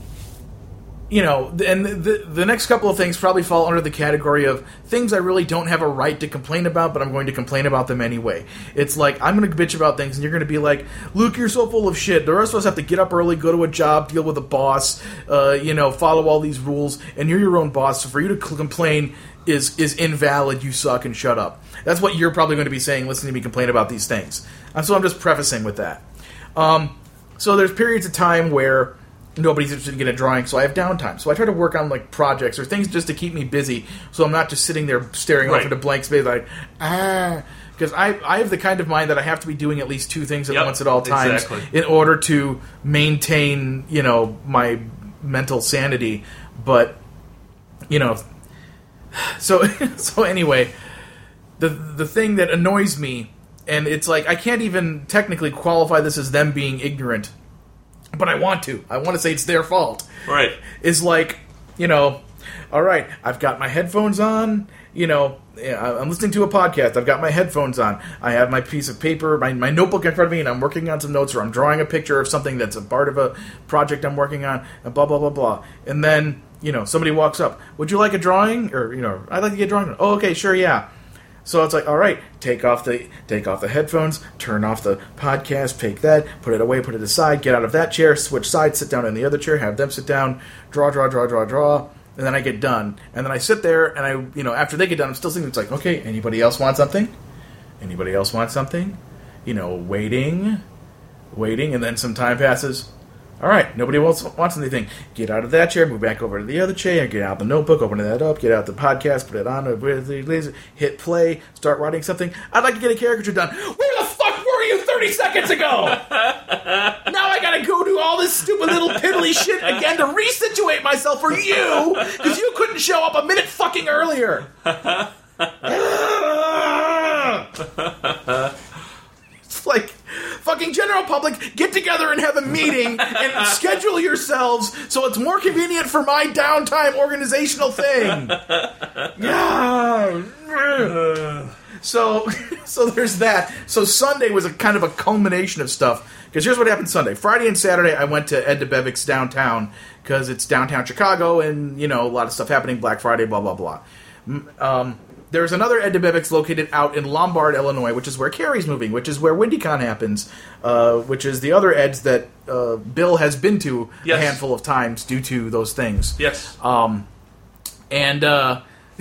you know, and the the next couple of things probably fall under the category of things I really don't have a right to complain about, but I'm going to complain about them anyway. It's like, I'm going to bitch about things, and you're going to be like, Luke, you're so full of shit. The rest of us have to get up early, go to a job, deal with a boss, uh, you know, follow all these rules, and you're your own boss, so for you to c- complain is is invalid, you suck, and shut up. That's what you're probably going to be saying, listening to me complain about these things. And so I'm just prefacing with that. Um, so there's periods of time where nobody's interested in getting a drawing, so I have downtime. So I try to work on like projects or things just to keep me busy, so I'm not just sitting there staring Right. off into blank space like, ah. Because I, I have the kind of mind that I have to be doing at least two things at Yep, once at all times exactly. in order to maintain, you know, my mental sanity. But, you know, so so anyway, the the thing that annoys me, and it's like I can't even technically qualify this as them being ignorant, but I want to. I want to say it's their fault. Right. Is like, you know, all right, I've got my headphones on, you know, I'm listening to a podcast, I've got my headphones on, I have my piece of paper, my, my notebook in front of me, and I'm working on some notes, or I'm drawing a picture of something that's a part of a project I'm working on, and blah, blah, blah, blah. And then, you know, somebody walks up, would you like a drawing? Or, you know, I'd like to get a drawing. Oh, okay, sure, yeah. So it's like, all right, take off the take off the headphones, turn off the podcast, take that, put it away, put it aside, get out of that chair, switch sides, sit down in the other chair, have them sit down, draw, draw, draw, draw, draw, and then I get done. And then I sit there, and I, you know, after they get done, I'm still thinking, it's like, okay, anybody else want something? Anybody else want something? You know, waiting, waiting, and then some time passes. All right, nobody wants, wants anything. Get out of that chair, move back over to the other chair, get out the notebook, open that up, get out the podcast, put it on, hit play, start writing something. I'd like to get a caricature done. Where the fuck were you thirty seconds ago? Now I gotta go do all this stupid little piddly shit again to resituate myself for you, because you couldn't show up a minute fucking earlier. It's like, fucking general public, get together and have a meeting and schedule yourselves so it's more convenient for my downtime organizational thing. Yeah. So, so there's that. So Sunday was a kind of a culmination of stuff. Because here's what happened Sunday. Friday and Saturday, I went to Ed DeBevick's downtown because it's downtown Chicago and, you know, a lot of stuff happening, Black Friday, blah, blah, blah. Um, there's another Ed DeBevick's located out in Lombard, Illinois, which is where Carrie's moving, which is where WindyCon happens, uh, which is the other Eds that uh, Bill has been to yes. a handful of times due to those things. Yes. Um, and uh,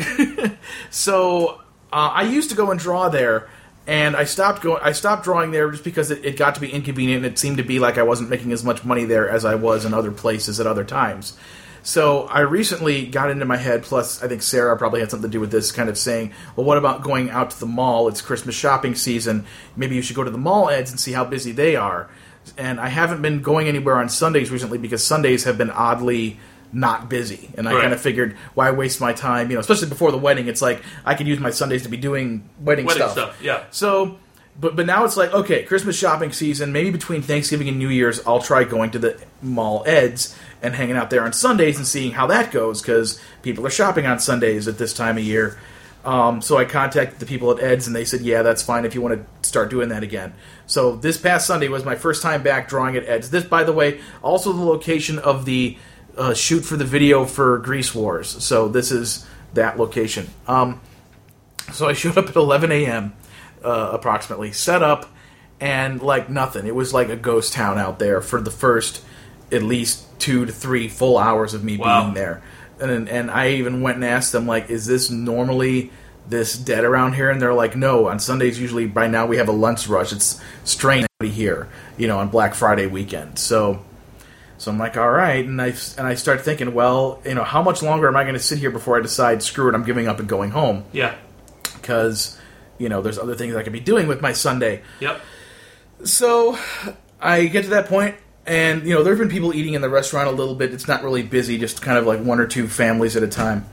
so uh, I used to go and draw there. And I stopped going. I stopped drawing there just because it, it got to be inconvenient, and it seemed to be like I wasn't making as much money there as I was in other places at other times. So I recently got into my head. Plus, I think Sarah probably had something to do with this, kind of saying, "Well, what about going out to the mall? It's Christmas shopping season. Maybe you should go to the mall Eds and see how busy they are." And I haven't been going anywhere on Sundays recently because Sundays have been oddly not busy, and I right. kind of figured, why waste my time? You know, especially before the wedding, it's like I could use my Sundays to be doing wedding, wedding stuff. stuff. Yeah. So, but but now it's like, okay, Christmas shopping season. Maybe between Thanksgiving and New Year's, I'll try going to the mall Eds and hanging out there on Sundays and seeing how that goes because people are shopping on Sundays at this time of year. Um, so I contacted the people at Eds, and they said, yeah, that's fine if you want to start doing that again. So this past Sunday was my first time back drawing at Eds. This, by the way, also the location of the Uh, shoot for the video for Grease Wars. So this is that location. Um, so I showed up at eleven a.m. Uh, approximately, set up, and like nothing. It was like a ghost town out there for the first at least two to three full hours of me wow. being there. And and I even went and asked them, like, is this normally this dead around here? And they're like, no, on Sundays usually by now we have a lunch rush. It's strange here, you know, on Black Friday weekend. So... So I'm like, all right, and I and I start thinking, well, you know, how much longer am I going to sit here before I decide, screw it, I'm giving up and going home? Yeah. Because, you know, there's other things I could be doing with my Sunday. Yep. So I get to that point, and, you know, there have been people eating in the restaurant a little bit. It's not really busy, just kind of like one or two families at a time.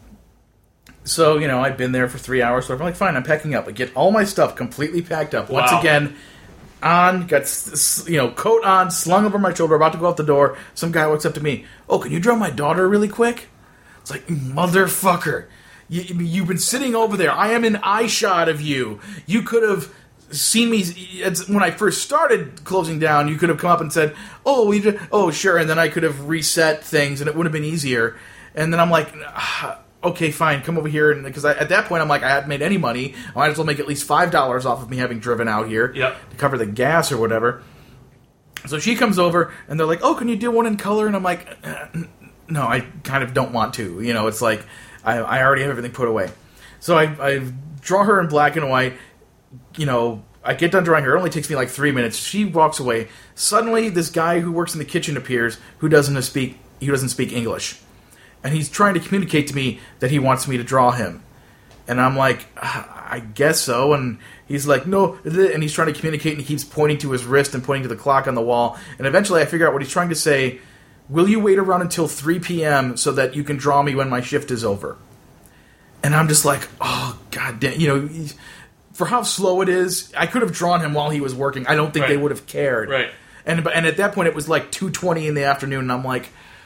So, you know, I've been there for three hours, so I'm like, fine, I'm packing up. I get all my stuff completely packed up. Once wow. again... on, got, you know, coat on, slung over my shoulder, about to go out the door. Some guy walks up to me. Oh, can you draw my daughter really quick? It's like, motherfucker. You, you've been sitting over there. I am an eye shot of you. You could have seen me, it's, when I first started closing down, you could have come up and said, oh, we did, oh, sure, and then I could have reset things, and it would have been easier. And then I'm like... Ah, okay, fine, come over here, and because at that point I'm like, I hadn't made any money. I might as well make at least five dollars off of me having driven out here yep. to cover the gas or whatever. So she comes over, and they're like, "Oh, can you do one in color?" And I'm like, "No, I kind of don't want to." You know, it's like I, I already have everything put away. So I, I draw her in black and white. You know, I get done drawing her. It only takes me like three minutes. She walks away. Suddenly, this guy who works in the kitchen appears, who doesn't speak. He doesn't speak English. And he's trying to communicate to me that he wants me to draw him. And I'm like, I guess so. And he's like, no. And he's trying to communicate, and he keeps pointing to his wrist and pointing to the clock on the wall. And eventually I figure out what he's trying to say. Will you wait around until three p.m. so that you can draw me when my shift is over? And I'm just like, oh, god damn. You know, for how slow it is, I could have drawn him while he was working. I don't think right. they would have cared. Right. And, and at that point, it was like two twenty in the afternoon, and I'm like,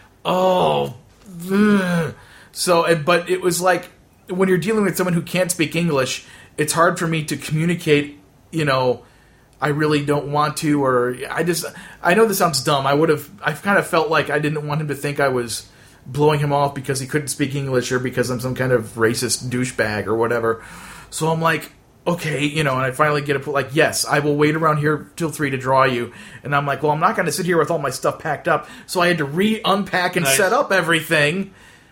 oh... Ugh. So, but it was like when you're dealing with someone who can't speak English, it's hard for me to communicate. You know, I really don't want to, or I just. I know this sounds dumb. I would have. I kind of felt like I didn't want him to think I was blowing him off because he couldn't speak English or because I'm some kind of racist douchebag or whatever. So I'm like, okay, you know, and I finally get it, like, yes, I will wait around here till three to draw you. And I'm like, well, I'm not going to sit here with all my stuff packed up. So I had to re-unpack and nice. set up everything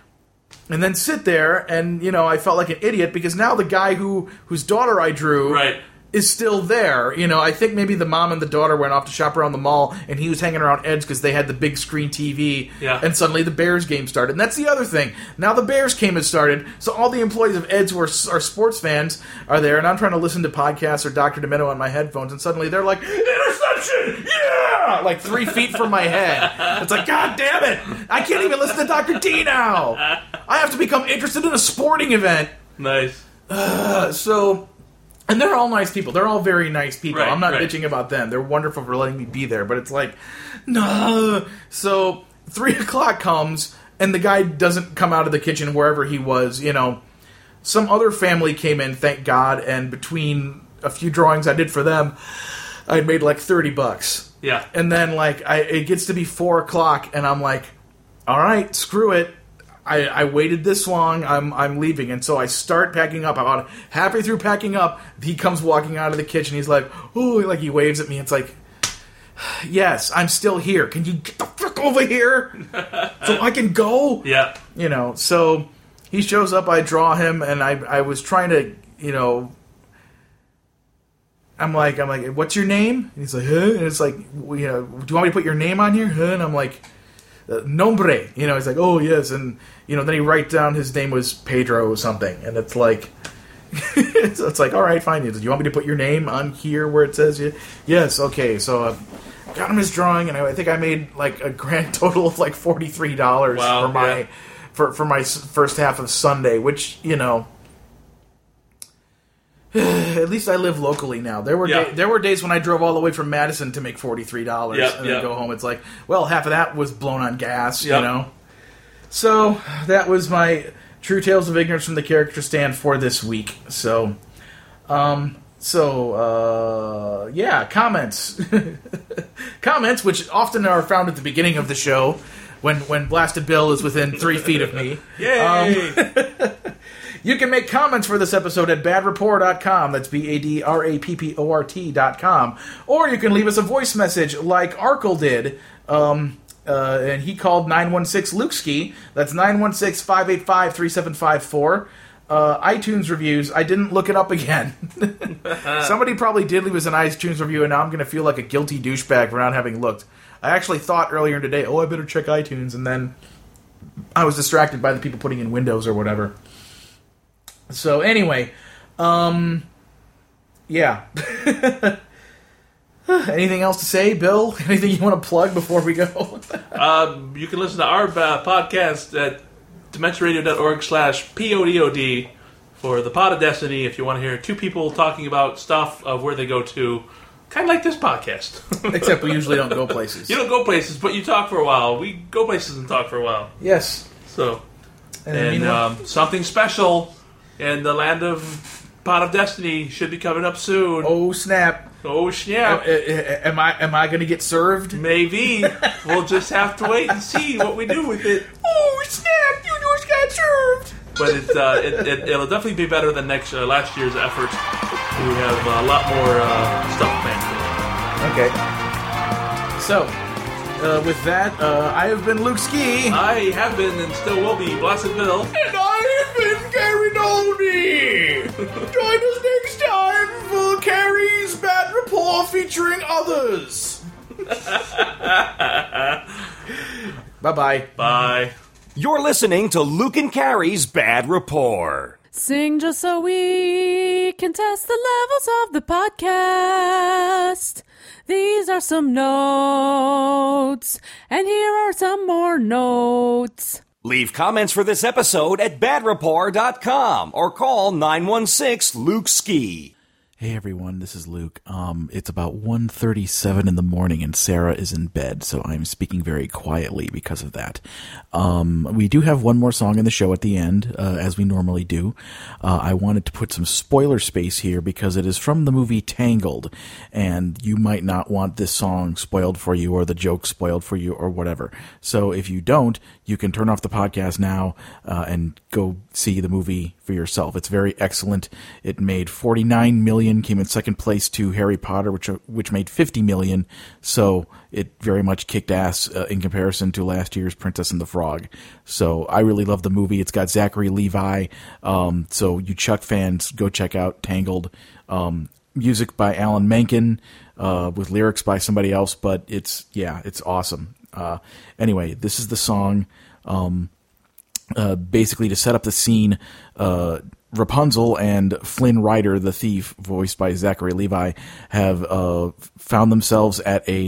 and then sit there. And, you know, I felt like an idiot because now the guy who whose daughter I drew right. is still there. You know, I think maybe the mom and the daughter went off to shop around the mall and he was hanging around Ed's because they had the big screen T V. Yeah. And suddenly the Bears game started. And that's the other thing. Now the Bears game has started, so all the employees of Ed's who are, are sports fans are there, and I'm trying to listen to podcasts or Doctor Demento on my headphones, and suddenly they're like, interception! Yeah! Like three feet from my head. It's like, god damn it! I can't even listen to Doctor D now! I have to become interested in a sporting event. Nice. Uh, so... And they're all nice people. They're all very nice people. Right, I'm not right. bitching about them. They're wonderful for letting me be there. But it's like, no. So three o'clock comes, and the guy doesn't come out of the kitchen wherever he was. You know, some other family came in, thank God, and between a few drawings I did for them, I made like thirty bucks. Yeah. And then like I, it gets to be four o'clock, and I'm like, all right, screw it. I, I waited this long. I'm I'm leaving, and so I start packing up. I'm about halfway through packing up. He comes walking out of the kitchen. He's like, "Oh!" Like he waves at me. It's like, "Yes, I'm still here. Can you get the fuck over here so I can go?" Yeah, you know. So he shows up. I draw him, and I I was trying to, you know. I'm like I'm like, "What's your name?" And he's like, "Huh?" And it's like, well, you know, "Do you want me to put your name on here?" Huh? And I'm like, Uh, nombre, you know, he's like, oh yes, and you know, then he write down his name was Pedro or something, and it's like, it's, it's like, all right, fine. Do you want me to put your name on here where it says you? Yes, okay. So I got him his drawing, and I, I think I made like a grand total of like forty three dollars wow, for my yeah. for for my s- first half of Sunday, which you know. At least I live locally now. There were Yeah. da- there were days when I drove all the way from Madison to make forty three dollars, Yep, and then yep. go home. It's like, well, half of that was blown on gas, Yep. you know. So that was my True Tales of Ignorance from the Character Stand for this week. So, um, so uh, yeah, comments, comments, which often are found at the beginning of the show when when Blasted Bill is within three feet of me. Yay! Um, You can make comments for this episode at bad rapport dot com. That's B A D R A P P O R T dot com. Or you can leave us a voice message like Arkle did. Um, uh, and he called nine one six Lukeski. That's nine one six, five eight five, three seven five four. Uh, iTunes reviews. I didn't look it up again. Somebody probably did leave us an iTunes review, and now I'm going to feel like a guilty douchebag for not having looked. I actually thought earlier today, oh, I better check iTunes, and then I was distracted by the people putting in Windows or whatever. So anyway, um, yeah. Anything else to say, Bill? Anything you want to plug before we go? um, you can listen to our uh, podcast at dimension radio dot org slash P O D O D for the Pod of Destiny if you want to hear two people talking about stuff of where they go to, kind of like this podcast. Except we usually don't go places. You don't go places, but you talk for a while. We go places and talk for a while. Yes. So, And, and meanwhile- um, something special in the land of Pot of Destiny should be coming up soon. Oh snap! Oh snap! Uh, uh, am I am I going to get served? Maybe. We'll just have to wait and see what we do with it. Oh snap! You just got served. But it, uh, it, it it'll definitely be better than next uh, last year's effort. We have a lot more uh, stuff planned. Okay. So, uh, with that, uh, I have been Luke Ski. I have been and still will be Blasted Bill. And I have been Gary Dolby. Join us next time for Carrie's Bad Rapport featuring others. Bye-bye. Bye. You're listening to Luke and Carrie's Bad Rapport. Sing just so we can test the levels of the podcast. These are some notes, and here are some more notes. Leave comments for this episode at bad rapport dot com or call nine one six Luke Ski. Hey everyone, this is Luke. Um, it's about one thirty-seven in the morning and Sarah is in bed, so I'm speaking very quietly because of that. Um, we do have one more song in the show at the end, uh, as we normally do. Uh, I wanted to put some spoiler space here because it is from the movie Tangled, and you might not want this song spoiled for you or the joke spoiled for you or whatever. So if you don't, you can turn off the podcast now uh, and go see the movie for yourself. It's very excellent. It made forty-nine million, came in second place to Harry Potter, which which made fifty million. So it very much kicked ass uh, in comparison to last year's Princess and the Frog. So I really love the movie. It's got Zachary Levi. Um, so you Chuck fans, go check out Tangled. Um, music by Alan Menken uh, with lyrics by somebody else, but it's yeah, it's awesome. Uh, anyway, this is the song. Um, Uh, basically, to set up the scene, uh, Rapunzel and Flynn Rider, the thief, voiced by Zachary Levi, have uh, found themselves at a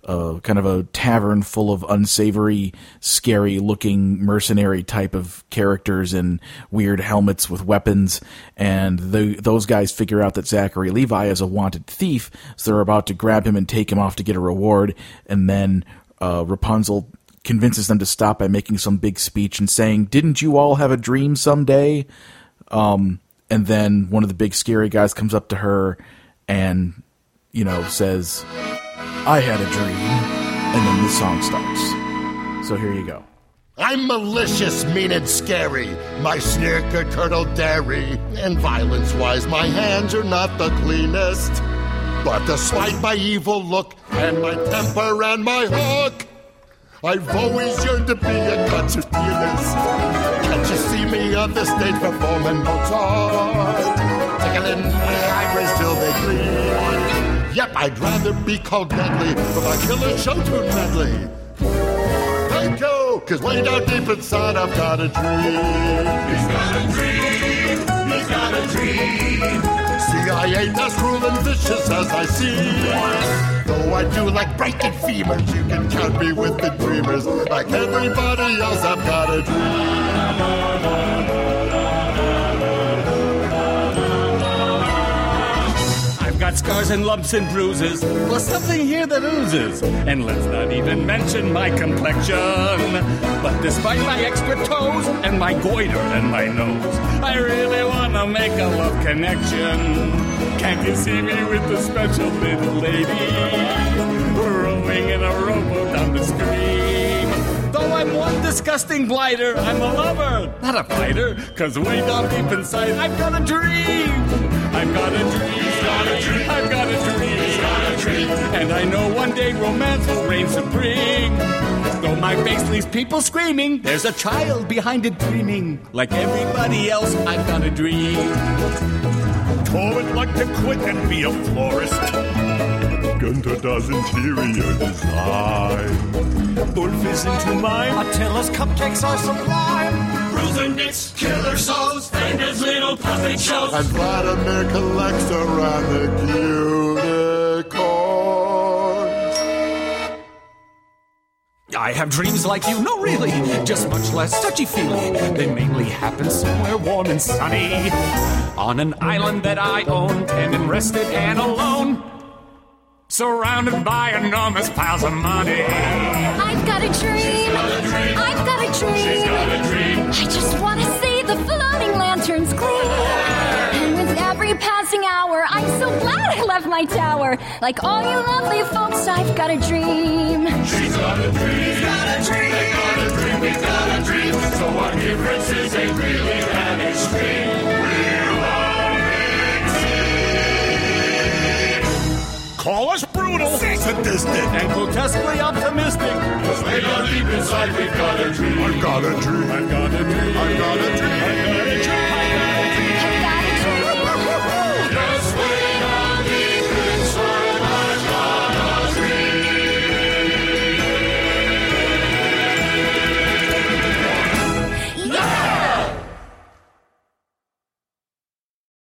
uh, kind of a tavern full of unsavory, scary-looking mercenary type of characters in weird helmets with weapons, and the, those guys figure out that Zachary Levi is a wanted thief, so they're about to grab him and take him off to get a reward, and then uh, Rapunzel convinces them to stop by making some big speech and saying, "Didn't you all have a dream someday?" Um, and then one of the big scary guys comes up to her and, you know, says, "I had a dream," and then the song starts. So here you go. I'm malicious, mean and scary. My sneer could curdle dairy. And violence-wise, my hands are not the cleanest. But despite my evil look and my temper and my hook, I've always yearned to be a concert pianist. Can't you see me on the stage performing Mozart? Tickling my ivories till they bleed. Yep, I'd rather be called deadly for my killer show tune medley. Thank you, cause way down deep inside I've got a dream. He's got a dream, he's got a dream. See, I ain't as cruel and vicious as I seem. Though I do like breaking femurs, you can count me with the dreamers. Like everybody else, I've got a dream. Got scars and lumps and bruises, plus something here that oozes. And let's not even mention my complexion. But despite my extra toes and my goiter and my nose, I really wanna make a love connection. Can't you see me with the special little lady rowing in a rowboat down the stream? Though I'm one disgusting blighter, I'm a lover, not a fighter. Cause way down deep inside, I've got a dream. I've got a dream. Got a dream. I've got a dream. He's got a dream. And I know one day romance will reign supreme. Though my face leaves people screaming, there's a child behind it dreaming. Like everybody else, I've got a dream. Would like to quit and be a florist. Gunther does interior design. Ulf is into mine. Attila's cupcakes are sublime. Bruiser knits, killer souls, and his little puppet shows. And Vladimir collects around the unicorns. I have dreams like you, no really, just much less touchy-feely. They mainly happen somewhere warm and sunny, on an island that I own, and rested and alone, surrounded by enormous piles of money. I've got a dream. Got a dream. I've got a dream. She's got a dream. I just want to see the floating lanterns gleam. And with every passing hour, I'm so glad I left my tower. Like all you lovely folks, I've got a dream. She's got a dream. He's got a dream. They got a dream. We've got a dream. So our differences ain't really that extreme. We're all mixed. Call us brutal, sadistic, and grotesquely optimistic. Cause way down deep inside we've got a dream. I've got a dream. I've got a dream. I've got a dream. I've got a dream.